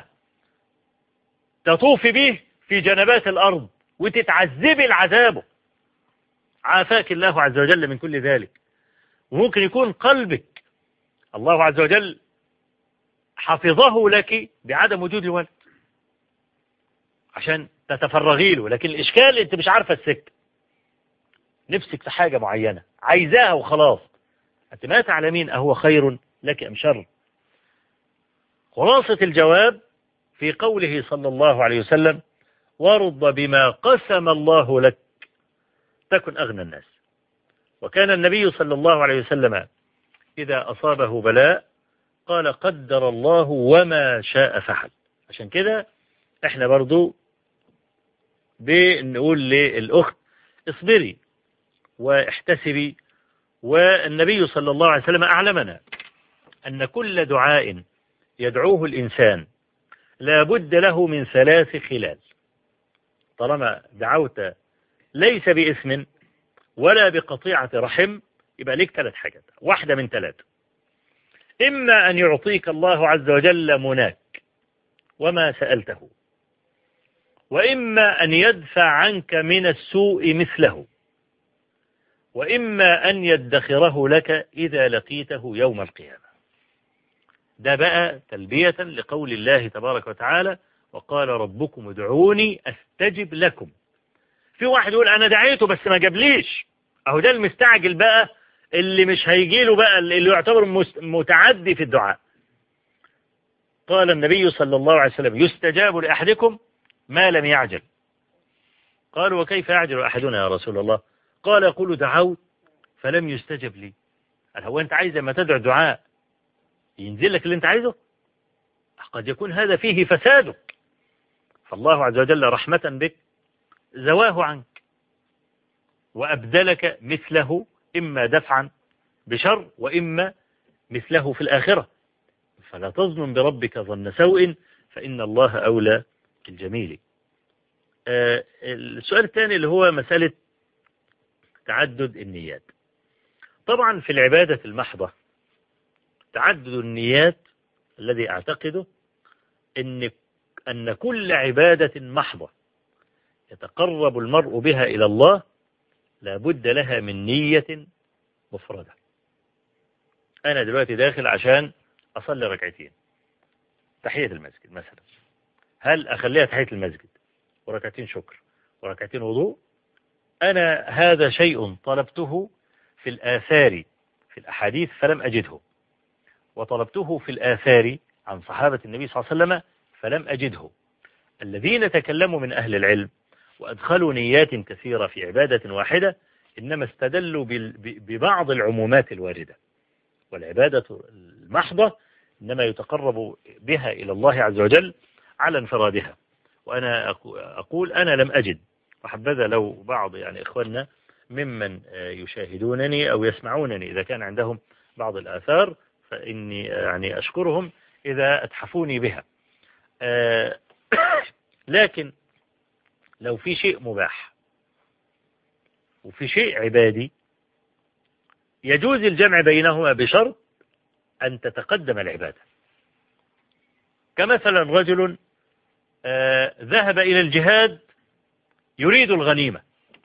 تطوف به في جنبات الأرض وتتعذبي العذابه، عافاك الله عز وجل من كل ذلك. وممكن يكون قلبك الله عز وجل حفظه لك بعدم وجود الولد عشان تتفرغي له، لكن الإشكال أنت مش عارفة السكة، نفسك في حاجة معينة عايزاها وخلاص، أنت ما تعلمين أهو خير لك أم شر. خلاصة الجواب في قوله صلى الله عليه وسلم: وارض بما قسم الله لك تكن أغنى الناس. وكان النبي صلى الله عليه وسلم إذا أصابه بلاء قال: قدر الله وما شاء فعل. عشان كده احنا برضو بنقول للأخت اصبري واحتسبي. والنبي صلى الله عليه وسلم أعلمنا أن كل دعاء يدعوه الإنسان لا بد له من ثلاث خلال. طالما دعوت ليس باسم ولا بقطيعة رحم يبقى لك ثلاث حاجات، واحدة من ثلاثة: إما أن يعطيك الله عز وجل مناك وما سألته، وإما أن يدفع عنك من السوء مثله، وإما أن يدخره لك إذا لقيته يوم القيامة. ده بقى تلبية لقول الله تبارك وتعالى: وقال ربكم ادعوني أستجب لكم. في واحد يقول أنا دعيته بس ما جابليش، أهو ده المستعجل بقى اللي مش هيجيله بقى، اللي يعتبر متعدي في الدعاء. قال النبي صلى الله عليه وسلم: يستجاب لأحدكم ما لم يعجل. قالوا: وكيف يعجل أحدنا يا رسول الله؟ قال: يقول دعوت فلم يستجب لي. قال: هو أنت عايز لما تدعو الدعاء ينزل لك اللي أنت عايزه؟ قد يكون هذا فيه فسادك، فالله عز وجل رحمة بك زواه عنك وأبدلك مثله، إما دفعا بشر وإما مثله في الآخرة. فلا تظن بربك ظن سوء فإن الله أولى بالجميل. آه السؤال الثاني اللي هو مسألة تعدد النيات. طبعا في العبادة المحضة تعدد النيات الذي أعتقده إن أن كل عبادة محضة يتقرب المرء بها إلى الله لا بد لها من نية مفردة. أنا دلوقتي داخل عشان أصلي ركعتين تحية المسجد مثلا، هل أخليها تحية المسجد وركعتين شكر وركعتين وضوء، أنا هذا شيء طلبته في الآثار في الأحاديث فلم أجده، وطلبته في الآثار عن صحابة النبي صلى الله عليه وسلم فلم أجده. الذين تكلموا من أهل العلم وأدخلوا نيات كثيرة في عبادة واحدة إنما استدلوا ببعض العمومات الواردة، والعبادة المحضة إنما يتقرب بها إلى الله عز وجل على انفرادها. وأنا أقول أنا لم أجد، وحبذا لو بعض يعني إخواننا ممن يشاهدونني أو يسمعونني إذا كان عندهم بعض الآثار فإني يعني أشكرهم إذا أتحفوني بها. لكن لو في شيء مباح وفي شيء عبادي يجوز الجمع بينهما بشرط أن تتقدم العبادة. كمثلا رجل آه ذهب إلى الجهاد يريد الغنيمة،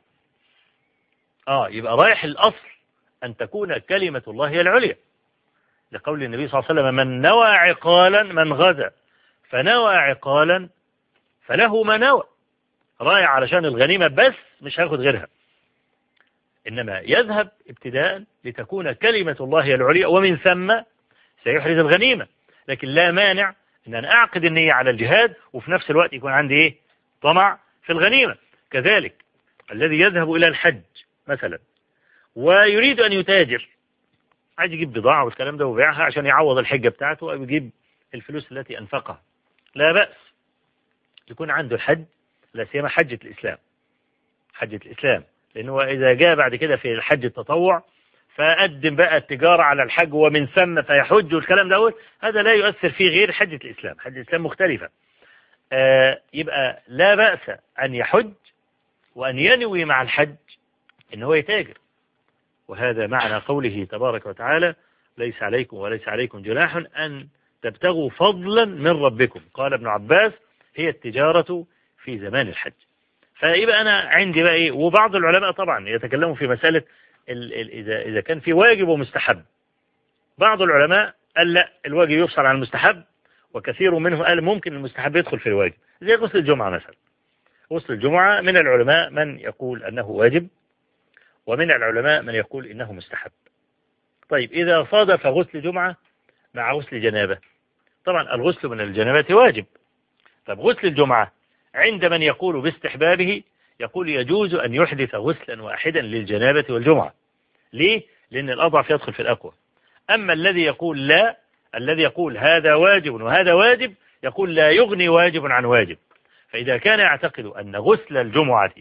آه يبقى رايح الأصل أن تكون كلمة الله هي العليا، لقول النبي صلى الله عليه وسلم من نوى عقالا من غزا فنوى عقالا فله ما نوى، رايح علشان الغنيمة بس مش هاخد غيرها، إنما يذهب ابتداء لتكون كلمة الله هي العليا ومن ثم سيحرز الغنيمة. لكن لا مانع أن أنا أعقد النية على الجهاد وفي نفس الوقت يكون عندي إيه؟ طمع في الغنيمة. كذلك الذي يذهب إلى الحج مثلا ويريد أن يتاجر، عايز يجيب بضاعة والكلام ده وبيعها عشان يعوض الحجة بتاعته أو يجيب الفلوس التي أنفقها، لا بأس يكون عنده الحج، لا سيما حجة الإسلام، حجة الإسلام، لأنه إذا جاء بعد كده في الحج التطوع فقدم بقى التجارة على الحج ومن ثم فيحج والكلام دوت، هذا لا يؤثر فيه غير حجة الإسلام. حجة الإسلام مختلفة. آه يبقى لا بأس أن يحج وأن ينوي مع الحج إن هو يتاجر، وهذا معنى قوله تبارك وتعالى ليس عليكم وليس عليكم جناح أن تبتغوا فضلا من ربكم. قال ابن عباس هي التجارة في زمان الحج. فيبقى أنا عندي بقى إيه، وبعض العلماء طبعا يتكلموا في مسألة ال ال إذا إذا كان في واجب ومستحب. بعض العلماء قال لا، الواجب يفصل عن المستحب، وكثير منهم قال ممكن المستحب يدخل في الواجب، زي غسل الجمعة مثلا. غسل الجمعة من العلماء من يقول أنه واجب، ومن العلماء من يقول إنه مستحب. طيب إذا صادف غسل جمعة مع غسل جنابة، طبعا الغسل من الجنابة واجب. طب غسل الجمعة عند من يقول باستحبابه يقول يجوز أن يحدث غسلا واحدا للجنابة والجمعة. ليه؟ لأن الأضعف يدخل في الأقوى. أما الذي يقول لا، الذي يقول هذا واجب وهذا واجب، يقول لا يغني واجب عن واجب. فإذا كان يعتقد أن غسل الجمعة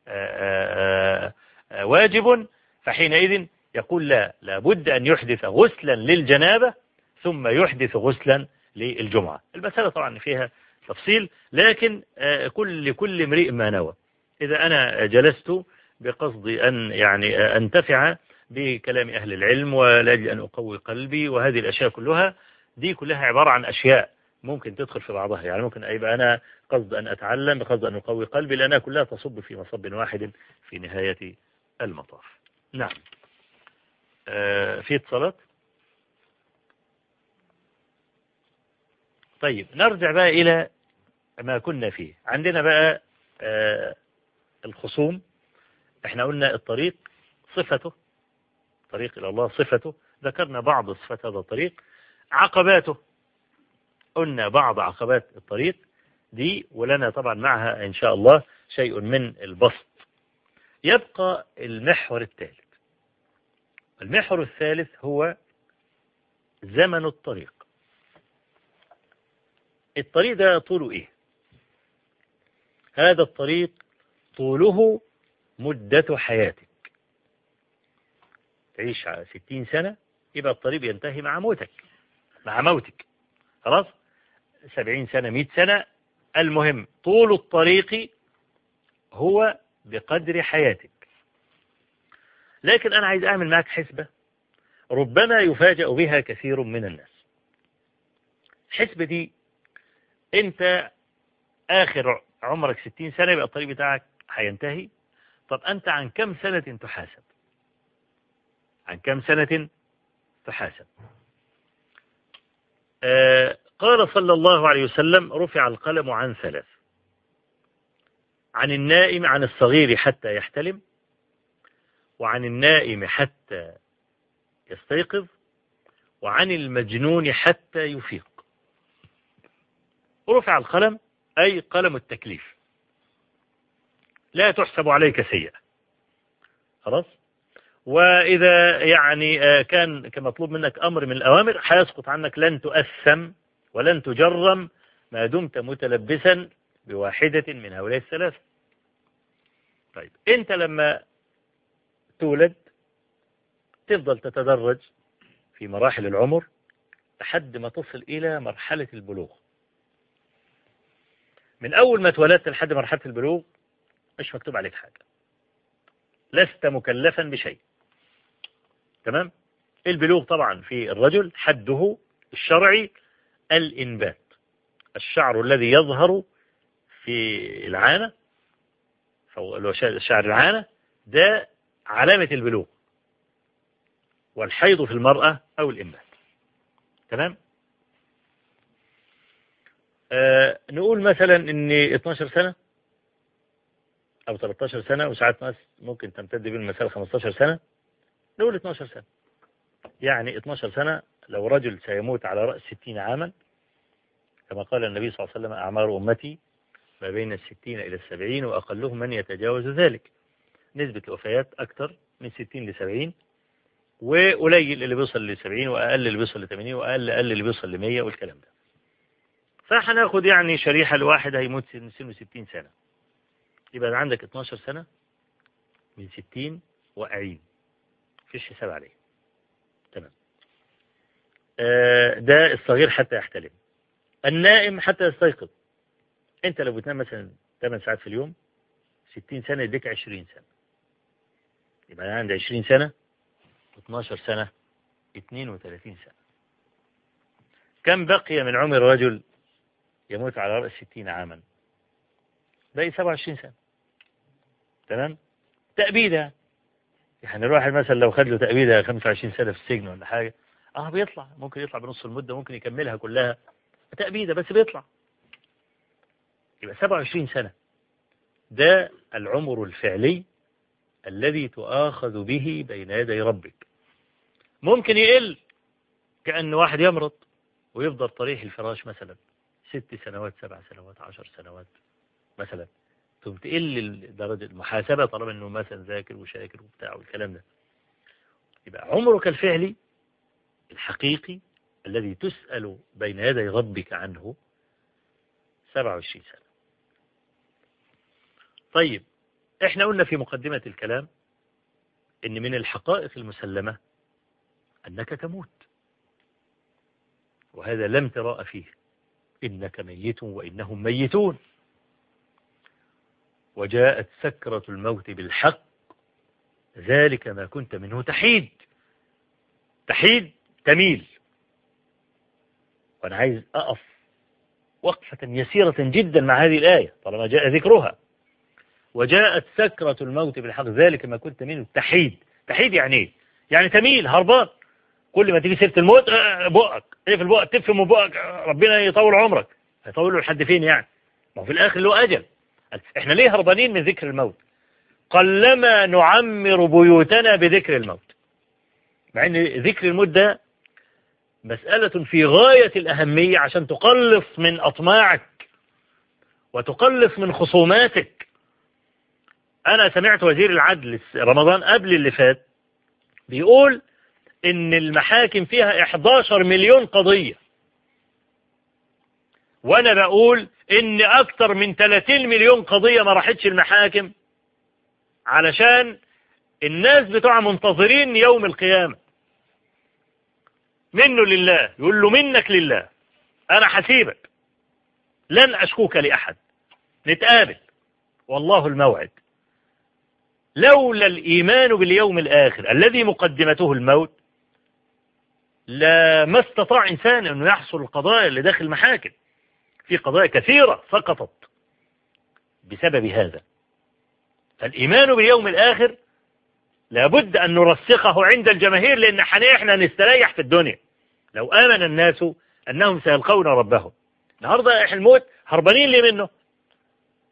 واجب فحينئذ يقول لا، لابد أن يحدث غسلا للجنابة ثم يحدث غسلا للجمعة. المسألة طبعا فيها تفصيل، لكن كل لكل امرئ ما نوى. إذا أنا جلست بقصد أن يعني أنتفع بكلام أهل العلم ولأجل أن أقوي قلبي، وهذه الأشياء كلها دي كلها عبارة عن أشياء ممكن تدخل في بعضها. يعني ممكن يبقى أنا قصد أن أتعلم بقصد أن أقوي قلبي، لأنها كلها تصب في مصب واحد في نهاية المطاف. نعم. آه في اتصالات. طيب نرجع بقى إلى ما كنا فيه. عندنا بقى آه الخصوم. احنا قلنا الطريق صفته، طريق إلى الله صفته، ذكرنا بعض صفات هذا الطريق. عقباته قلنا بعض عقبات الطريق دي، ولنا طبعا معها إن شاء الله شيء من البسط. يبقى المحور الثالث. المحور الثالث هو زمن الطريق. الطريق ده طوله إيه؟ هذا الطريق طوله مدة حياتك. تعيش ستين سنة يبقى الطريق ينتهي مع موتك، مع موتك خلاص. سبعين سنة، مئة سنة، المهم طول الطريق هو بقدر حياتك. لكن أنا عايز أعمل معك حسبة ربما يفاجأ بها كثير من الناس. الحسبة دي أنت آخر عمرك ستين سنة يبقى الطريق بتاعك هينتهي. طب أنت عن كم سنة تحاسب؟ عن كم سنة تحاسب؟ آه قال صلى الله عليه وسلم رفع القلم عن ثلاث: عن النائم عن الصغير حتى يحتلم، وعن النائم حتى يستيقظ، وعن المجنون حتى يفيق. رفع القلم أي قلم التكليف، لا تحسب عليك سيئة. خلاص. وإذا يعني كان كمطلوب منك أمر من الأوامر هيسقط عنك، لن تؤثم ولن تجرم ما دمت متلبسا بواحدة من هؤلاء الثلاثة. طيب أنت لما تولد تفضل تتدرج في مراحل العمر لحد ما تصل إلى مرحلة البلوغ. من أول ما اتولدت لحد مرحلة البلوغ مش مكتوب عليك حاجة، لست مكلفا بشيء. تمام. البلوغ طبعا في الرجل حده الشرعي الإنبات، الشعر الذي يظهر في العانة، شعر العانة ده علامة البلوغ، والحيض في المرأة أو الإنبات. تمام. آه نقول مثلا ان اتناشر سنة او تلتاشر سنة، وساعات ناس ممكن تمتد بين المسألة خمستاشر سنة، نقول اتناشر سنة. يعني اتناشر سنة لو رجل سيموت على رأس ستين عاما، كما قال النبي صلى الله عليه وسلم: أعمار أمتي ما بين الستين إلى السبعين وأقلهم من يتجاوز ذلك. نسبة الوفيات أكثر من ستين لسبعين، وقليل اللي بيوصل لسبعين، وأقل اللي بيوصل لثمانين، وأقل أقل اللي بيوصل لمية، والكلام ده. فهناخد يعني شريحة الواحد هيموت سنه ستين سنة، يبقى عندك اتناشر سنة من ستين واقعين، مفيش حساب عليه. تمام. آه ده الصغير حتى يحتلم. النائم حتى يستيقظ. انت لو بتنام مثلا ثمان ساعات في اليوم، ستين سنة يديك عشرين سنة، يبقى أنا عندي عشرين سنة اتناشر سنة اتنين وثلاثين سنة. كم بقي من عمر الرجل يموت على رأس ستين عاما؟ باقي سبعة وعشرين سنة. تمام. تأبيدة، يعني الواحد مثلا لو خد له تأبيدة خمسة وعشرين سنة في السجن ولا حاجة، اه بيطلع، ممكن يطلع بنص المدة، ممكن يكملها كلها تأبيدة، بس بيطلع. يبقى سبعة وعشرين سنة ده العمر الفعلي الذي تؤاخذ به بين يدي ربك. ممكن يقل، كأن واحد يمرض ويفضل طريح الفراش مثلا ست سنوات، سبع سنوات، عشر سنوات مثلا، ثم تقل درجة المحاسبة طالما انه مثلا ذاكر وشاكر وبتاع والكلام ده. يبقى عمرك الفعلي الحقيقي الذي تسأل بين يدي ربك عنه سبعة وعشرين سنة. طيب احنا قلنا في مقدمة الكلام ان من الحقائق المسلمة انك تموت، وهذا لم تراء فيه. إنك ميت وإنهم ميتون، وجاءت سكرة الموت بالحق، ذلك ما كنت منه تحيد. تحيد تميل. وأنا عايز أقف وقفة يسيرة جدا مع هذه الآية طالما جاء ذكرها. وجاءت سكرة الموت بالحق ذلك ما كنت منه تحيد. تحيد يعني ايه؟ يعني تميل، هربان. كل ما تيجي سيرة الموت بقك ايه في البقى، تفهم بقك، ربنا يطول عمرك. هيطول له لحد فين يعني؟ ما هو في الآخر له أجل. احنا ليه هربانين من ذكر الموت؟ قلما نعمر بيوتنا بذكر الموت، مع ان ذكر الموت ده مسألة في غاية الأهمية عشان تقلص من أطماعك وتقلص من خصوماتك. أنا سمعت وزير العدل رمضان قبل اللي فات بيقول إن المحاكم فيها إحداشر مليون قضية، وأنا بقول إن أكتر من ثلاثين مليون قضية ما راحتش المحاكم علشان الناس بتوع منتظرين يوم القيامة. منه لله، يقول له منك لله، أنا حسيبك، لن أشكوك لأحد، نتقابل والله الموعد. لولا الإيمان باليوم الآخر الذي مقدمته الموت لا ما استطاع إنسان أنه يحصل القضايا اللي داخل المحاكم. في قضايا كثيرة سقطت بسبب هذا. فالإيمان باليوم الآخر لابد أن نرسخه عند الجماهير، لأن احنا نستريح في الدنيا لو آمن الناس أنهم سيلقون ربهم. النهاردة احنا الموت هربانين لي منه.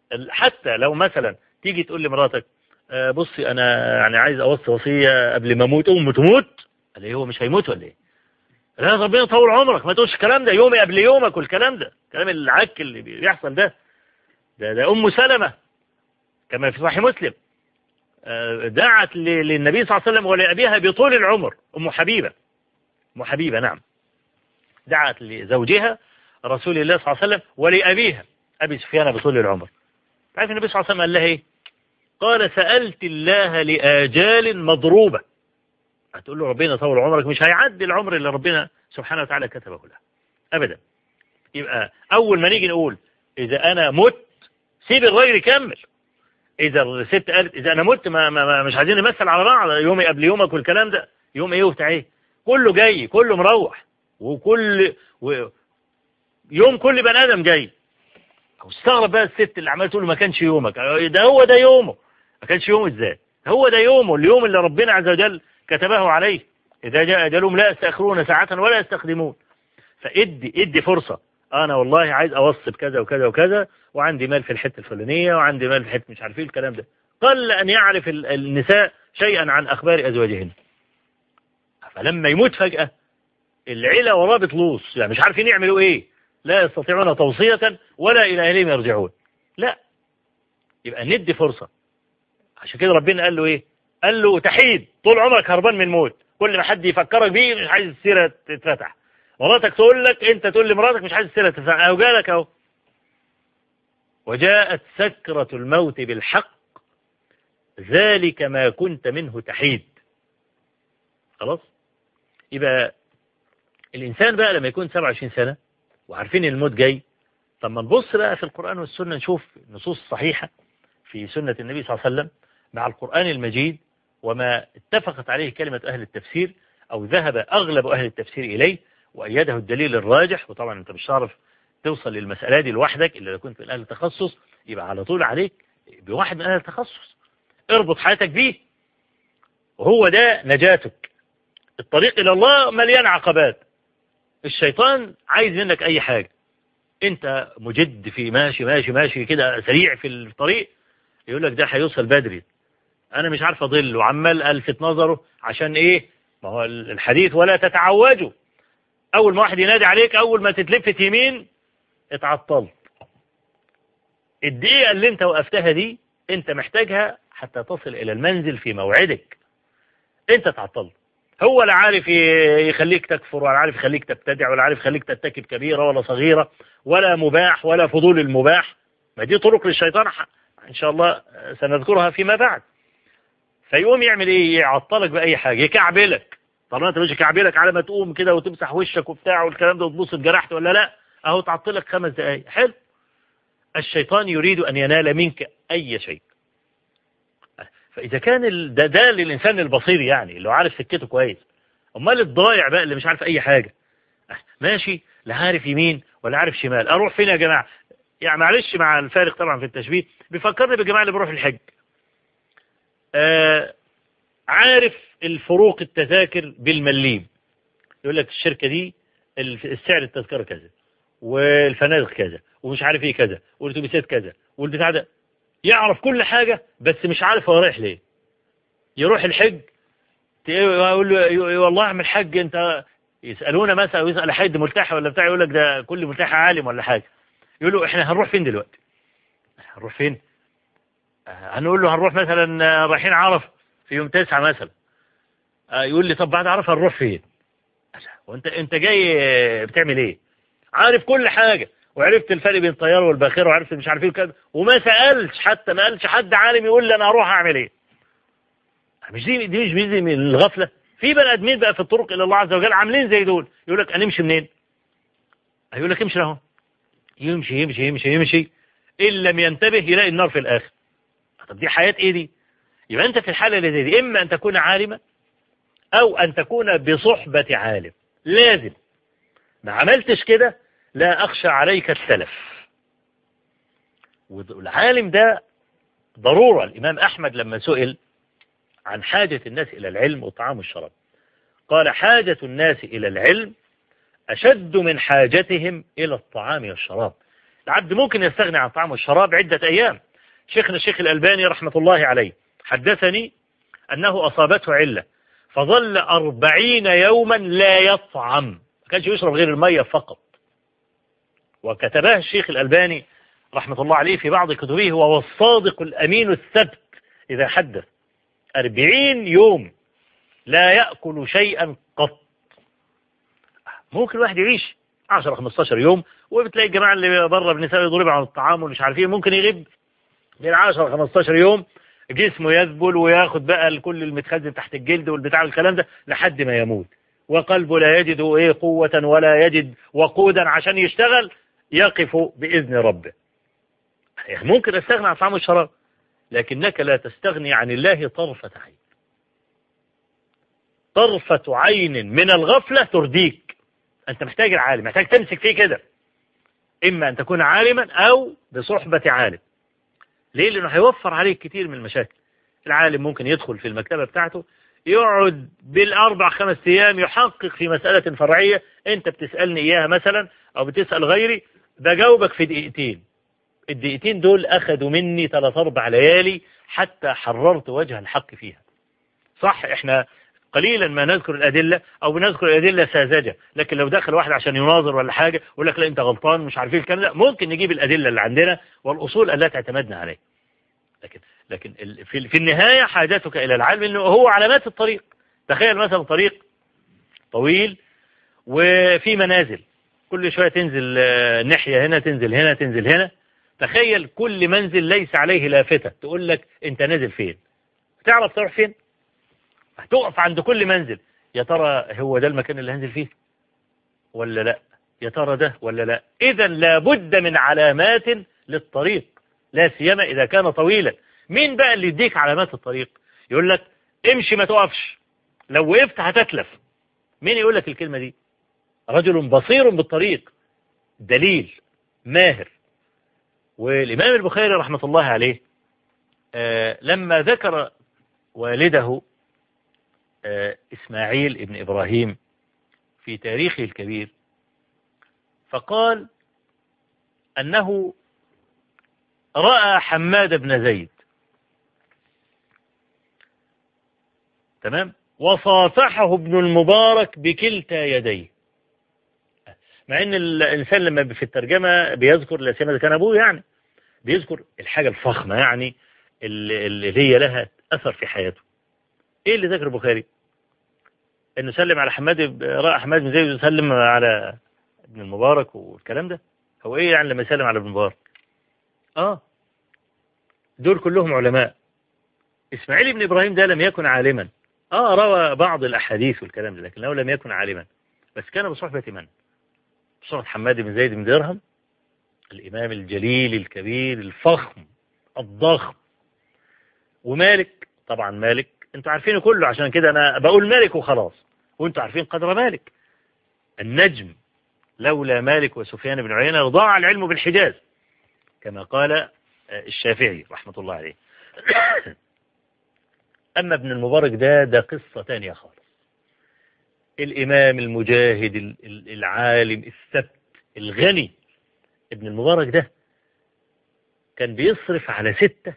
حتى لو مثلا تيجي تقول لمراتك آه بصي انا يعني عايز اوصي وصيه قبل ما اموت، امه تموت، قال ايه هو مش هيموت ولا ايه؟ لا ربنا يطول عمرك، ما تقولش الكلام ده، يومي قبل يومك والكلام ده، الكلام العك اللي بيحصل ده ده, ده ام سلمة كما في صحيح مسلم آه دعت للنبي صلى الله عليه وسلم ولأبيها بطول العمر، ام حبيبة ام حبيبة نعم، دعت لزوجها رسول الله صلى الله عليه وسلم ولأبيها أبي سفيان بطول العمر. عارف النبي صلى الله عليه وسلم قال لها ايه؟ قال سألت الله لآجال مضروبة. هتقول له ربنا طول عمرك، مش هيعدي العمر اللي ربنا سبحانه وتعالى كتبه له أبدا. يبقى أول ما نيجي نقول إذا أنا مت سيب الراجل يكمل. إذا الست قالت إذا أنا مت ما, ما, ما مش عايزين نمثل على بعض، يومي قبل يومك والكلام ده، يوم إيه وبتاع إيه، كله جاي كله مروح، وكل و يوم كل بني آدم جاي. واستغرب بقى الست اللي عمال تقول ما كانش يومك، ده هو ده يومه. ما كانش يومه ازاي؟ هو ده يومه، اليوم اللي ربنا عز وجل كتبه عليه. إذا جاء أجلهم لا يستأخرون ساعة ولا يستقدمون. فادي ادي فرصة، أنا والله عايز أوصي بكذا وكذا وكذا، وعندي مال في الحتة الفلانية، وعندي مال في الحتة مش عارف ايه الكلام ده. قل أن يعرف النساء شيئا عن أخبار أزواجهن. فلما يموت فجأة العيلة وراه بتلوص، يعني مش عارفين يعملوا ايه، لا يستطيعون توصية ولا إلى أهلهم يرجعون. لا، يبقى ندي فرصة. عشان كده ربنا قال له ايه؟ قال له تحيد، طول عمرك هربان من الموت، كل ما حد يفكرك بيه مش عايز السيرة تتفتح. مراتك تقول لك، انت تقول لمراتك مش عايز السيرة تتفتح، اهو جالك اهو. وجاءت سكرة الموت بالحق ذلك ما كنت منه تحيد. خلاص؟ يبقى الإنسان بقى لما يكون سبعة وعشرين سنة وعارفين الموت جاي، طب ما نبص بقى في القرآن والسنة نشوف نصوص صحيحة في سنة النبي صلى الله عليه وسلم مع القرآن المجيد، وما اتفقت عليه كلمة أهل التفسير أو ذهب أغلب أهل التفسير إليه وأيده الدليل الراجح. وطبعا أنت مش عارف توصل للمسألة دي لوحدك إلا لو كنت من أهل التخصص، يبقى على طول عليك بواحد من أهل التخصص، اربط حياتك بيه، وهو ده نجاتك. الطريق إلى الله مليان عقبات، الشيطان عايز منك أي حاجة، أنت مجد في ماشي ماشي ماشي كده سريع في الطريق، يقول لك ده هيوصل بدري، أنا مش عارف أضل، وعمال ألفت نظره عشان إيه؟ ما هو الحديث ولا تتعوجوا، أول ما واحد ينادي عليك أول ما تتلفت يمين اتعطلت. الدقيقة اللي أنت وقفتها دي أنت محتاجها حتى تصل إلى المنزل في موعدك، أنت تعطلت. هو لا عارف يخليك تكفر، ولا عارف يخليك تبتدع، ولا عارف يخليك ترتكب كبيرة ولا صغيرة، ولا مباح ولا فضول المباح. ما دي طرق للشيطان إن شاء الله سنذكرها فيما بعد. فيقوم يعمل إيه؟ يعطلك بأي حاجة، يكعبلك. طبعا أنت مش يكعبلك على ما تقوم كده وتمسح وشك وبتاع والكلام ده وتبص اتجرحت ولا لا، أهو تعطلك خمس دقايق. حلو. الشيطان يريد أن ينال منك أي شيء. فإذا كان ده, ده للإنسان البصير يعني اللي عارف سكته كويس، أمال الضايع بقى اللي مش عارف أي حاجة، ماشي لا عارف يمين ولا عارف شمال، أروح فين يا جماعة؟ يعني معلش مع الفارق طبعا في التشبيه، بيفكرني بالجماعة اللي بيروح الحج، آه عارف الفروق التذاكر بالمليم، يقول لك الشركة دي السعر التذكرة كذا، والفنادق كذا، ومش عارف ايه كذا، والاتوبيسات كذا، والبتاع ده، يعرف كل حاجة بس مش عارف هو رايح ليه. يروح الحج يقول له والله اعمل حج انت، يسألونا مثلا ويسأل حد ملتحي ولا بتاع، يقول لك ده كل ملتحي عالم ولا حاجة، يقول له احنا هنروح فين دلوقتي؟ هنروح فين؟ هنقول له هنروح مثلا رايحين عرفة في يوم تسعة مثلا، يقول لي طب بعد عرفة هنروح فين؟ وانت انت جاي بتعمل ايه؟ عارف كل حاجة، وعرفت الفرق بين الطيارة والباخرة، وعرفت مش عارف ايه وكذا، وما سألش حتى، ما قالش حد عالم يقول لي انا هروح اعمل ايه. مش دي دي مش دي من الغفلة. في بني ادمين بقى في الطرق الى الله عز وجل عاملين زي دول، يقول لك هنمشي منين؟ هيقول لك امشي اهو، يمشي يمشي يمشي يمشي ان لم ينتبه يلاقي النار في الاخر. طب دي حياة ايه دي؟ يبقى انت في الحالة اللي زي دي اما ان تكون عالما او ان تكون بصحبة عالم، لازم. ما عملتش كده لا اخشى عليك السلف. والعالم ده ضرورة. الامام احمد لما سئل عن حاجة الناس الى العلم والطعام والشراب، قال حاجة الناس الى العلم اشد من حاجتهم الى الطعام والشراب. العبد ممكن يستغني عن الطعام والشراب عدة أيام. شيخنا الشيخ الألباني رحمة الله عليه حدثني أنه أصابته علة فظل أربعين يوما لا يطعم، ما كانش يشرب غير المية فقط، وكتبها الشيخ الألباني رحمة الله عليه في بعض كتبه، وهو الصادق الأمين الثبت إذا حدث. أربعين يوم لا يأكل شيئا قط. ممكن الواحد يعيش عشرة خمستاشر يوم، وبتلاقي الجماعة اللي بره بالنساء يضرب عن الطعام ومش عارفين، ممكن يغيب من عشرة خمستاشر يوم جسمه يذبل وياخد بقى كل المتخزن تحت الجلد والبتاع والكلام ده لحد ما يموت، وقلبه لا يجد ايه قوة ولا يجد وقودا عشان يشتغل، يقف بإذن ربه. يعني ممكن استغنى عن طعام والشراب، لكنك لا تستغني عن الله طرفة عين. طرفة عين من الغفلة ترديك. أنت محتاج العالم، محتاج تمسك فيه كده، إما أن تكون عالما أو بصحبة عالم. ليه؟ لأنه هيوفر عليك كتير من المشاكل. العالم ممكن يدخل في المكتبة بتاعته يقعد بالأربع خمس أيام يحقق في مسألة فرعية أنت بتسألني إياها مثلا أو بتسأل غيري، بجاوبك في دقيقتين. الدقيقتين دول أخذوا مني ثلاث أربع ليالي حتى حررت وجه الحق فيها. صح إحنا قليلا ما نذكر الأدلة أو بنذكر الأدلة ساذجة، لكن لو دخل واحد عشان يناظر ولا حاجة يقول لك لا أنت غلطان مش عارفين الكلام ده، ممكن نجيب الأدلة اللي عندنا والأصول التي اعتمدنا عليها. لكن لكن في في النهاية حاجتك إلى العلم إنه هو علامات الطريق. تخيل مثلا طريق طويل وفي منازل، كل شوية تنزل ناحية هنا تنزل هنا تنزل هنا. تخيل كل منزل ليس عليه لافتة تقول لك أنت نازل فين، تعرف تروح فين؟ هتقف عند كل منزل، يا ترى هو ده المكان اللي هنزل فيه ولا لا، يا ترى ده ولا لا. إذا لابد من علامات للطريق، لا سيما إذا كان طويلا. مين بقى اللي يديك علامات الطريق؟ يقول لك امشي ما تقفش، لو وقفت هتتلف. مين يقول لك الكلمة دي؟ رجل بصير بالطريق، دليل ماهر. والإمام البخاري رحمة الله عليه آه لما ذكر والده آه إسماعيل ابن إبراهيم في تاريخه الكبير، فقال أنه رأى حماد بن زيد، تمام، وصافحه ابن المبارك بكلتا يديه. مع ان الانسان لما في الترجمة بيذكر لا سيما اذا كان ابوه يعني بيذكر الحاجة الفخمة يعني اللي هي لها اثر في حياته. ايه اللي ذكر البخاري؟ انه سلم على حماد، رأى حماد بن زيد وسلم على ابن المبارك والكلام ده. هو ايه يعني لما يسلم على ابن المبارك؟ اه دول كلهم علماء. اسماعيل بن ابراهيم ده لم يكن عالما، اه روى بعض الاحاديث والكلام ده، لكنه لم يكن عالما، بس كان بصحبة من؟ بصحبة حماد بن زيد بن درهم، الامام الجليل الكبير الفخم الضخم. ومالك، طبعا مالك انتوا عارفينه كله، عشان كده انا بقول مالك وخلاص، وانتوا عارفين قدر مالك النجم. لولا مالك وسفيان بن عيينة ضاع العلم بالحجاز، كما قال الشافعي رحمة الله عليه. أما ابن المبارك ده ده قصة تانية خالص. الإمام المجاهد العالم الثبت الغني، ابن المبارك ده كان بيصرف على ستة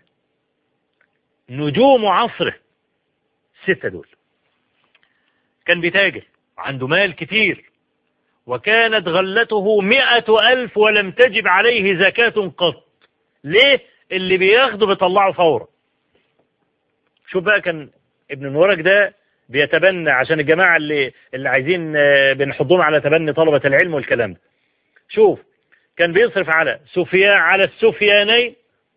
نجوم عصره، ستة دول كان بيتاجر، عنده مال كتير، وكانت غلته مئة ألف ولم تجب عليه زكاة قط. ليه؟ اللي بياخده بيطلعه فورا. شوف بقى، كان ابن المبارك ده بيتبنى عشان الجماعة اللي اللي عايزين بنحضهم على تبني طلبة العلم والكلام ده. شوف كان بيصرف على سفيان، على السفيانين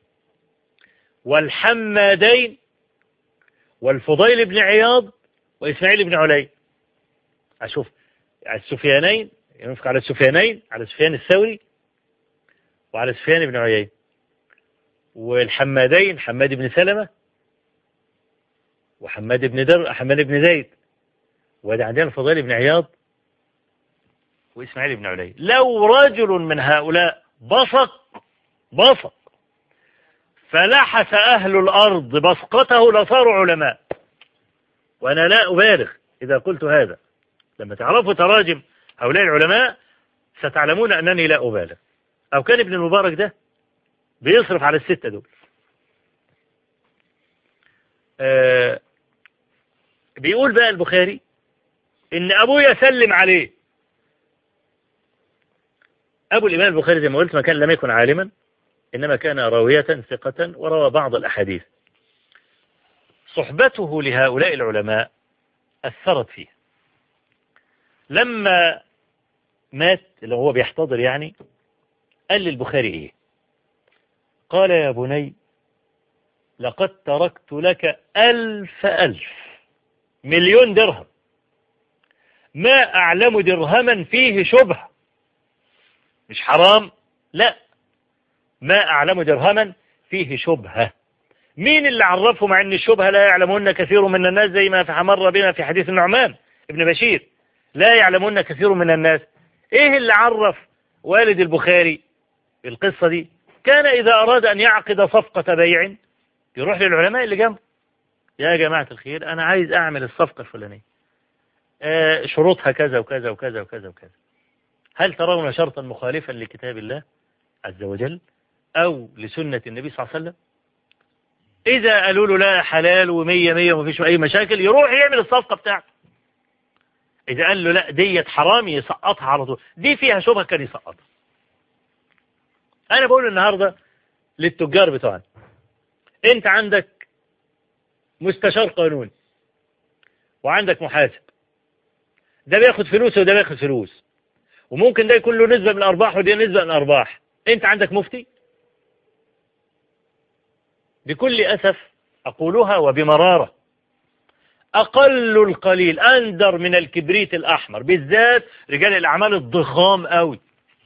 والحمادين والفضيل بن عياض وإسماعيل بن علي. أشوف على السفيانين، ينفق على السفيانين، على سفيان الثوري وعلى سفيان بن عيينة، والحمادين حماد بن سلمة وحماد بن در حماد بن زيد، وده عندنا الفضيل بن عياض وإسماعيل بن علي. لو رجل من هؤلاء بصق بصق فلحس أهل الأرض بصقته لصاروا علماء. وأنا لا أبالغ إذا قلت هذا، لما تعرفوا تراجم هؤلاء العلماء ستعلمون أنني لا أبالغ. أو كان ابن المبارك ده بيصرف على الستة دول. آه بيقول بقى البخاري إن أبويا سلم عليه. أبو الإمام البخاري زي ما قلت ما كان لم يكن عالما، إنما كان راوية ثقة وروى بعض الأحاديث. صحبته لهؤلاء العلماء أثرت فيه. لما مات اللي هو بيحتضر يعني، قال للبخاري إيه؟ قال يا بني لقد تركت لك ألف ألف مليون درهم ما أعلم درهما فيه شبهة، مش حرام، لا، ما أعلم درهما فيه شبهة. مين اللي عرفه مع أن الشبهة لا يعلمون كثير من الناس، زي ما مر بنا في حديث النعمان ابن بشير، لا يعلمون كثير من الناس. إيه اللي عرف والد البخاري القصة دي؟ كان إذا أراد أن يعقد صفقة بيع يروح للعلماء اللي جنبه، يا جماعة الخير أنا عايز أعمل الصفقة الفلانية، آه شروطها كذا وكذا وكذا وكذا وكذا، هل ترون شرطا مخالفا لكتاب الله عز وجل أو لسنة النبي صلى الله عليه وسلم؟ إذا قالوا له لا حلال ومية مية ومفيش أي مشاكل، يروح يعمل الصفقة بتاعته. إذا قال له لا ديت حرام، يسقطها على طول. دي فيها شبهة كان يسقطها. أنا بقول النهاردة للتجار بتوعنا، أنت عندك مستشار قانوني وعندك محاسب، ده بياخد فلوس وده بياخد فلوس، وممكن ده يكون له نسبة من الأرباح ودي نسبة من الأرباح. أنت عندك مفتي؟ بكل أسف أقولها وبمرارة، أقل القليل أندر من الكبريت الأحمر، بالذات رجال الأعمال الضخام قوي،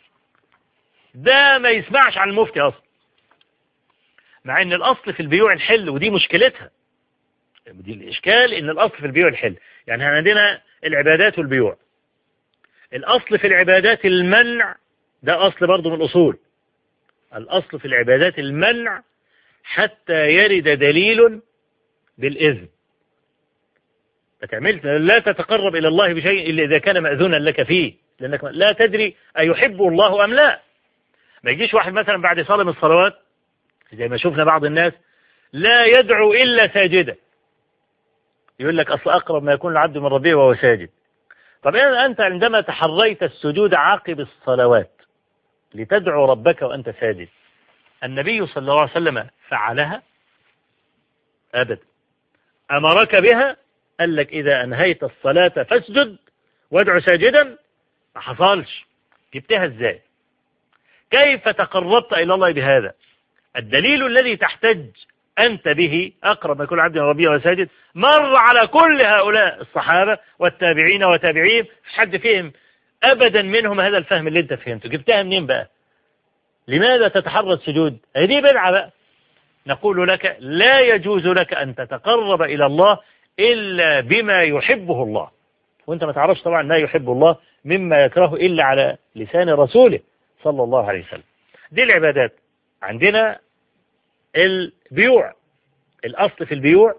ده ما يسمعش عن المفتي أصلا، مع أن الأصل في البيوع الحل، ودي مشكلتها، دي الإشكال، أن الأصل في البيوع الحل. يعني عندنا العبادات والبيوع، الأصل في العبادات المنع، ده أصل برضو من الأصول، الأصل في العبادات المنع حتى يرد دليل بالإذن. فتعملت لا تتقرب إلى الله بشيء إلا إذا كان مأذونا لك فيه، لأنك لا تدري أيحبه الله أم لا. ما يجيش واحد مثلا بعد صلاة من الصلوات زي ما شفنا بعض الناس لا يدعو إلا ساجدا، يقول لك أصل أقرب ما يكون العبد من ربه وهو ساجد. طب أنت عندما تحريت السجود عقب الصلوات لتدعو ربك وأنت ساجد، النبي صلى الله عليه وسلم فعلها؟ أبدا. أمرك بها؟ قال لك إذا أنهيت الصلاة فاسجد وادعو ساجدا؟ ما حصلش. جبتها إزاي؟ كيف تقربت إلى الله بهذا؟ الدليل الذي تحتج أنت به أقرب ما يكون عبد ربيع وساجد مر على كل هؤلاء الصحابة والتابعين وتابعين، مش حد فيهم أبدا منهم هذا الفهم اللي أنت فهمته. جبتها منين بقى؟ لماذا تتحرى السجود؟ هذه بدعة بقى. نقول لك لا يجوز لك أن تتقرب إلى الله إلا بما يحبه الله، وأنت ما تعرفش طبعا ما يحب الله مما يكره إلا على لسان رسوله صلى الله عليه وسلم. دي العبادات. عندنا البيوع، الأصل في البيوع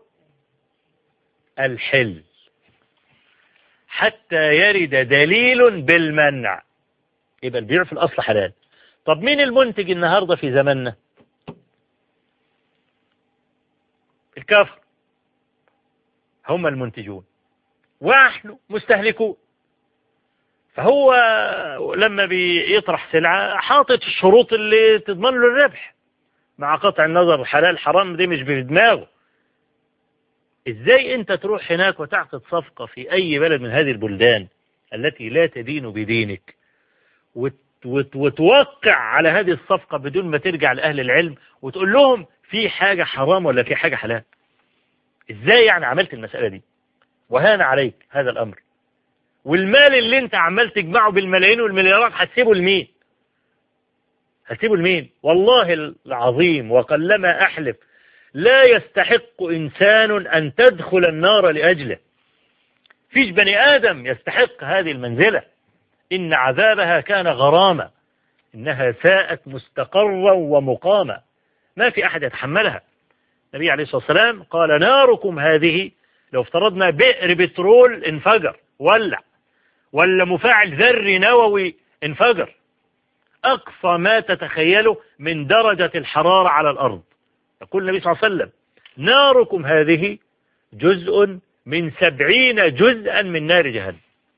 الحل حتى يرد دليل بالمنع، يبقى البيوع في الأصل حلال. طب مين المنتج النهاردة في زماننا؟ الكافر، هم المنتجون ونحن مستهلكون. فهو لما بيطرح سلعة حاطط الشروط اللي تضمن له الربح، مع قطع النظر حلال حرام دي مش بدماغه. ازاي انت تروح هناك وتعقد صفقة في اي بلد من هذه البلدان التي لا تدين بدينك وت وت وتوقع على هذه الصفقة بدون ما ترجع لأهل العلم وتقول لهم في حاجة حرام ولا في حاجة حلال؟ ازاي يعني عملت المسألة دي وهان عليك هذا الأمر؟ والمال اللي انت عمال تجمعه بالملايين والمليارات هتسيبه لمين؟ هتسيبه لمين؟ والله العظيم وقلما أحلف لا يستحق إنسان أن تدخل النار لأجله. فيش بني آدم يستحق هذه المنزلة، إن عذابها كان غرامة، إنها ساءت مستقرا ومقاما، ما في أحد يتحملها. النبي عليه الصلاة والسلام قال ناركم هذه، لو افترضنا بئر بترول انفجر ولع، ولا مفاعل ذري نووي انفجر، أقصى ما تتخيله من درجة الحرارة على الأرض. يقول النبي صلى الله عليه وسلم ناركم هذه جزء من سبعين جزءا من نار جهنم.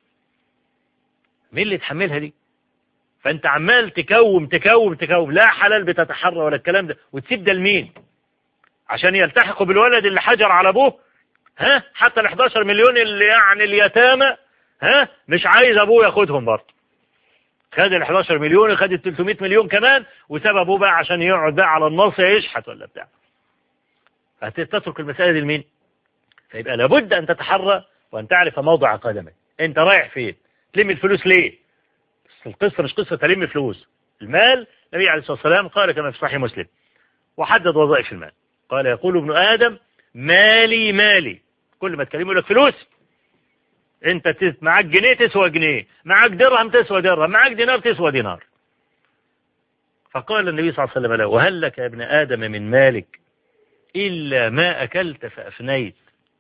مين اللي يتحملها دي؟ فأنت عمال تكوم تكوم تكوم، لا حلال بتتحرى ولا الكلام ده، وتسيب ده لمين؟ عشان يلتحقوا بالولد اللي حجر على أبوه؟ ها؟ حتى ال احداشر مليون اللي يعني اليتامى ها مش عايز أبوه ياخدهم برضه. خد ال احداشر مليون وخد ال ثلاثمائة مليون كمان، وساب أبوه بقى عشان يقعد بقى على النص يشحت ولا بتاع. فتترك المسألة دي لمين؟ فيبقى لابد أن تتحرى وأن تعرف موضع قدمك. أنت رايح فين؟ تلم الفلوس ليه؟ القصة مش قصة تلم فلوس. المال النبي عليه الصلاة والسلام قال كما في صحيح مسلم وحدد وظائف المال، قال يقول ابن آدم مالي مالي، كل ما تكلمه لك فلوس. انت معاك جنيه تسوى جنيه، معاك درهم تسوى درهم، معاك دينار تسوى دينار. فقال النبي صلى الله عليه وسلم له وهل لك يا ابن آدم من مالك إلا ما أكلت فأفنيت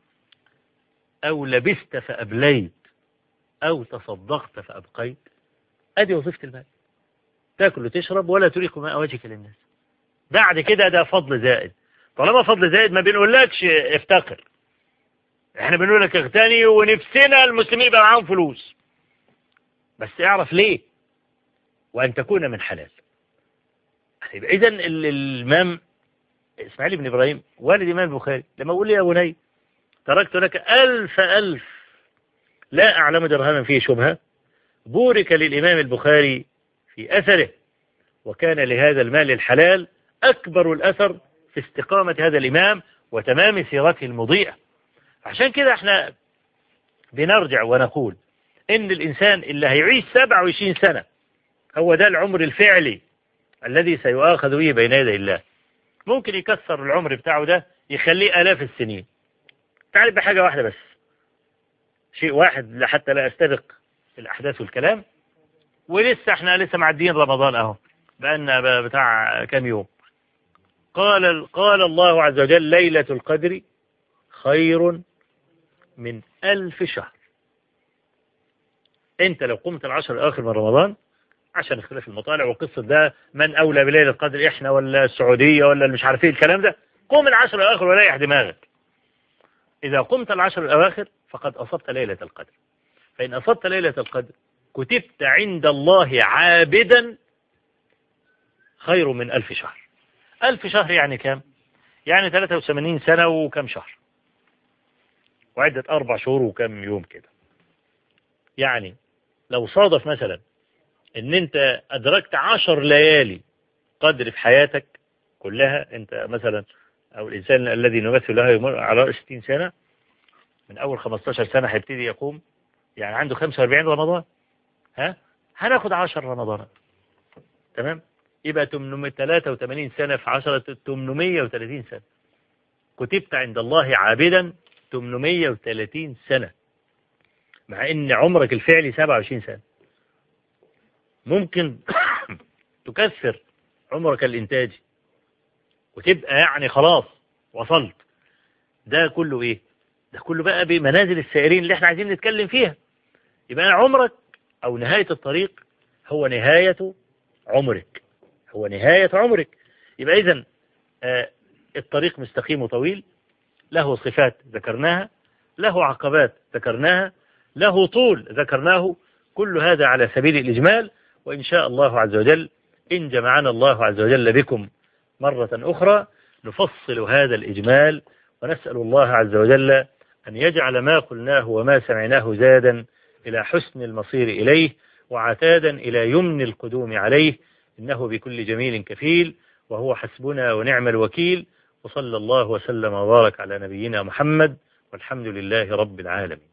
أو لبست فأبليت أو تصدقت فأبقيت. أدي وظيفة المال، تأكل وتشرب ولا تريق ماء وجهك للناس. بعد كده ده فضل زائد. طالما فضل زائد ما بنقولكش افتقر، احنا بنقول لك اغتني ونفسنا المسلمين يبقى معاهم فلوس، بس اعرف ليه وأن تكون من حلال. إذا الإمام إسماعيل بن إبراهيم والد إمام البخاري لما يقول لي يا بني تركت لك ألف ألف لا أعلم درهما فيه شبهة، بورك للإمام البخاري في أثره، وكان لهذا المال الحلال أكبر الأثر في استقامة هذا الإمام وتمام سيرته المضيئة. عشان كده احنا بنرجع ونقول إن الإنسان اللي هيعيش سبعة وعشرين سنة هو ده العمر الفعلي الذي سيؤاخذ به بين يدي الله. ممكن يكسر العمر بتاعه ده يخليه آلاف السنين. تعرف بحاجة واحدة بس، شيء واحد حتى لا أستبق الأحداث والكلام، ولسه احنا لسه معديين رمضان اهو بقالنا بتاع كام يوم. قال قال الله عز وجل ليلة القدر خير من ألف شهر. انت لو قمت العشر الآخر من رمضان عشان اختلاف المطالع وقصة ده من أولى بليلة القدر احنا ولا السعودية ولا مش عارفين الكلام ده، قم العشر الآخر وريح دماغك. إذا قمت العشر الأواخر فقد أصبت ليلة القدر، فإن أصبت ليلة القدر كتبت عند الله عابدا خير من ألف شهر. ألف شهر يعني كم؟ يعني ثلاثة وثمانين سنة وكم شهر وعدة أربع شهور وكم يوم كده. يعني لو صادف مثلا ان انت ادركت عشر ليالي قدر في حياتك كلها، انت مثلا او الانسان الذي نمثل له يمر على ستين سنة، من اول خمستاشر سنة هيبتدي يقوم، يعني عنده خمسة وأربعين رمضان، ها هناخد عشر رمضان تمام، يبقى ثلاثة وثمانين سنة في عشرة ثمانمائة وثلاثين سنة. كتبت عند الله عابدا ثمانمائة وثلاثين سنة، مع ان عمرك الفعلي سبعة وعشرين سنة. ممكن تكثر عمرك الانتاجي وتبقى يعني خلاص وصلت. ده كله ايه؟ ده كله بقى بمنازل السائرين اللي احنا عايزين نتكلم فيها. يبقى عمرك او نهاية الطريق هو نهاية عمرك، هو نهاية عمرك. يبقى اذن آه الطريق مستقيم وطويل، له صفات ذكرناها، له عقبات ذكرناها، له طول ذكرناه، كل هذا على سبيل الإجمال. وإن شاء الله عز وجل إن جمعنا الله عز وجل بكم مرة أخرى نفصل هذا الإجمال، ونسأل الله عز وجل أن يجعل ما قلناه وما سمعناه زادا إلى حسن المصير إليه وعتادا إلى يمن القدوم عليه، إنه بكل جميل كفيل، وهو حسبنا ونعم الوكيل. وصلى الله وسلم وبارك على نبينا محمد، والحمد لله رب العالمين.